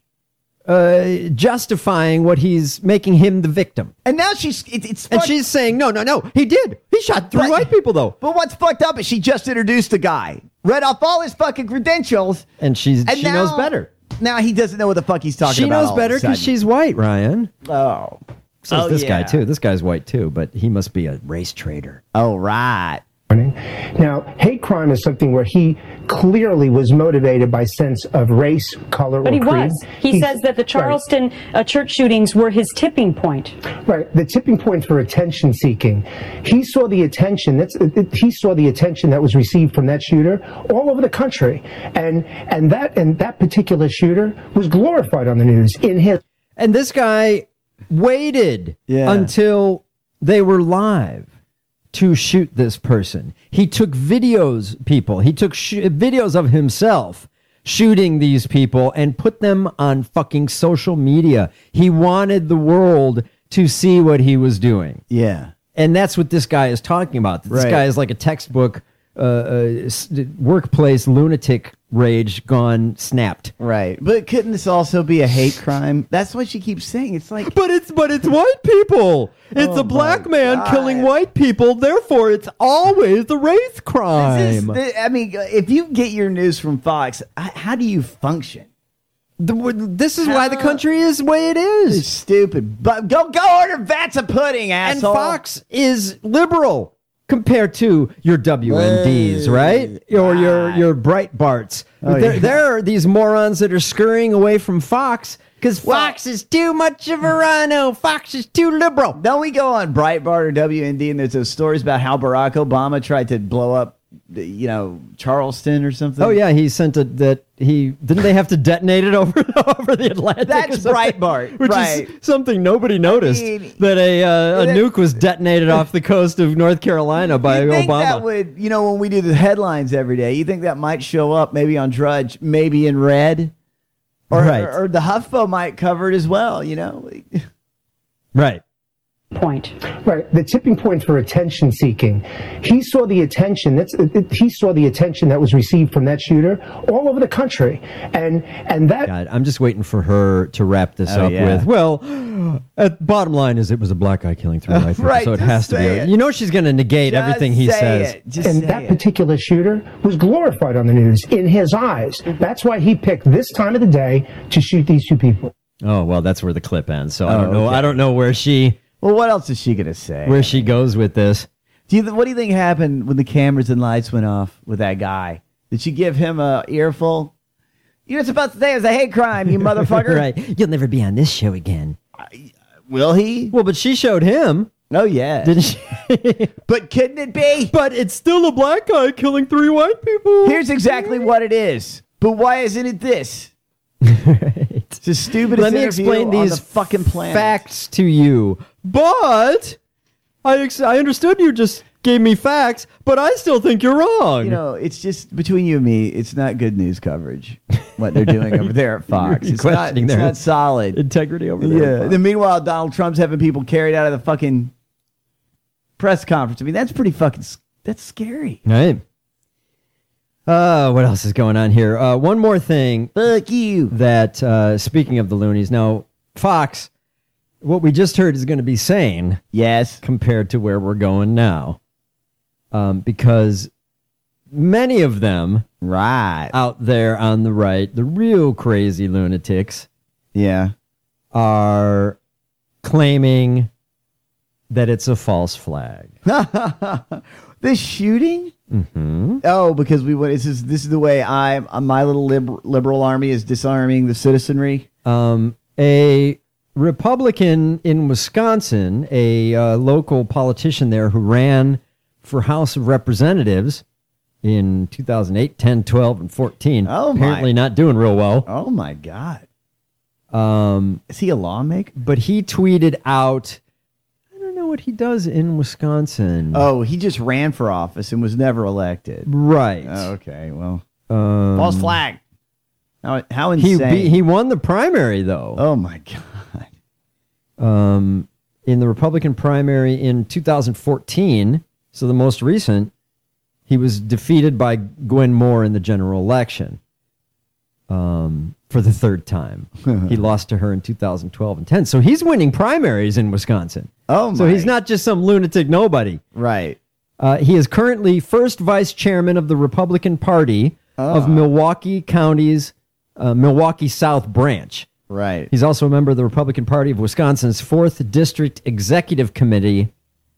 uh, justifying what he's making him the victim. And now she's, it, it's And fucked- she's saying, no, no, no, he did. He shot three But- white people, though. But what's fucked up is she just introduced a guy, read off all his fucking credentials, And she's and she now, knows better. Now he doesn't know what the fuck he's talking She about. knows all of a better because sudden. she's white, Ryan. Oh. So is Oh, this yeah. guy, too. This guy's white, too, but he must be a race traitor. Oh, right. Now, hate crime is something where he clearly was motivated by sense of race, color, But or he creed. was. He says that the Charleston uh, church shootings were his tipping point. Right, the tipping point for attention seeking. He saw the attention. That's it, he saw the attention that was received from that shooter all over the country, and and that and that particular shooter was glorified on the news in his. And this guy waited Yeah. until they were live to shoot this person. He took videos, people. He took sh- videos of himself shooting these people and put them on fucking social media. He wanted the world to see what he was doing. Yeah. And that's what this guy is talking about. This Right. guy is like a textbook uh, uh, s- workplace lunatic rage gone snapped. Right. But couldn't this also be a hate crime? That's what she keeps saying. It's like, But it's but it's white people. It's Oh a black my man God. killing white people. Therefore, it's always a race this crime. is, the- I mean, if you get your news from Fox, h- how do you function? The, this is why the country is the way it is. It's stupid. But go go order vats of pudding, asshole. And Fox is liberal compared to your W N Ds, right? Or your your Breitbarts. Oh, there, yeah. there are these morons that are scurrying away from Fox because Fox is too much of a rhino. Fox is too liberal. Don't we go on Breitbart or W N D and there's those stories about how Barack Obama tried to blow up, you know, Charleston or something? Oh yeah, he sent it that he didn't they have to detonate it over over the Atlantic? That's or something? Breitbart, which right. is something nobody noticed. I mean, that a uh, a that- nuke was detonated off the coast of North Carolina by you think Obama. that would, you know, when we do the headlines every day, you think that might show up maybe on Drudge, maybe in red? Or, Right. or, or the HuffPo might cover it as well, you know? Right. Point. Right. The tipping point for attention seeking. He saw the attention. That's it, it- he saw the attention that was received from that shooter all over the country, and and that. God, I'm just waiting for her to wrap this Oh, up yeah. with, well, at bottom line is it was a black guy killing three white people, Right, so it just has to be. say it. You know she's going to negate Just everything he say says. it. Just and say that it. particular shooter was glorified on the news in his eyes. That's why he picked this time of the day to shoot these two people. Oh, well, that's where the clip ends. So I Oh, don't know. okay. I don't know where she Well, what else is she going to say? where she goes with this. Do you, what do you think happened when the cameras and lights went off with that guy? Did she give him a earful? You're supposed to say it was a hate crime, you motherfucker. Right. You'll never be on this show again. Will he? Well, but she showed him. Oh, yeah. Didn't she? But couldn't it be? But it's still a black guy killing three white people. Here's exactly what it is. But why isn't it this? It's the stupidest Let me interview explain on these the fucking planet. facts to you. But I ex- I understood you just gave me facts, but I still think you're wrong. You know, it's just between you and me. It's not good news coverage what they're doing over there at Fox. You're It's not, questioning it's their not solid. integrity over there. Yeah. And then meanwhile, Donald Trump's having people carried out of the fucking press conference. I mean, that's pretty fucking. s- That's scary. Right. Uh, what else is going on here? Uh, one more thing. Fuck you. That uh, speaking of the loonies, now Fox, what we just heard is going to be sane. Yes. Compared to where we're going now, um, because many of them, right out there on the right, the real crazy lunatics, yeah, are claiming that it's a false flag. This shooting? Mm-hmm. Oh, because we went. This is this is the way I my little liber, liberal army is disarming the citizenry. Um, a Republican in Wisconsin, a uh, local politician there who ran for House of Representatives in two thousand eight, ten, twelve, and fourteen. Oh, my. Apparently not doing real well. Oh my God! Um, is he a lawmaker? But he tweeted out, I don't know what he does in Wisconsin. Oh, he just ran for office and was never elected. Right. Oh, okay. Well, Um, false flag. How how He insane! be, he won the primary though. Oh my God! Um, in the Republican primary in two thousand fourteen, so the most recent, he was defeated by Gwen Moore in the general election. Um, for the third time, he lost to her in two thousand twelve and ten. So he's winning primaries in Wisconsin. Oh, so my. he's not just some lunatic nobody. Right. Uh, he is currently first vice chairman of the Republican Party of Ah. Milwaukee County's uh, Milwaukee South branch. Right. He's also a member of the Republican Party of Wisconsin's fourth District Executive Committee.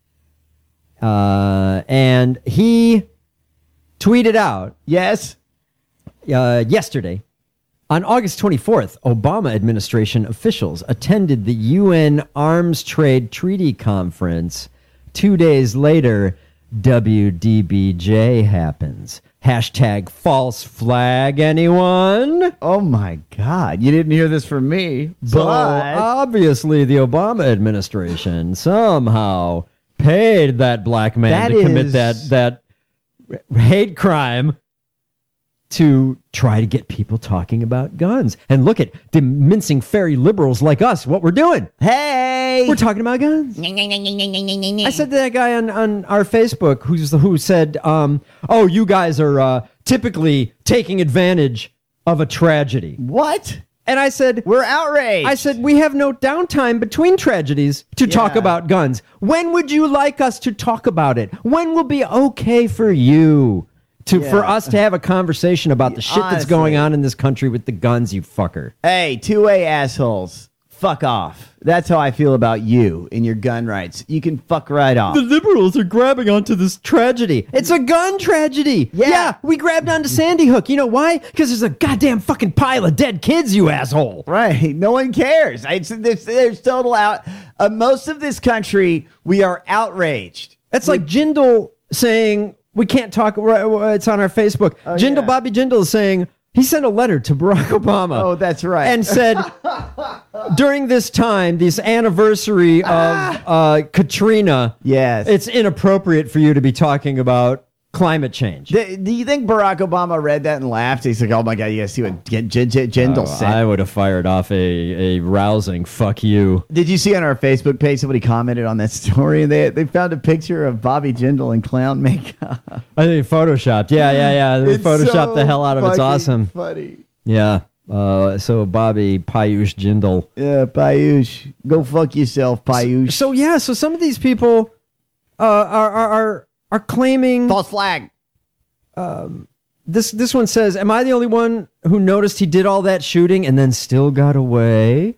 Uh, and he tweeted out, yes, uh, yesterday, on August twenty-fourth, Obama administration officials attended the U N Arms Trade Treaty Conference. Two days later, W D B J happens. Hashtag false flag, anyone? Oh my God. You didn't hear this from me. So but obviously the Obama administration somehow paid that black man That to commit is- that that hate crime to try to get people talking about guns. And look at the mincing fairy liberals like us, what we're doing. Hey! We're talking about guns. I said to that guy on, on our Facebook who's who said, um, oh, you guys are uh, typically taking advantage of a tragedy. What? And I said, we're outraged. I said, we have no downtime between tragedies to talk Yeah. about guns. When would you like us to talk about it? When will be okay for you to Yeah. for us to have a conversation about the shit that's Honestly. going on in this country with the guns, you fucker. Hey, two-way assholes. Fuck off. That's how I feel about you and your gun rights. You can fuck right off. The liberals are grabbing onto this tragedy. It's a gun tragedy. Yeah. yeah we grabbed onto Sandy Hook. You know why? Because there's a goddamn fucking pile of dead kids, you asshole. Right. No one cares. It's, there's, there's total out. Uh, most of this country, we are outraged. That's like Jindal saying, we can't talk, it's on our Facebook. Oh, Jindal, yeah. Bobby Jindal is saying, he sent a letter to Barack Obama. Oh, that's right. And said, during this time, this anniversary of uh, Katrina, yes, it's inappropriate for you to be talking about climate change. Do, do you think Barack Obama read that and laughed? He's like, oh my God, you gotta see what J- J- J- Jindal Oh, said. I would have fired off a, a rousing fuck you. Did you see on our Facebook page, somebody commented on that story and they, they found a picture of Bobby Jindal in clown makeup? I think photoshopped. Yeah, yeah, yeah. They It's photoshopped so the hell out of it. It's fucking awesome. Funny. Yeah. Uh, so Bobby Payush Jindal. Yeah, Payush. Go fuck yourself, Payush. So yeah, so some of these people uh, are, are are are claiming false flag. Um, this this one says, "Am I the only one who noticed he did all that shooting and then still got away?"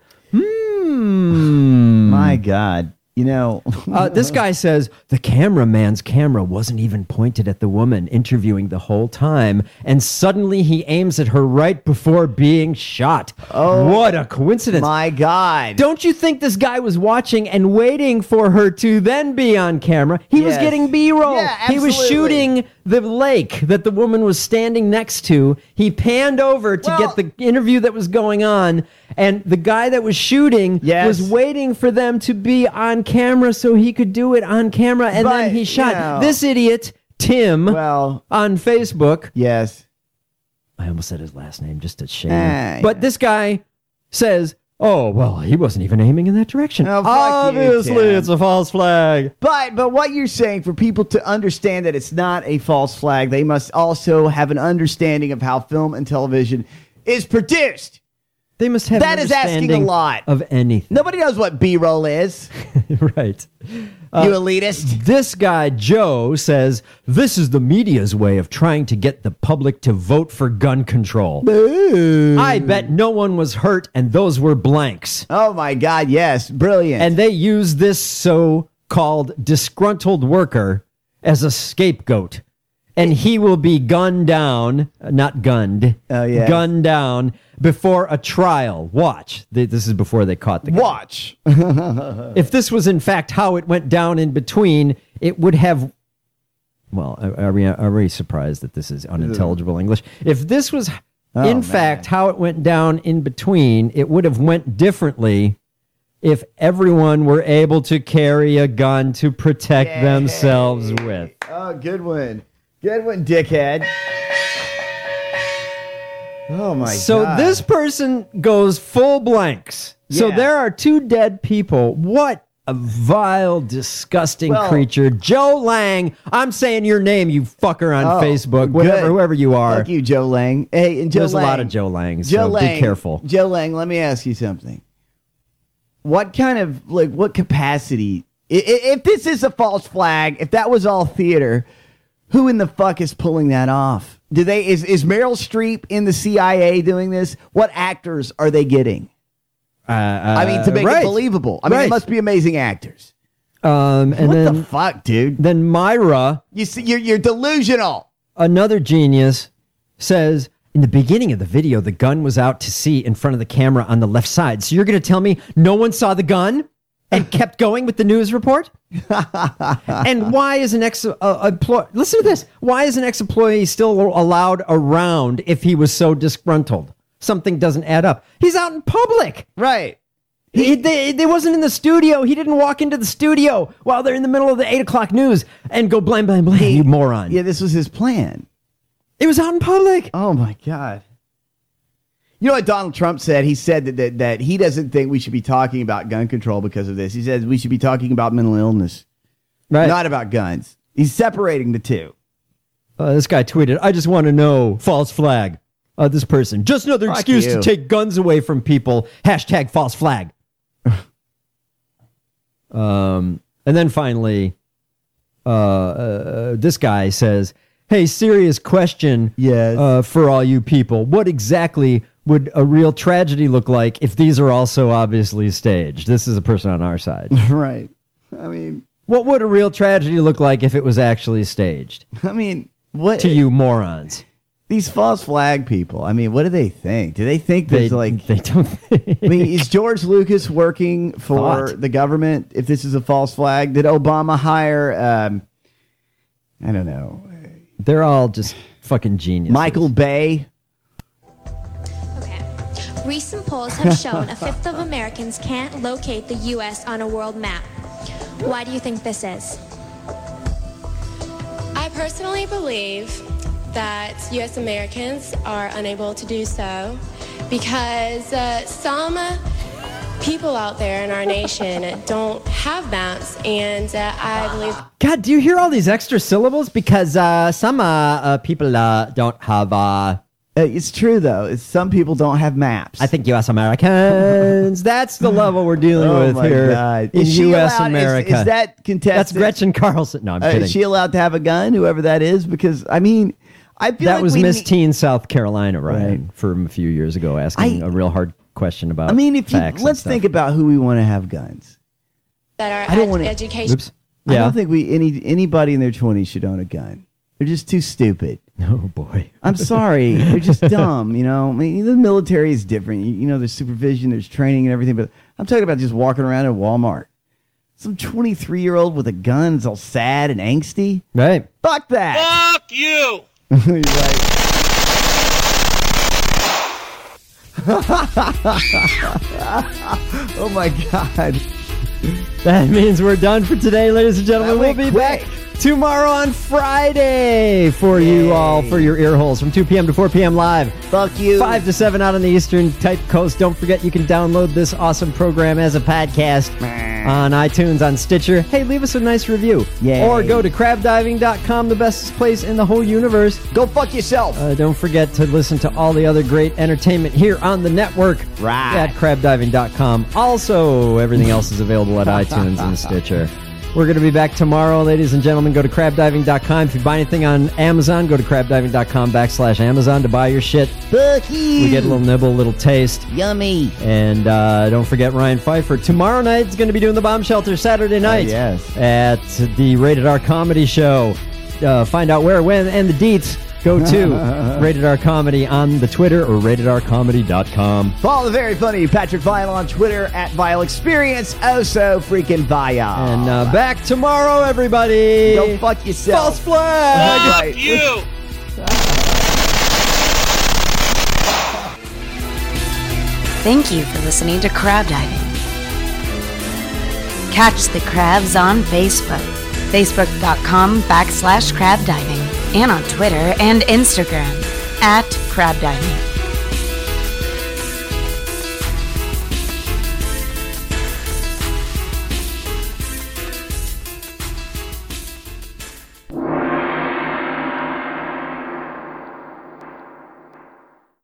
Hmm. My God. You know, uh, this guy says the cameraman's camera wasn't even pointed at the woman interviewing the whole time, and suddenly he aims at her right before being shot. Oh, what a coincidence. My God. Don't you think this guy was watching and waiting for her to then be on camera? He was Yes. getting B-roll. Yeah, he was absolutely. shooting the lake that the woman was standing next to. He panned over to Well- get the interview that was going on, and the guy that was shooting Yes. was waiting for them to be on camera so he could do it on camera, and But, then he shot. you know- This idiot, Tim, well, on Facebook. Yes. I almost said his last name just to shame Ah, him. But yeah. this guy says, oh, well, he wasn't even aiming in that direction. Oh, fuck you, Obviously, Tim. it's a false flag. But but what you're saying, for people to understand that it's not a false flag, they must also have an understanding of how film and television is produced. They must have That an is asking a understanding lot. of anything. Nobody knows what B-roll is. Right. you Uh, elitist. This guy, Joe, says, this is the media's way of trying to get the public to vote for gun control. Boo. I bet no one was hurt, and those were blanks. Oh, my God, yes. Brilliant. And they use this so-called disgruntled worker as a scapegoat. And he will be gunned down, uh, not gunned, Oh, yeah. gunned down before a trial. Watch. Th- This is before they caught the guy. Watch. If this was, in fact, how it went down in between, it would have... Well, are are we, are we surprised that this is unintelligible English? If this was, Oh, in man. fact, how it went down in between, it would have went differently if everyone were able to carry a gun to protect Yay. themselves with. Oh, good one. Good one, dickhead. Oh, my So God. this person goes full blanks. So Yeah. there are two dead people. What a vile, disgusting Well- creature. Joe Lang, I'm saying your name, you fucker on Oh, Facebook, whatever, good. whoever you are. Fuck you, Joe Lang. Hey, and Joe There's Lang. a lot of Joe Langs, Joe so Lang, be careful. Joe Lang, let me ask you something. What kind of, like, what capacity, i- i- if this is a false flag, if that was all theater, who in the fuck is pulling that off? Do they, is, is Meryl Streep in the C I A doing this? What actors are they getting? Uh, I mean, to make right. it believable. I mean, Right. they must be amazing actors. Um, and what then, the fuck, dude? then Myra, You see, you're, you're delusional. another genius, says, in the beginning of the video, the gun was out to sea in front of the camera on the left side. So you're going to tell me no one saw the gun and kept going with the news report? And why is an ex uh, employee, listen to this, why is an ex-employee still allowed around if he was so disgruntled? Something doesn't add up. He's out in public. Right. He, they, they wasn't in the studio. He didn't walk into the studio while they're in the middle of the eight o'clock news and go blam, blam, blam, you moron. Yeah, this was his plan. It was out in public. Oh, my God. You know what Donald Trump said? He said that, that that he doesn't think we should be talking about gun control because of this. He says we should be talking about mental illness, Right. not about guns. He's separating the two. Uh, this guy tweeted, I just want to know, false flag. Uh, this person, just another Fuck excuse you. to take guns away from people. Hashtag false flag. um, and then finally, uh, uh, this guy says, Hey, serious question. Yes. Uh, for all you people, what exactly would a real tragedy look like if these are also obviously staged? This is a person on our side. Right. I mean, what would a real tragedy look like if it was actually staged? I mean, what to you morons? These false flag people. I mean, what do they think? Do they think there's They- like they don't think. I mean, is George Lucas working for Thought. the government? If this is a false flag, did Obama hire? Um, I don't know. They're all just fucking geniuses. Michael Bay. Recent polls have shown a fifth of Americans can't locate the U S on a world map. Why do you think this is? I personally believe that U S Americans are unable to do so because uh, some people out there in our nation don't have maps, and uh, I believe... God, do you hear all these extra syllables? Because uh, some uh, uh, people uh, don't have... Uh, Uh, it's true, though. It's, some people don't have maps. I think U S Americans. That's the level we're dealing Oh with my here God. in Is she U S allowed- is- America. is that contested? That's Gretchen Carlson. No, I'm Uh, kidding. is she allowed to have a gun, whoever that is? Because, I mean, I feel that like was we Miss need- Teen South Carolina, Ryan, from a few years ago, asking I- a real hard question about I mean, if you, facts and let's stuff. think about who we want to have guns. that our I don't ed- wanna- education... Oops. I Yeah. don't think we any anybody in their twenties should own a gun. They're just too stupid. Oh, boy. I'm sorry. They're just dumb, you know? I mean, the military is different. You, you know, there's supervision, there's training and everything, but I'm talking about just walking around at Walmart. Some twenty-three-year-old with a gun is all sad and angsty. Right. Fuck that. Fuck you! He's like... oh, my God. That means we're done for today, ladies and gentlemen. That We'll went be quick. back tomorrow on Friday for you all, for your ear holes from two p.m. to four p.m. live. Fuck you. five to seven out on the Eastern Type Coast. Don't forget you can download this awesome program as a podcast on iTunes, on Stitcher. Hey, leave us a nice review. Yay. Or go to crab diving dot com, the best place in the whole universe. Go fuck yourself. Uh, don't forget to listen to all the other great entertainment here on the network Right. at crab diving dot com. Also, everything else is available at iTunes and Stitcher. We're going to be back tomorrow, ladies and gentlemen. Go to crab diving dot com. If you buy anything on Amazon, go to crab diving dot com backslash Amazon to buy your shit. Fuck you. We get a little nibble, a little taste. Yummy. And uh, don't forget Ryan Pfeiffer. Tomorrow night is going to be doing the Bomb Shelter Saturday night Oh, yes. at the Rated R Comedy Show. Uh, find out where, when, and the deets. Go to Rated R Comedy on the Twitter or rated r comedy dot com. Follow the very funny Patrick Vile on Twitter at Vile Experience. Oh, so freaking Vile. And uh, back tomorrow, everybody. Go fuck yourself. False flag. Fuck you! Thank you for listening to Crab Diving. Catch the crabs on Facebook, facebook.com backslash crab diving, and on Twitter and Instagram at crab diving.